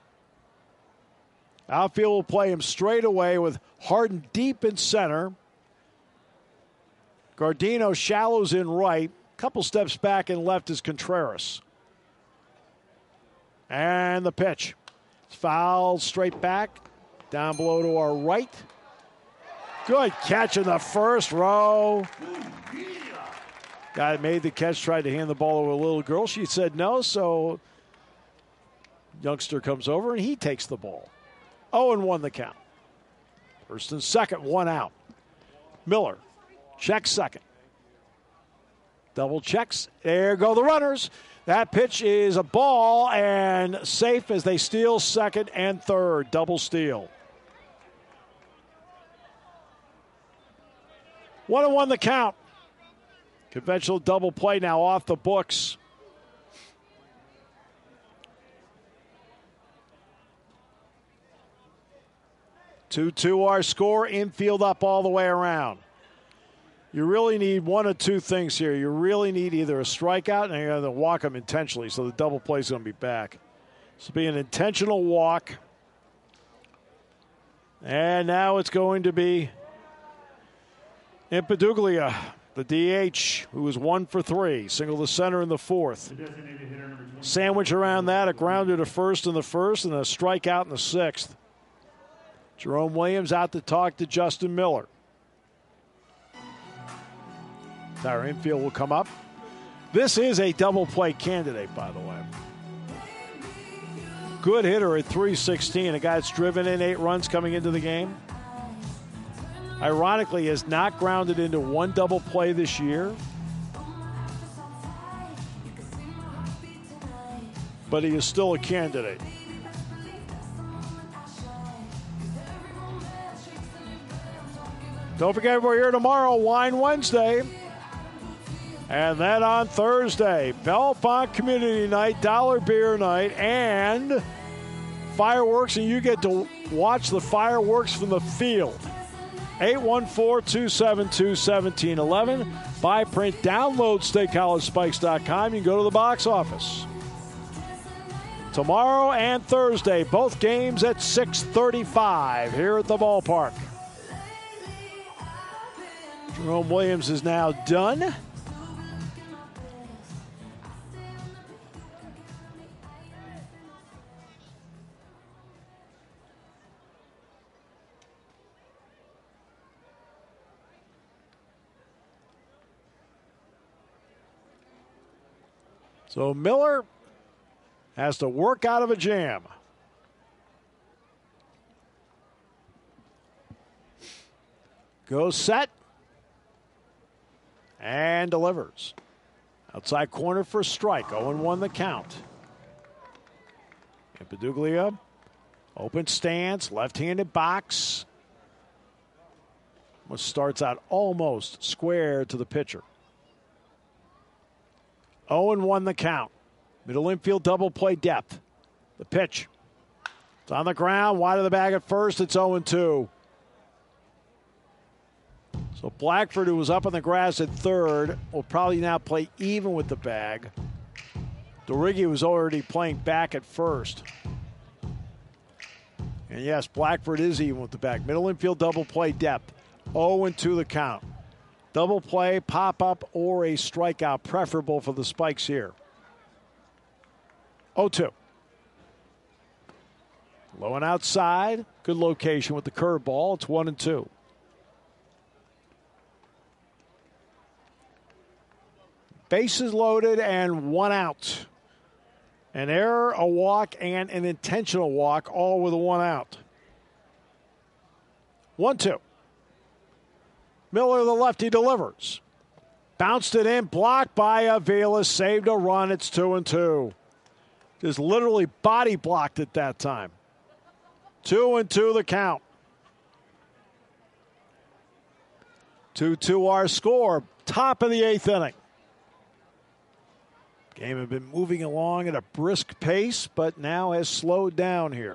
Outfield will play him straight away with Harden deep in center. Gardino shallows in right. Couple steps back and left is Contreras. And the pitch. It's fouled straight back. Down below to our right. Good catch in the first row. Guy made the catch, tried to hand the ball over to a little girl. She said no, so youngster comes over and he takes the ball. oh and one the count. First and second, one out. Miller checks second. Double checks. There go the runners. That pitch is a ball and safe as they steal second and third. Double steal. One and one the count. Conventional double play now off the books. two two our score. Infield up all the way around. You really need one of two things here. You really need either a strikeout, and you got to walk them intentionally, so the double play is going to be back. This will be an intentional walk. And now it's going to be Impaduglia, the D H, who was one for three. Single to center in the fourth. Sandwich around that, a grounder to first in the first, and a strikeout in the sixth. Jerome Williams out to talk to Justin Miller. Our infield will come up. This is a double play candidate, by the way. Good hitter at three sixteen. A guy that's driven in eight runs coming into the game. Ironically, has not grounded into one double play this year. But he is still a candidate. Don't forget, we're here tomorrow, Wine Wednesday. And then on Thursday, Bellefonte Community Night, Dollar Beer Night, and fireworks, and you get to watch the fireworks from the field. eight one four, two seven two, one seven one one. Buy, print, download state college spikes dot com. You can go to the box office. Tomorrow and Thursday, both games at six thirty-five here at the ballpark. Jerome Williams is now done. So Miller has to work out of a jam. Goes set. And delivers. Outside corner for a strike. oh and one the count. Impaduglia. Open stance. Left-handed box. Which starts out almost square to the pitcher. oh and one the count. Middle infield double play depth. The pitch. It's on the ground. Wide of the bag at first. It's oh and two. So Blackford, who was up on the grass at third, will probably now play even with the bag. DeRiggi was already playing back at first. And yes, Blackford is even with the bag. Middle infield double play depth. oh and two the count. Double play, pop-up, or a strikeout preferable for the Spikes here. oh two. Low and outside. Good location with the curveball. It's one and two. Bases loaded and one out. An error, a walk, and an intentional walk, all with a one out. one two. Miller, the lefty, delivers. Bounced it in, blocked by Avila, saved a run. It's two and two. Just literally body blocked it that time. Two and two the count. two two our score. Top of the eighth inning. Game had been moving along at a brisk pace, but now has slowed down here.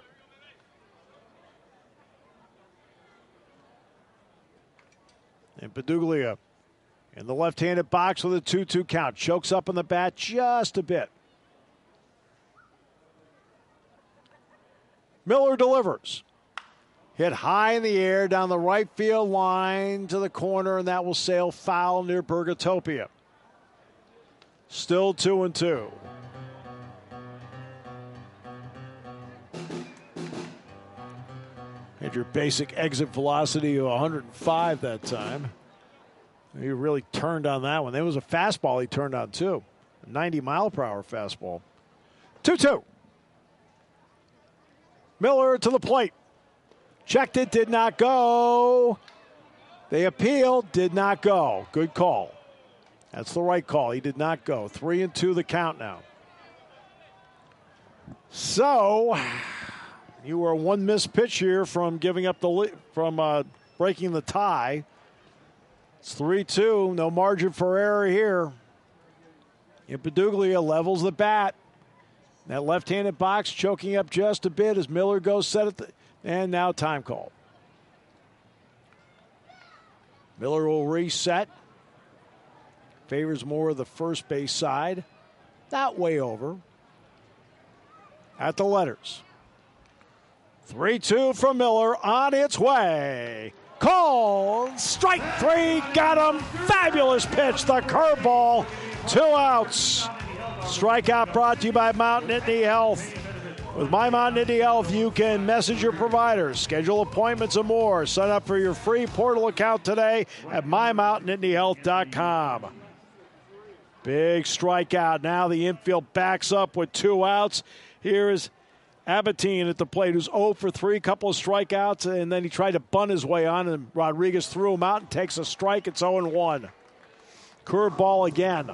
And Impaduglia in the left-handed box with a two two count. Chokes up on the bat just a bit. Miller delivers. Hit high in the air down the right field line to the corner, and that will sail foul near Burgotopia. Still two and two. Had your basic exit velocity of one hundred five that time. He really turned on that one. There was a fastball he turned on too. A ninety mile per hour fastball. two two. Miller to the plate. Checked it, did not go. They appealed, did not go. Good call. That's the right call. He did not go. Three and two the count now. So, you were one missed pitch here from giving up the li- from uh, breaking the tie. It's three two. No margin for error here. Impaduglia levels the bat. That left-handed box choking up just a bit as Miller goes set it. The, and now time call. Miller will reset. Favors more of the first base side. Not way over. At the letters. three two from Miller on its way. Called. Strike three. Got him. Fabulous pitch. The curveball. Two outs. Strikeout brought to you by Mount Nittany Health. With My Mount Nittany Health, you can message your providers, schedule appointments and more. Sign up for your free portal account today at my mount nittany health dot com. Big strikeout. Now the infield backs up with two outs. Here is Abatine at the plate, who's oh for three, couple of strikeouts, and then he tried to bunt his way on, and Rodriguez threw him out and takes a strike. It's oh and one. Curveball again.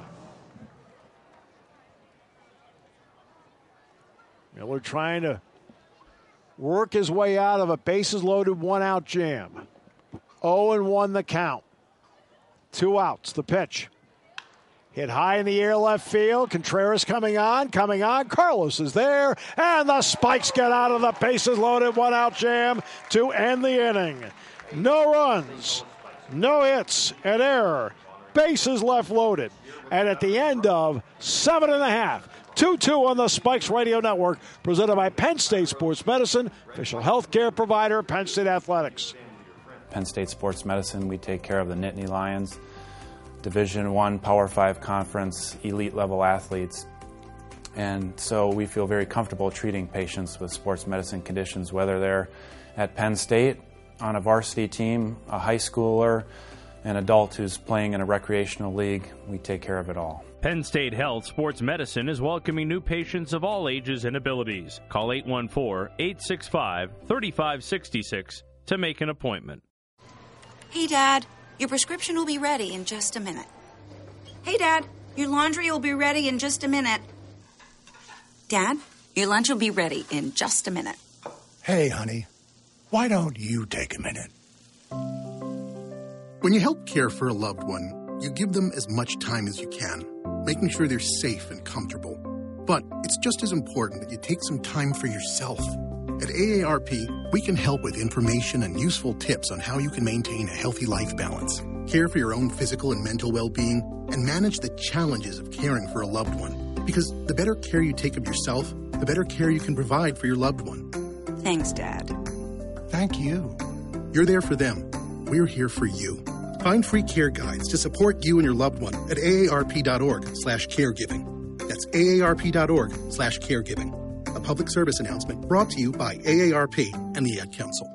Miller trying to work his way out of a bases-loaded one-out jam. oh and one the count. Two outs, the pitch. Hit high in the air left field. Contreras coming on, coming on. Carlos is there, and the Spikes get out of the bases-loaded one-out jam to end the inning. No runs, no hits, an error. Bases left loaded. And at the end of seven and a half, two two on the Spikes Radio Network, presented by Penn State Sports Medicine, official health care provider, Penn State Athletics.
Penn State Sports Medicine, we take care of the Nittany Lions, Division One Power Five Conference, elite level athletes. And so we feel very comfortable treating patients with sports medicine conditions, whether they're at Penn State, on a varsity team, a high schooler, an adult who's playing in a recreational league. We take care of it all.
Penn State Health Sports Medicine is welcoming new patients of all ages and abilities. Call eight one four, eight six five, three five six six to make an appointment.
Hey, Dad, your prescription will be ready in just a minute. Hey, Dad, your laundry will be ready in just a minute. Dad, your lunch will be ready in just a minute.
Hey, honey, why don't you take a minute?
When you help care for a loved one, you give them as much time as you can, making sure they're safe and comfortable. But it's just as important that you take some time for yourself. At A A R P, we can help with information and useful tips on how you can maintain a healthy life balance, care for your own physical and mental well-being, and manage the challenges of caring for a loved one. Because the better care you take of yourself, the better care you can provide for your loved one.
Thanks, Dad.
Thank you.
You're there for them. We're here for you. Find free care guides to support you and your loved one at aarp.org slash caregiving. That's aarp.org slash caregiving. A public service announcement brought to you by A A R P and the Ad Council.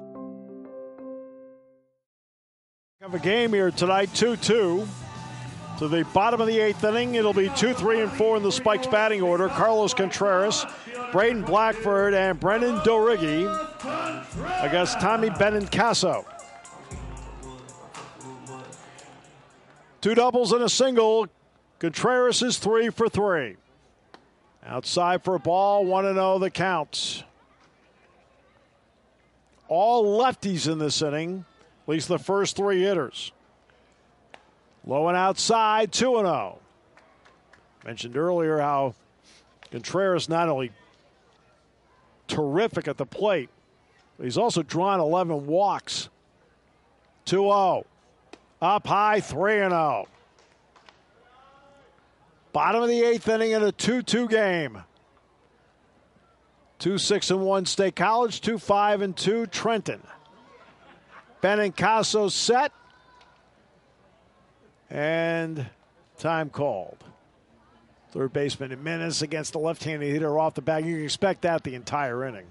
Have a game here tonight, two two. To the bottom of the eighth inning, it'll be two, three, and four in the Spikes batting order. Carlos Contreras, Braden Blackford, and Brendan Dorighi against Tommy Benincasa. Two doubles and a single. Contreras is three for three. Outside for a ball, one and oh the count. All lefties in this inning, at least the first three hitters. Low and outside, two and oh. Mentioned earlier how Contreras not only terrific at the plate, but he's also drawn eleven walks. two oh. Up high, three and oh. Bottom of the eighth inning in a two two game. two six and one State College, two five and two Trenton. Benincasa set. And time called. Third baseman Jimenez against the left-handed hitter off the bag. You can expect that the entire inning.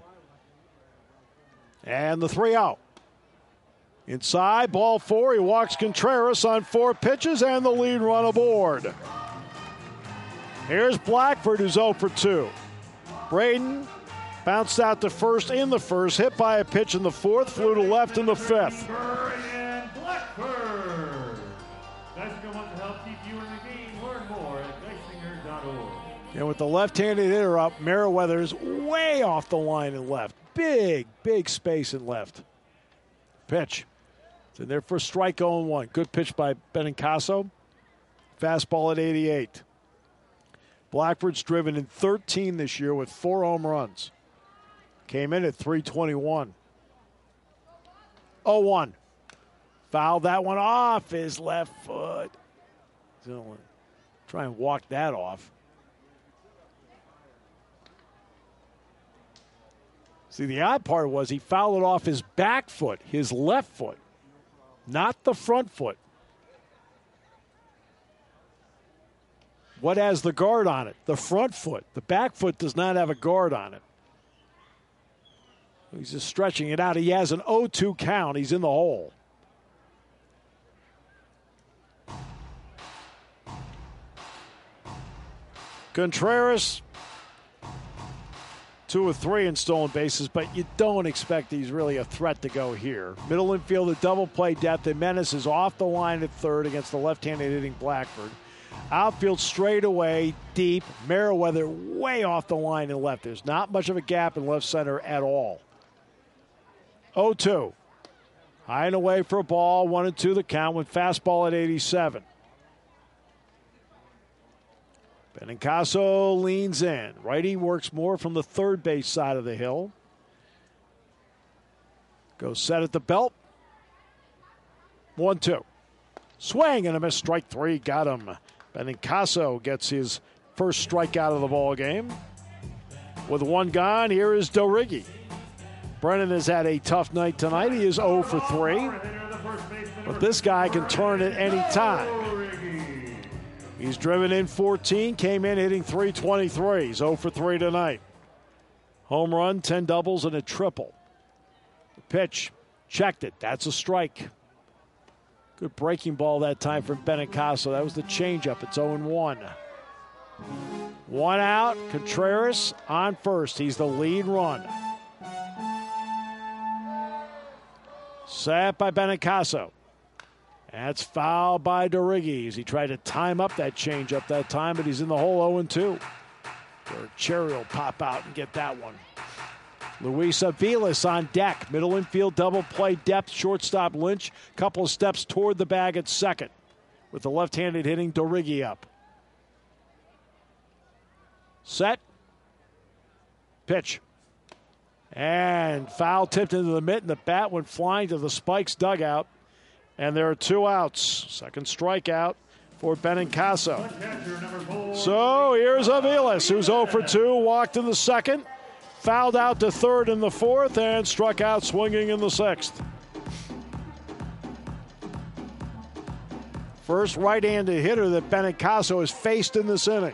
And the three out. Inside, ball four. He walks Contreras on four pitches and the lead run aboard. Here's Blackford, who's oh for two. Braden Bounced out to first in the first, hit by a pitch in the fourth, flew to left in the fifth.
And Blackford. That's going to help keep you in the game. Learn more at geisinger dot org.
And with the left-handed hitter up, Merriweather's way off the line and left. Big, big space in left. Pitch. It's in there for strike oh and one. Good pitch by Benincasa. Fastball at eighty-eight. Blackford's driven in thirteen this year with four home runs. Came in at three twenty-one. oh one. Fouled that one off his left foot. So try and walk that off. See, the odd part was he fouled it off his back foot, his left foot, not the front foot. What has the guard on it? The front foot. The back foot does not have a guard on it. He's just stretching it out. He has an oh two count. He's in the hole. Contreras, two of three in stolen bases, but you don't expect he's really a threat to go here. Middle infield, a double play depth. And Menace is off the line at third against the left-handed hitting Blackford. Outfield straight away, deep. Merriweather way off the line and left. There's not much of a gap in left center at all. oh two. High and away for a ball. one and two the count with fastball at eighty-seven. Benincasa leans in. Righty works more from the third base side of the hill. Goes set at the belt. one two. Swing and a miss. Strike three. Got him. Benincasa gets his first strikeout of the ball game. With one gone, here is Dorigi. Brennan has had a tough night tonight. He is oh for three. But this guy can turn at any time. He's driven in fourteen, came in hitting three twenty-three. He's oh for three tonight. Home run, ten doubles, and a triple. The pitch, checked it. That's a strike. Good breaking ball that time from Benincasa. That was the changeup. It's oh and one. One out. Contreras on first. He's the lead run. Set by Benincasa. That's fouled by Dorigi as he tried to time up that changeup that time, but he's in the hole oh and two. Where Cherry will pop out and get that one. Luis Aviles on deck. Middle infield double play depth. Shortstop Lynch. Couple of steps toward the bag at second. With the left-handed hitting Dorigi up. Set. Pitch. And foul tipped into the mitten. The bat went flying to the Spikes dugout. And there are two outs. Second strikeout for Benincasa. So here's Aviles, who's oh for two. Walked in the second. Fouled out to third in the fourth and struck out swinging in the sixth. First right-handed hitter that Benincasa has faced in this inning.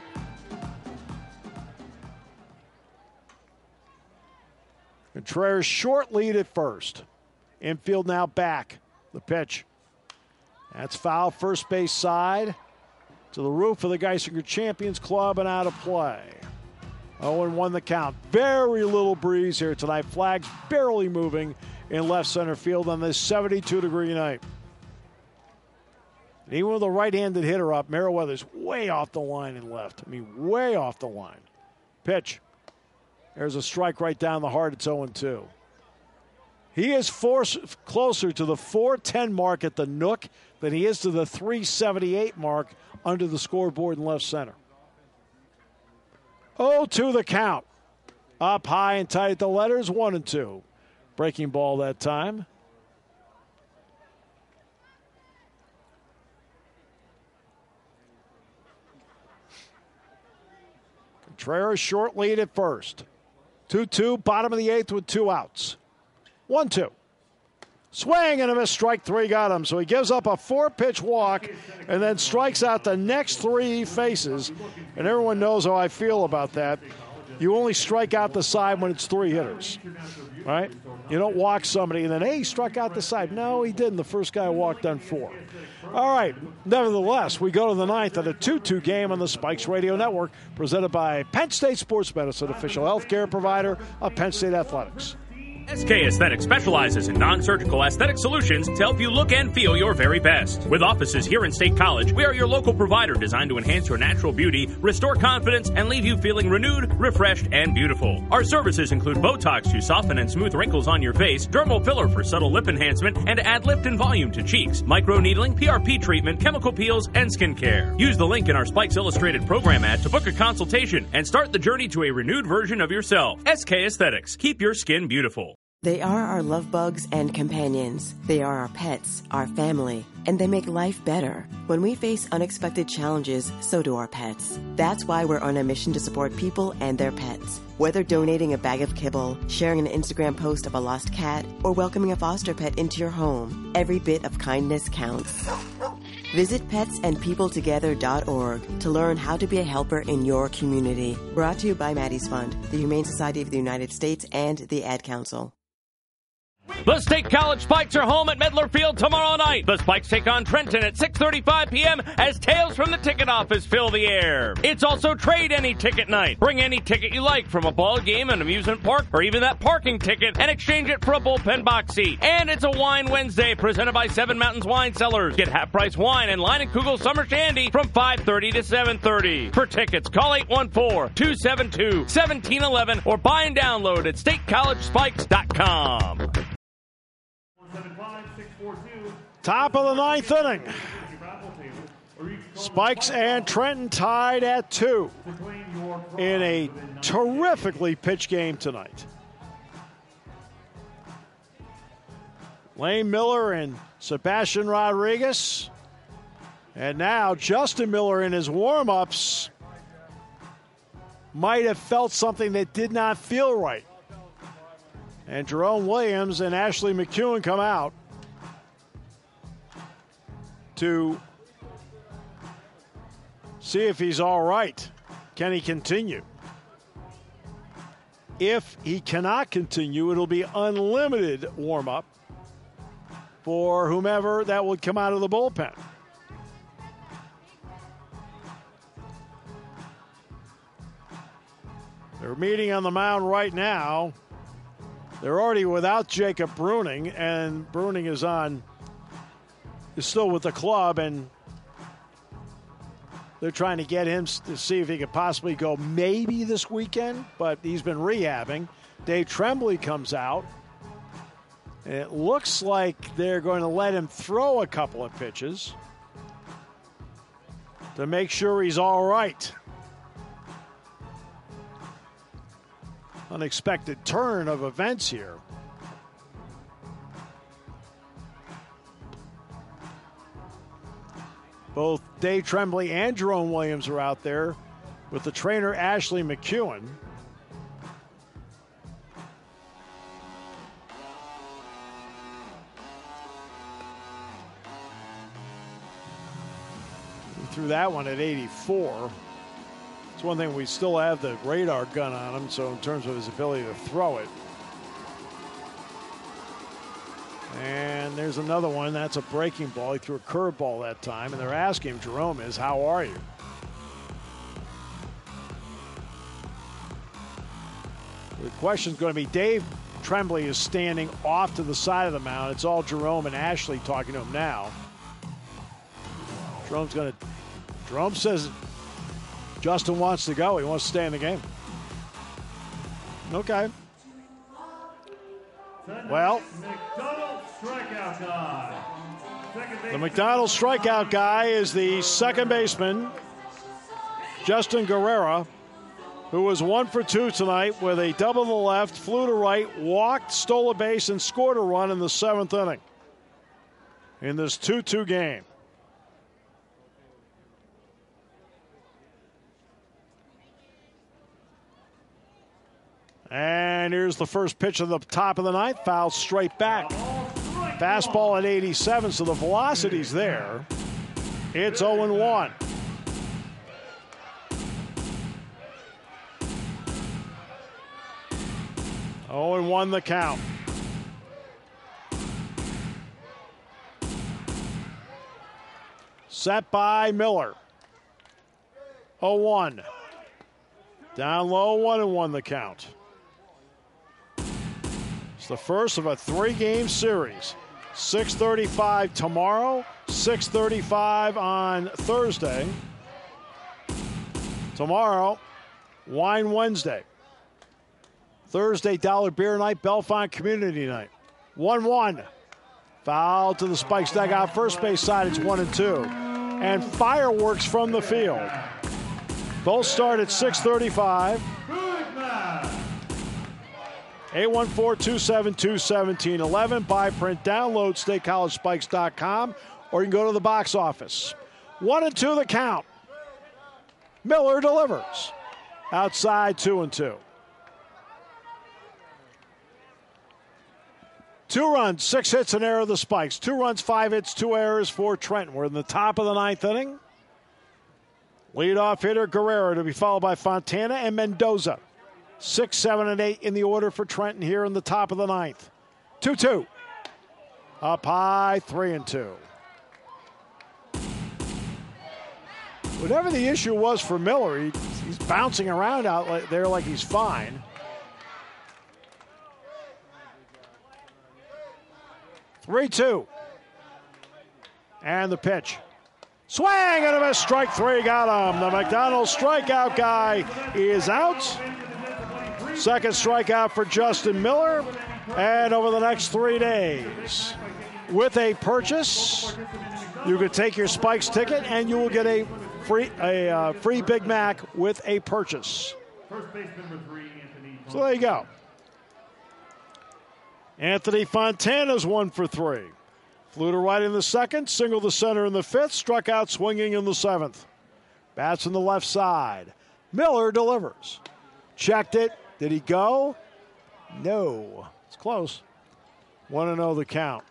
Contreras short lead at first. Infield now back. The pitch. That's foul first base side to the roof of the Geisinger Champions Club and out of play. oh and one the count. Very little breeze here tonight. Flags barely moving in left center field on this seventy-two degree night. And even with a right-handed hitter up, Merriweather's way off the line and left. I mean, way off the line. Pitch. There's a strike right down the heart. It's oh and two. He is forced closer to the four ten mark at the Nook than he is to the three seventy-eight mark under the scoreboard in left center. oh two the count. Up high and tight at the letters, one and two. Breaking ball that time. Contreras short lead at first. two two, bottom of the eighth with two outs. one two. Swing and a miss. Strike three got him. So he gives up a four-pitch walk and then strikes out the next three he faces. And everyone knows how I feel about that. You only strike out the side when it's three hitters, right? You don't walk somebody and then, hey, he struck out the side. No, he didn't. The first guy walked on four. All right. Nevertheless, we go to the ninth at a two two game on the Spikes Radio Network, presented by Penn State Sports Medicine, official health care provider of Penn State Athletics.
S K Aesthetics specializes in non-surgical aesthetic solutions to help you look and feel your very best. With offices here in State College, we are your local provider designed to enhance your natural beauty, restore confidence, and leave you feeling renewed, refreshed, and beautiful. Our services include Botox to soften and smooth wrinkles on your face, dermal filler for subtle lip enhancement, and to add lift and volume to cheeks, microneedling, P R P treatment, chemical peels, and skincare. Use the link in our Spikes Illustrated program ad to book a consultation and start the journey to a renewed version of yourself. S K Aesthetics. Keep your skin beautiful.
They are our love bugs and companions. They are our pets, our family, and they make life better. When we face unexpected challenges, so do our pets. That's why we're on a mission to support people and their pets. Whether donating a bag of kibble, sharing an Instagram post of a lost cat, or welcoming a foster pet into your home, every bit of kindness counts. Visit pets and people together dot org to learn how to be a helper in your community. Brought to you by Maddie's Fund, the Humane Society of the United States, and the Ad Council.
The State College Spikes are home at Medler Field tomorrow night. The Spikes take on Trenton at six thirty-five p.m. as Tales from the Ticket Office fill the air. It's also Trade Any Ticket Night. Bring any ticket you like from a ball game, an amusement park, or even that parking ticket and exchange it for a bullpen box seat. And it's a Wine Wednesday presented by Seven Mountains Wine Cellars. Get half-price wine and Leinenkugel Summer Shandy from five thirty to seven thirty. For tickets, call eight one four, two seven two, one seven one one or buy and download at state college spikes dot com.
Top of the ninth inning. Spikes and Trenton tied at two in a terrifically pitched game tonight. Lane Miller and Sebastian Rodriguez. And now Justin Miller in his warm-ups might have felt something that did not feel right. And Jerome Williams and Ashley McEwen come out to see if he's all right. Can he continue? If he cannot continue, it'll be unlimited warm-up for whomever that would come out of the bullpen. They're meeting on the mound right now. They're already without Jacob Bruning, and Bruning is on, is still with the club, and they're trying to get him to see if he could possibly go maybe this weekend, but he's been rehabbing. Dave Tremblay comes out, and it looks like they're going to let him throw a couple of pitches to make sure he's all right. Unexpected turn of events here. Both Dave Tremblay and Jerome Williams are out there with the trainer Ashley McEwen. We threw that one at eighty-four. It's one thing, we still have the radar gun on him, so in terms of his ability to throw it. And there's another one. That's a breaking ball. He threw a curveball that time, and they're asking him, Jerome is, how are you? The question's going to be, Dave Tremblay is standing off to the side of the mound. It's all Jerome and Ashley talking to him now. Jerome's going to, Jerome says Justin wants to go. He wants to stay in the game. Okay. Well, the McDonald strikeout guy is the second baseman, Justin Guerrera, who was one for two tonight with a double to the left, flew to right, walked, stole a base, and scored a run in the seventh inning in this two two game. And here's the first pitch of the top of the ninth, fouled straight back. Fastball at eighty-seven, so the velocity's there. It's oh and one. oh and one the count. Set by Miller. oh one. Down low, one and one the count. It's the first of a three-game series. six thirty-five tomorrow, six thirty-five on Thursday. Tomorrow, Wine Wednesday. Thursday, Dollar Beer Night, Bellefonte Community Night. one one. Foul to the Spikes dugout. First base side, it's one and two. And fireworks from the field. Both start at six thirty-five. eight one four, two seven two, one seven one one. Buy, print, download, state college spikes dot com, or you can go to the box office. One and two the count. Miller delivers. Outside, two and two. Two runs, six hits, an error of the Spikes. Two runs, five hits, two errors for Trenton. We're in the top of the ninth inning. Leadoff hitter Guerrero to be followed by Fontana and Mendoza. Six, seven, and eight in the order for Trenton here in the top of the ninth. two two. Up high, three and two. Whatever the issue was for Miller, he, he's bouncing around out there like he's fine. three two. And the pitch. Swing and a miss. Strike three. Got him. The McDonald strikeout guy is out. Second strikeout for Justin Miller. And over the next three days, with a purchase, you can take your Spikes ticket and you will get a free a uh, free Big Mac with a purchase. So there you go. Anthony Fontana's one for three. Flew to right in the second, single to center in the fifth, struck out swinging in the seventh. Bats on the left side. Miller delivers. Checked it. Did he go? No. It's close. one and oh the count.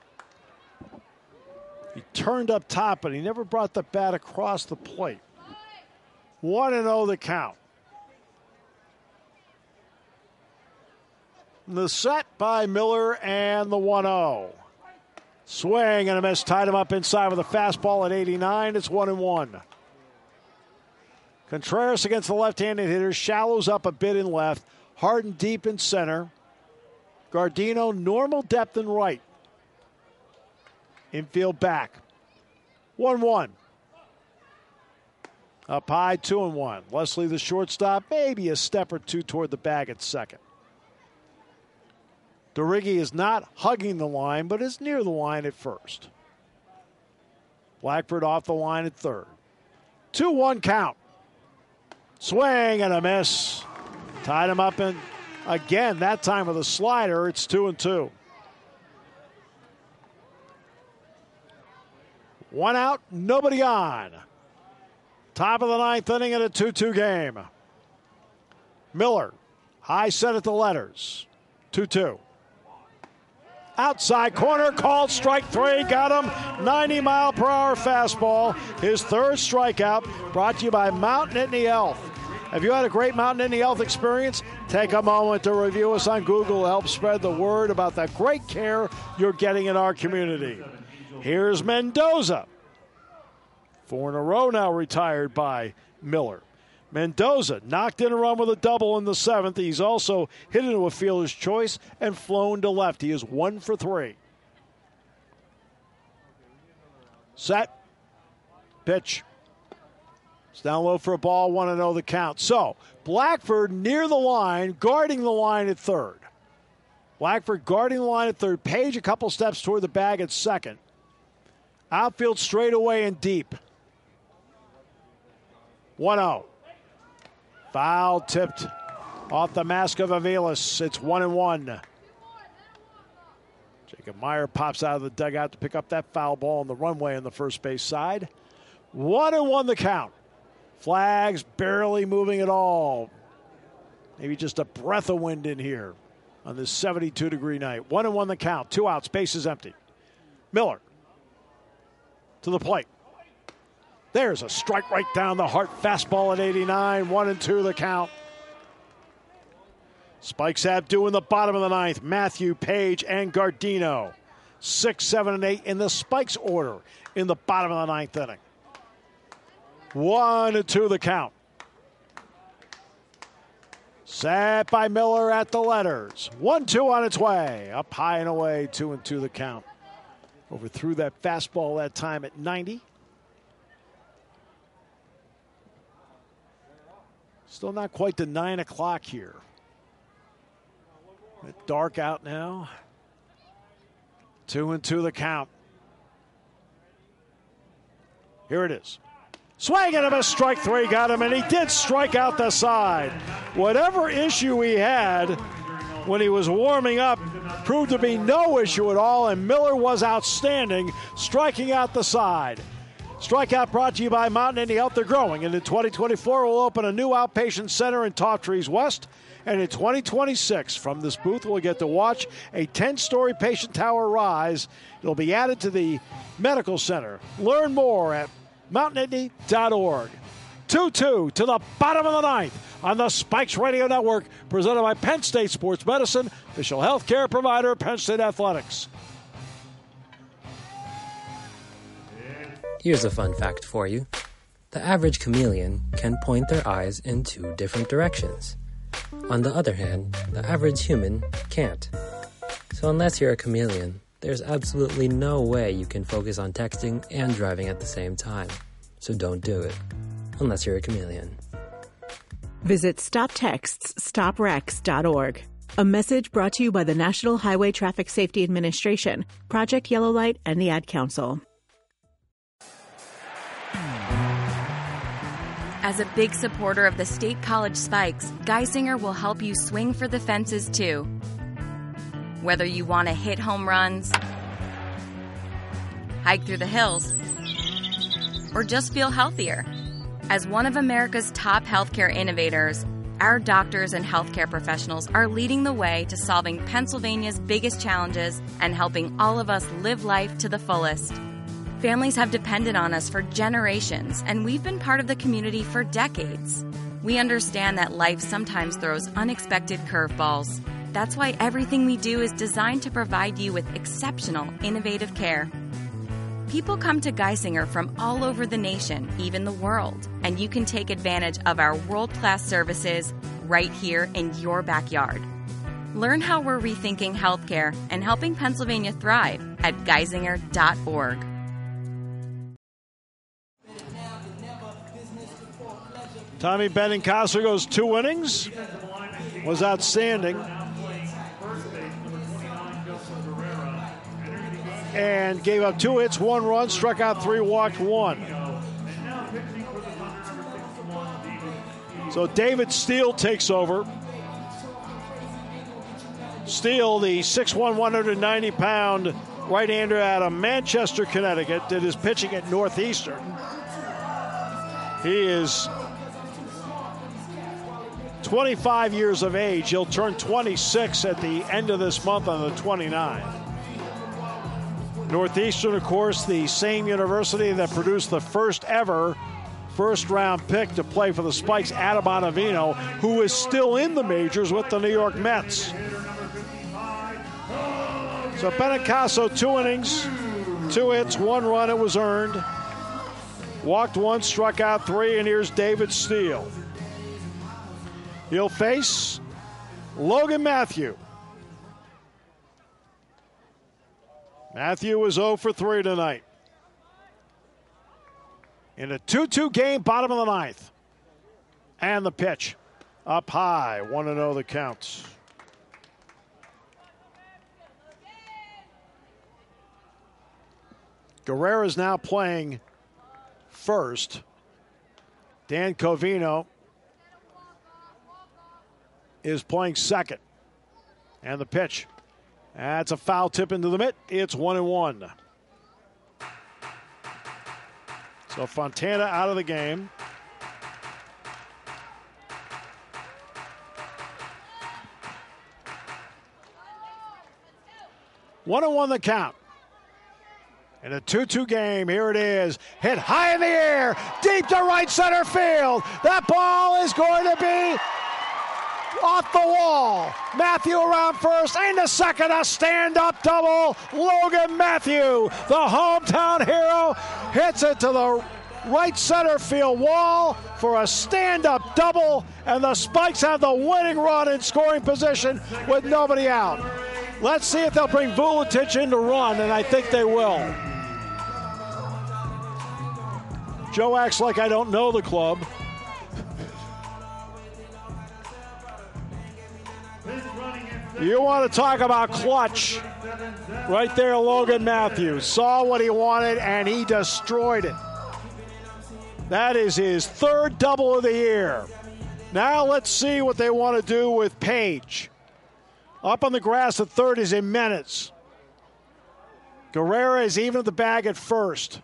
He turned up top, but he never brought the bat across the plate. one and oh the count. The set by Miller and the one oh. Swing and a miss. Tied him up inside with a fastball at eighty-nine. It's one and one. Contreras against the left-handed hitter. Shallows up a bit in left. Harden deep in center. Gardino normal depth in right. Infield back. one one. Up high, two and one. Leslie, the shortstop, maybe a step or two toward the bag at second. DeRiggi is not hugging the line, but is near the line at first. Blackford off the line at third. two one count. Swing and a miss. Tied him up in, again, that time with a slider. It's two and two. One out, nobody on. Top of the ninth inning in a two two game. Miller, high set at the letters. two two. Outside corner, called strike three, got him. ninety mile per hour fastball. His third strikeout, brought to you by Mount Nittany Health. Have you had a great Mount Nittany Health experience? Take a moment to review us on Google. Help spread the word about the great care you're getting in our community. Here's Mendoza. Four in a row now retired by Miller. Mendoza knocked in a run with a double in the seventh. He's also hit into a fielder's choice and flown to left. He is one for three. Set. Pitch. It's down low for a ball, one and oh the count. So, Blackford near the line, guarding the line at third. Blackford guarding the line at third. Page a couple steps toward the bag at second. Outfield straight away and deep. one oh. Foul tipped off the mask of Aviles. It's one and one. Jacob Meyer pops out of the dugout to pick up that foul ball on the runway on the first base side. One and one the count. Flags barely moving at all. Maybe just a breath of wind in here on this seventy-two degree night. One and one the count. Two outs. Base is empty. Miller to the plate. There's a strike right down the heart. Fastball at eighty-nine. One and two the count. Spikes have due in the bottom of the ninth. Matthew, Page, and Gardino. Six, seven, and eight in the Spikes order in the bottom of the ninth inning. One and two the count. Set by Miller at the letters. One two on its way. Up high and away. Two and two the count. Overthrew that fastball that time at ninety. Still not quite to nine o'clock here. It's dark out now. Two and two the count. Here it is. Swing and a miss, strike three, got him, and he did strike out the side. Whatever issue he had when he was warming up proved to be no issue at all, and Miller was outstanding, striking out the side. Strikeout brought to you by Mountain Indy Health. They're growing, and in twenty twenty-four we'll open a new outpatient center in Top Trees West, and in twenty twenty-six from this booth we'll get to watch a ten-story patient tower rise. It'll be added to the medical center. Learn more at mountain indy dot org. two two to the bottom of the ninth on the Spikes Radio Network, presented by Penn State Sports Medicine, official health care provider, Penn State Athletics.
Here's a fun fact for you. The average chameleon can point their eyes in two different directions. On the other hand, the average human can't. So unless you're a chameleon, there's absolutely no way you can focus on texting and driving at the same time. So don't do it, unless you're a chameleon.
Visit stop texts stop wrecks dot org. A message brought to you by the National Highway Traffic Safety Administration, Project Yellow Light, and the Ad Council.
As a big supporter of the State College Spikes, Geisinger will help you swing for the fences too. Whether you want to hit home runs, hike through the hills, or just feel healthier. As one of America's top healthcare innovators, our doctors and healthcare professionals are leading the way to solving Pennsylvania's biggest challenges and helping all of us live life to the fullest. Families have depended on us for generations, and we've been part of the community for decades. We understand that life sometimes throws unexpected curveballs. That's why everything we do is designed to provide you with exceptional, innovative care. People come to Geisinger from all over the nation, even the world, and you can take advantage of our world-class services right here in your backyard. Learn how we're rethinking healthcare and helping Pennsylvania thrive at geisinger dot org.
Tommy Benincasa goes two innings, was outstanding, and gave up two hits, one run, struck out three, walked one. So David Steele takes over. Steele, the six one, one hundred ninety pound right-hander out of Manchester, Connecticut, did his pitching at Northeastern. He is twenty-five years of age. He'll turn twenty-six at the end of this month on the twenty-ninth. Northeastern, of course, the same university that produced the first ever first-round pick to play for the Spikes, Adam Ottavino, who is still in the majors with the New York Mets. So Benincasa, two innings, two hits, one run. It was earned. Walked one, struck out three, and here's David Steele. He'll face Logan Matthew. Matthew was oh for three tonight. In a two two game, bottom of the ninth. And the pitch. Up high, one and oh the count. Guerrera's now playing first. Dan Covino is playing second. And the pitch. That's a foul tip into the mitt. It's one and one. So Fontana out of the game. One and one the count. In a two two game, here it is. Hit high in the air, deep to right center field. That ball is going to be off the wall. Matthew around first, and to second, a stand-up double. Logan Matthew, the hometown hero, hits it to the right center field wall for a stand-up double, and the Spikes have the winning run in scoring position with nobody out. Let's see if they'll bring Vuletic in to run, and I think they will. Joe acts like I don't know the club. You want to talk about clutch. Right there, Logan Matthews saw what he wanted, and he destroyed it. That is his third double of the year. Now let's see what they want to do with Page. Up on the grass at third is Jimenez. Guerrera is even at the bag at first.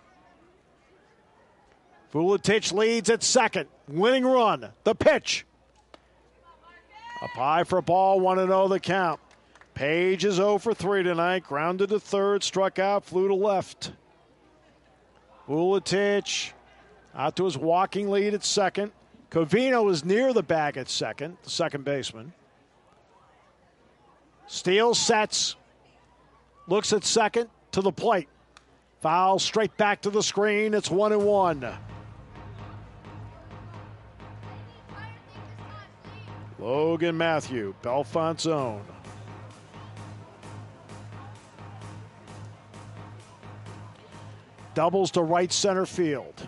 Vuletic leads at second. Winning run. The pitch. Up high for a ball, one and oh the count. Page is oh for three tonight. Grounded to third, struck out, flew to left. Vuletic out to his walking lead at second. Covino is near the bag at second, the second baseman. Steele sets, looks at second, to the plate. Foul straight back to the screen. It's one and one. Logan Matthew, Belfont's own. Doubles to right center field.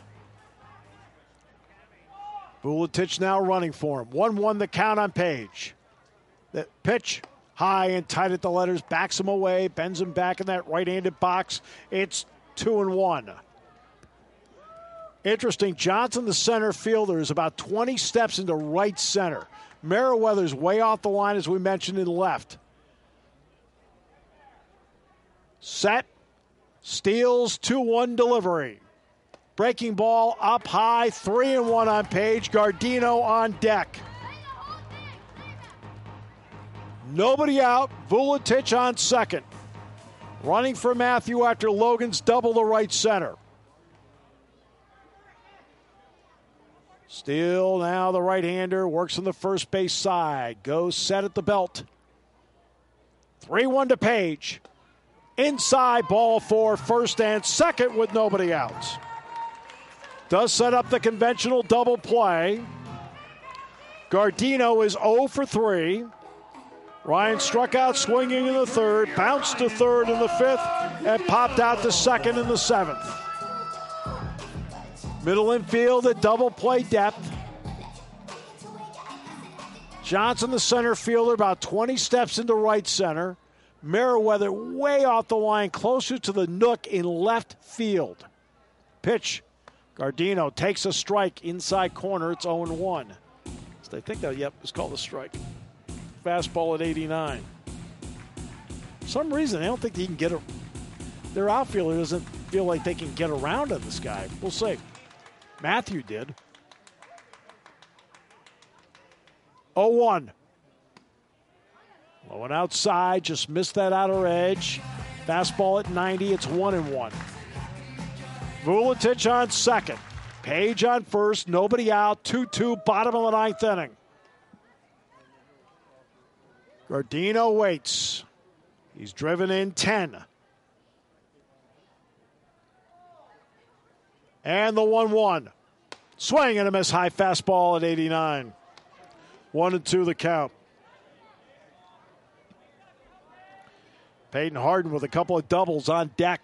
Vuletic now running for him. one one the count on Page. The pitch high and tight at the letters, backs him away, bends him back in that right-handed box. It's two and one. Interesting, Johnson, the center fielder, is about twenty steps into right center. Merriweather's way off the line, as we mentioned, in left. Set, steals, two one delivery. Breaking ball up high, three and one on Page. Gardino on deck. Nobody out. Vuletic on second. Running for Matthew after Logan's double to right center. Still now the right-hander works on the first base side. Goes set at the belt. three one to Page. Inside, ball for first and second with nobody out. Does set up the conventional double play. Gardino is oh for three. Ryan struck out swinging in the third, bounced to third in the fifth, and popped out to second in the seventh. Middle infield at double play depth. Johnson, the center fielder, about twenty steps into right center. Merriweather way off the line, closer to the nook in left field. Pitch. Gardino takes a strike inside corner. It's oh and one. So they think that, yep, it's called a strike. Fastball at eighty-nine. For some reason, I don't think he can get a. Their outfielder doesn't feel like they can get around on this guy. We'll see. Matthew did. oh one. Low and outside, just missed that outer edge. Fastball at ninety, it's one and one. Vuletic on second. Page on first, nobody out, two two, bottom of the ninth inning. Gardino waits. He's driven in ten. And the one one. Swing and a miss, high fastball at eighty-nine. One and two the count. Peyton Harden with a couple of doubles on deck.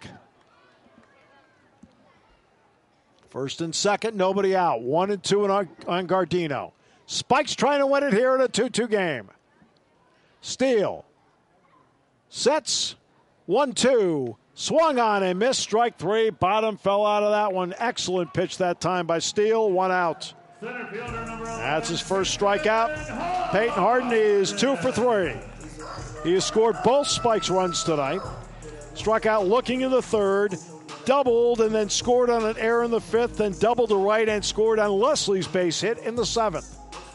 First and second, nobody out. One and two on, on Gardino. Spikes trying to win it here in a two two game. Steele. Sets. one two. Swung on and missed. Strike three. Bottom fell out of that one. Excellent pitch that time by Steele. One out. That's his first strikeout. Peyton Harden is two for three. He has scored both Spikes runs tonight. Struck out looking in the third. Doubled and then scored on an error in the fifth. Then doubled to right and scored on Leslie's base hit in the seventh.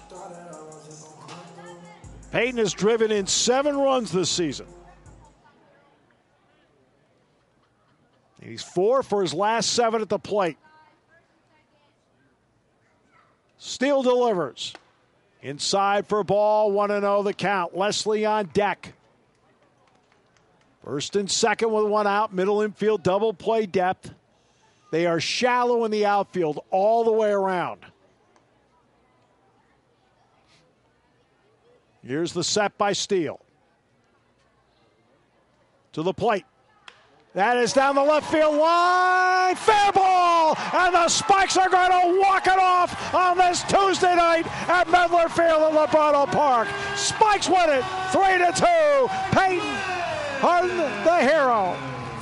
Peyton has driven in seven runs this season. He's four for his last seven at the plate. Steele delivers. Inside for a ball, one and oh the count. Leslie on deck. First and second with one out. Middle infield double play depth. They are shallow in the outfield all the way around. Here's the set by Steele. To the plate. That is down the left field line. Fair ball! And the Spikes are going to walk it off on this Tuesday night at Medler Field at Lebrano Park. Spikes win it three to two. Peyton Harden, the hero.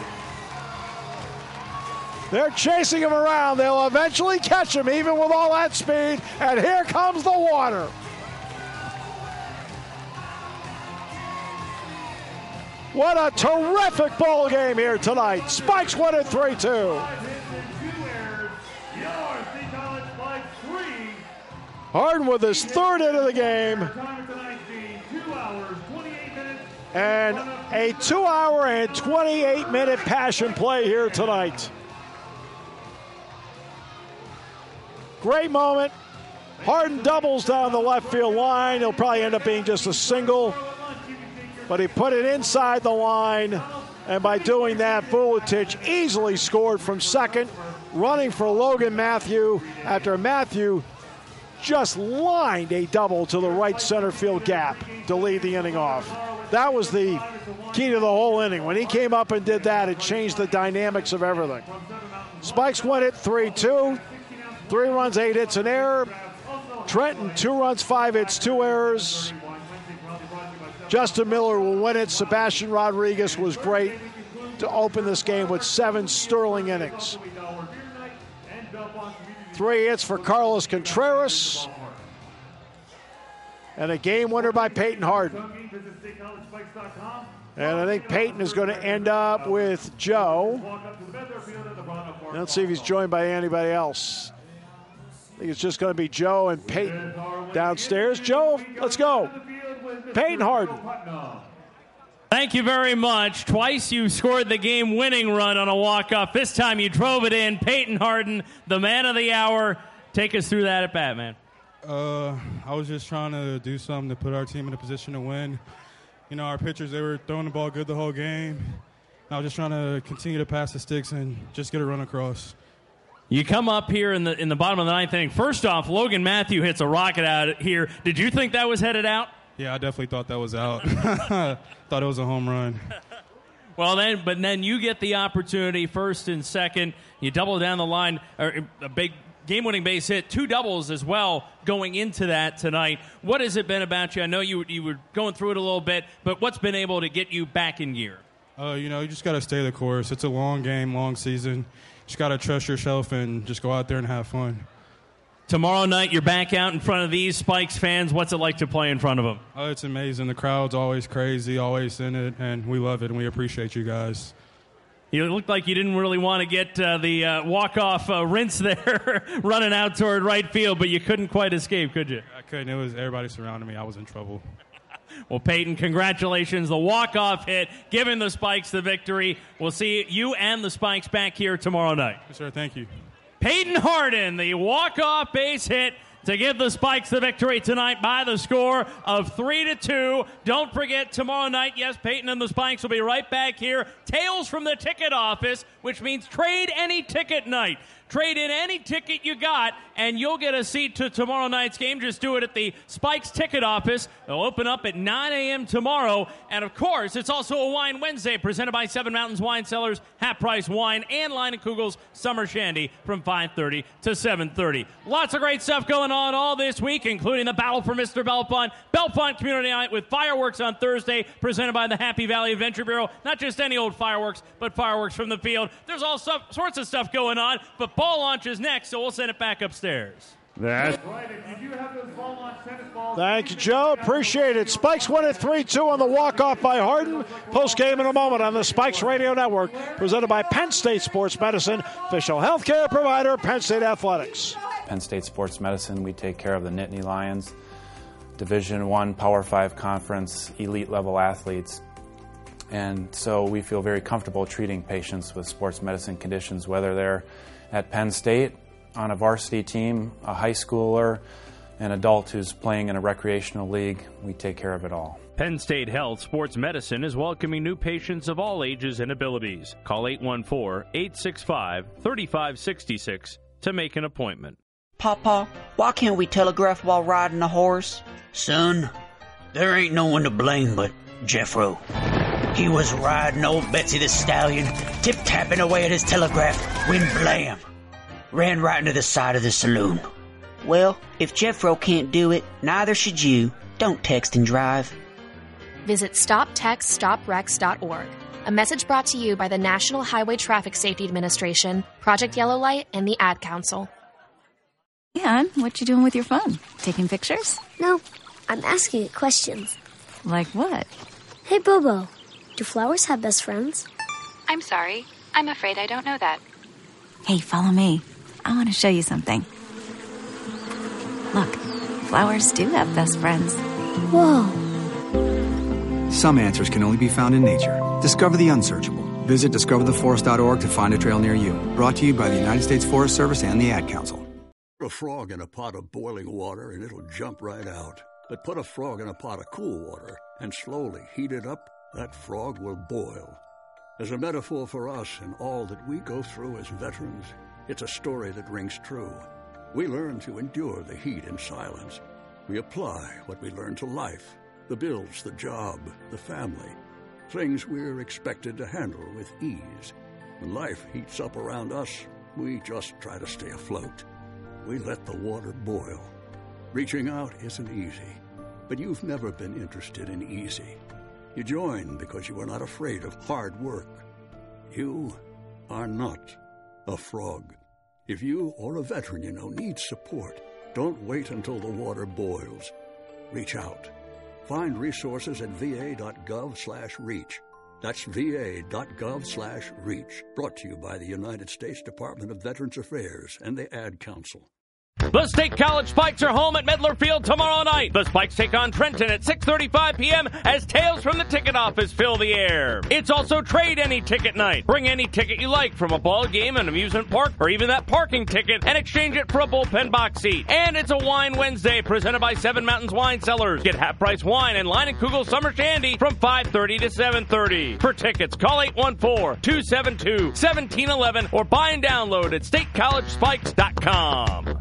They're chasing him around. They'll eventually catch him even with all that speed. And here comes the water. What a terrific ball game here tonight. Spikes win it three two. Harden with his third hit of the game. And a two hour and twenty-eight minute passion play here tonight. Great moment. Harden doubles down the left field line. He'll probably end up being just a single. But he put it inside the line, and by doing that, Vuletic easily scored from second, running for Logan Matthew after Matthew just lined a double to the right center field gap to lead the inning off. That was the key to the whole inning. When he came up and did that, it changed the dynamics of everything. Spikes win it three two. Three runs, eight hits, an error. Trenton, two runs, five hits, two errors. Justin Miller will win it. Sebastian Rodriguez was great to open this game with seven sterling innings. Three hits for Carlos Contreras. And a game winner by Peyton Harden. And I think Peyton is going to end up with Joe. Let's see if he's joined by anybody else. I think it's just going to be Joe and Peyton downstairs. Joe, let's go. Peyton Harden.
Thank you very much. Twice you scored the game-winning run on a walk-off. This time you drove it in. Peyton Harden, the man of the hour. Take us through that at bat, man.
Uh, I was just trying to do something to put our team in a position to win. You know, our pitchers, they were throwing the ball good the whole game. I was just trying to continue to pass the sticks and just get a run across.
You come up here in the in the bottom of the ninth inning. First off, Logan Matthew hits a rocket out here. Did you think that was headed out?
Yeah, I definitely thought that was out. Thought it was a home run.
Well, then, but then you get the opportunity, first and second. You double down the line, or a big game-winning base hit, two doubles as well going into that tonight. What has it been about you? I know you you were going through it a little bit, but what's been able to get you back in gear?
Uh, you know, you just got to stay the course. It's a long game, long season. Just got to trust yourself and just go out there and have fun.
Tomorrow night, you're back out in front of these Spikes fans. What's it like to play in front of them?
Oh, it's amazing. The crowd's always crazy, always in it, and we love it, and we appreciate you guys.
You looked like you didn't really want to get uh, the uh, walk-off uh, rinse there running out toward right field, but you couldn't quite escape, could you?
I couldn't. It was everybody surrounding me. I was in trouble.
Well, Peyton, congratulations. The walk-off hit, giving the Spikes the victory. We'll see you and the Spikes back here tomorrow night.
Yes, sir. Thank you.
Peyton Harden, the walk-off base hit to give the Spikes the victory tonight by the score of three to two. Don't forget, tomorrow night, yes, Peyton and the Spikes will be right back here. Tales from the ticket office, which means trade any ticket night. Trade in any ticket you got, and you'll get a seat to tomorrow night's game. Just do it at the Spikes ticket office. They'll open up at nine a.m. tomorrow. And, of course, it's also a Wine Wednesday presented by Seven Mountains Wine Cellars, Half Price Wine, and Leinenkugel's Summer Shandy from five thirty to seven thirty. Lots of great stuff going on all this week, including the Battle for Mister Bellefonte, Bellefonte Community Night with fireworks on Thursday, presented by the Happy Valley Adventure Bureau. Not just any old fireworks, but fireworks from the field. There's all stuff, sorts of stuff going on, but ball launch is next, so we'll send it back upstairs.
That's Thank you, Joe. Appreciate it. Spikes win it three two on the walk-off by Harden. Post-game in a moment on the Spikes Radio Network, presented by Penn State Sports Medicine, official healthcare provider, Penn State Athletics.
Penn State Sports Medicine, we take care of the Nittany Lions, Division One Power Five Conference, elite-level athletes. And so we feel very comfortable treating patients with sports medicine conditions, whether they're at Penn State on a varsity team, a high schooler, an adult who's playing in a recreational league, we take care of it all.
Penn State Health Sports Medicine is welcoming new patients of all ages and abilities. Call eight one four, eight six five, three five six six to make an appointment.
Papa, why can't we telegraph while riding a horse?
Son, there ain't no one to blame but Jeffro. He was riding old Betsy the Stallion, tip-tapping away at his telegraph, when blam! Ran right into the side of the saloon.
Well, if Jeffro can't do it, neither should you. Don't text and drive.
Visit stop text stop wrecks dot org. A message brought to you by the National Highway Traffic Safety Administration, Project Yellow Light, and the Ad Council.
Ann, what you doing with your phone? Taking pictures?
No, I'm asking it questions.
Like what?
Hey, Bobo, do flowers have best friends?
I'm sorry. I'm afraid I don't know that.
Hey, follow me. I want to show you something. Look, flowers do have best friends.
Whoa.
Some answers can only be found in nature. Discover the unsearchable. Visit discover the forest dot org to find a trail near you. Brought to you by the United States Forest Service and the Ad Council.
Put a frog in a pot of boiling water and it'll jump right out. But put a frog in a pot of cool water and slowly heat it up, that frog will boil. As a metaphor for us and all that we go through as veterans, it's a story that rings true. We learn to endure the heat in silence. We apply what we learn to life, the bills, the job, the family, things we're expected to handle with ease. When life heats up around us, we just try to stay afloat. We let the water boil. Reaching out isn't easy, but you've never been interested in easy. You joined because you were not afraid of hard work. You are not a frog. If you or a veteran you know needs support, don't wait until the water boils. Reach out. Find resources at va.gov slash reach. That's va.gov slash reach. Brought to you by the United States Department of Veterans Affairs and the Ad Council.
The State College Spikes are home at Medler Field tomorrow night. The Spikes take on Trenton at six thirty-five p.m. as tales from the ticket office fill the air. It's also Trade Any Ticket Night. Bring any ticket you like from a ball game, an amusement park, or even that parking ticket and exchange it for a bullpen box seat. And it's a Wine Wednesday presented by Seven Mountains Wine Cellars. Get half-price wine and Leinenkugel Summer Shandy from five thirty to seven thirty. For tickets, call eight one four, two seven two, one seven one one or buy and download at state college spikes dot com.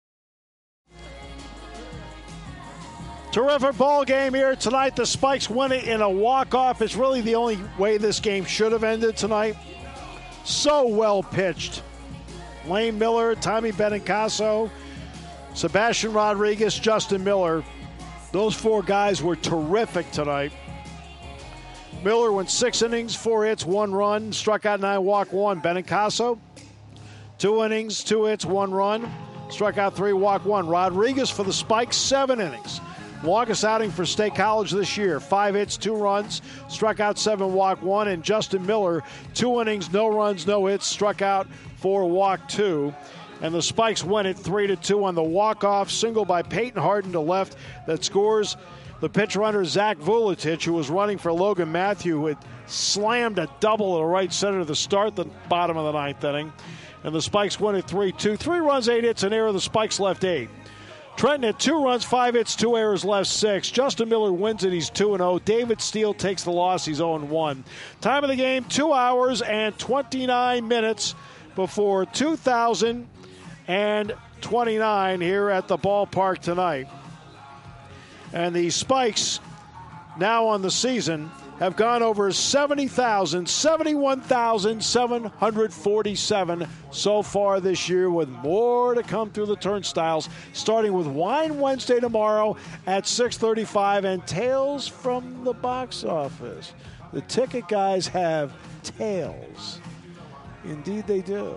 Terrific ball game here tonight. The Spikes win it in a walk-off. It's really the only way this game should have ended tonight. So well pitched. Lane Miller, Tommy Benincasa, Sebastian Rodriguez, Justin Miller. Those four guys were terrific tonight. Miller went six innings, four hits, one run, struck out nine, walked one. Benincasa, two innings, two hits, one run, struck out three, walked one. Rodriguez for the Spikes, seven innings. Longest outing for State College this year. Five hits, two runs, struck out seven, walked one. And Justin Miller, two innings, no runs, no hits, struck out four, walked two. And the Spikes win it three to two on the walk-off single by Peyton Harden to left that scores the pitch runner Zach Vuletich, who was running for Logan Matthew, who had slammed a double to right center to start the bottom of the ninth inning. And the Spikes win it three two. Three runs, eight hits, an error. The Spikes left eight. Trenton had two runs, five hits, two errors, left six. Justin Miller wins it. He's two and oh. David Steele takes the loss. He's oh and one. Time of the game, two hours and twenty-nine minutes before two thousand twenty-nine here at the ballpark tonight. And the Spikes, now on the season, have gone over seventy thousand, seventy-one thousand seven hundred forty-seven so far this year, with more to come through the turnstiles, starting with Wine Wednesday tomorrow at six thirty-five and Tales from the Box Office. The ticket guys have tails. Indeed they do.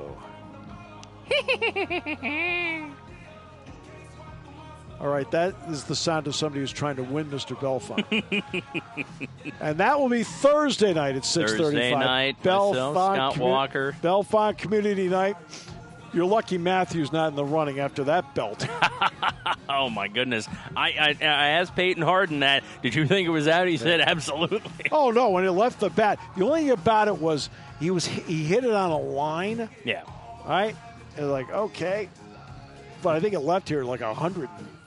All right, that is the sound of somebody who's trying to win Mister Belfont. And that will be Thursday night at six thirty-five.
Thursday night, myself, Scott Commu- Walker.
Belfont Community Night. You're lucky Matthew's not in the running after that belt.
Oh, my goodness. I, I I asked Peyton Harden that. Did you think it was out? He said absolutely.
Oh, no, when it left the bat. The only thing about it was he was he hit it on a line.
Yeah.
Right? And like, okay. But I think it left here like one hundred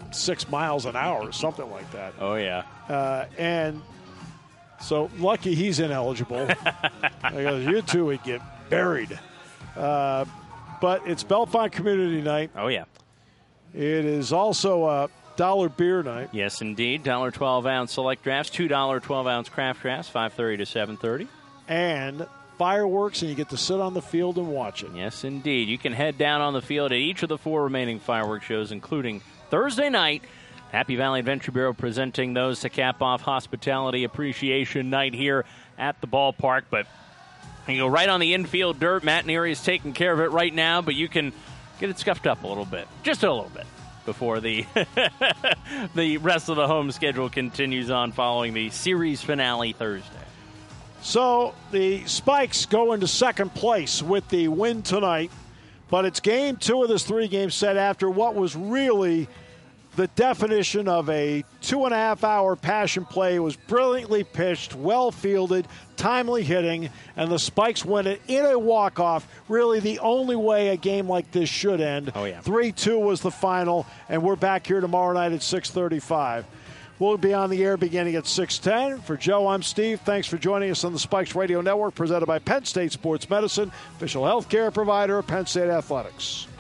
six miles an hour or something like that.
Oh, yeah.
Uh, and so lucky he's ineligible because you two would get buried. Uh, but it's Bellefonte Community Night.
Oh, yeah.
It is also a dollar beer night.
Yes, indeed. one dollar twelve ounce select drafts, two dollar twelve ounce craft drafts, five thirty to seven thirty.
And fireworks, and you get to sit on the field and watch it.
Yes, indeed. You can head down on the field at each of the four remaining fireworks shows, including Thursday night. Happy Valley Adventure Bureau presenting those to cap off Hospitality Appreciation Night here at the ballpark. But you go right on the infield dirt. Matt Neary is taking care of it right now, but you can get it scuffed up a little bit, just a little bit, before the the rest of the home schedule continues on following the series finale Thursday.
So the Spikes go into second place with the win tonight, but it's game two of this three-game set after what was really the definition of a two-and-a-half-hour passion play. It was brilliantly pitched, well-fielded, timely hitting, and the Spikes win it in a walk-off, really the only way a game like this should end.
Oh, yeah.
three two was the final, and we're back here tomorrow night at six thirty-five. We'll be on the air beginning at six ten. For Joe, I'm Steve. Thanks for joining us on the Spikes Radio Network, presented by Penn State Sports Medicine, official health care provider of Penn State Athletics.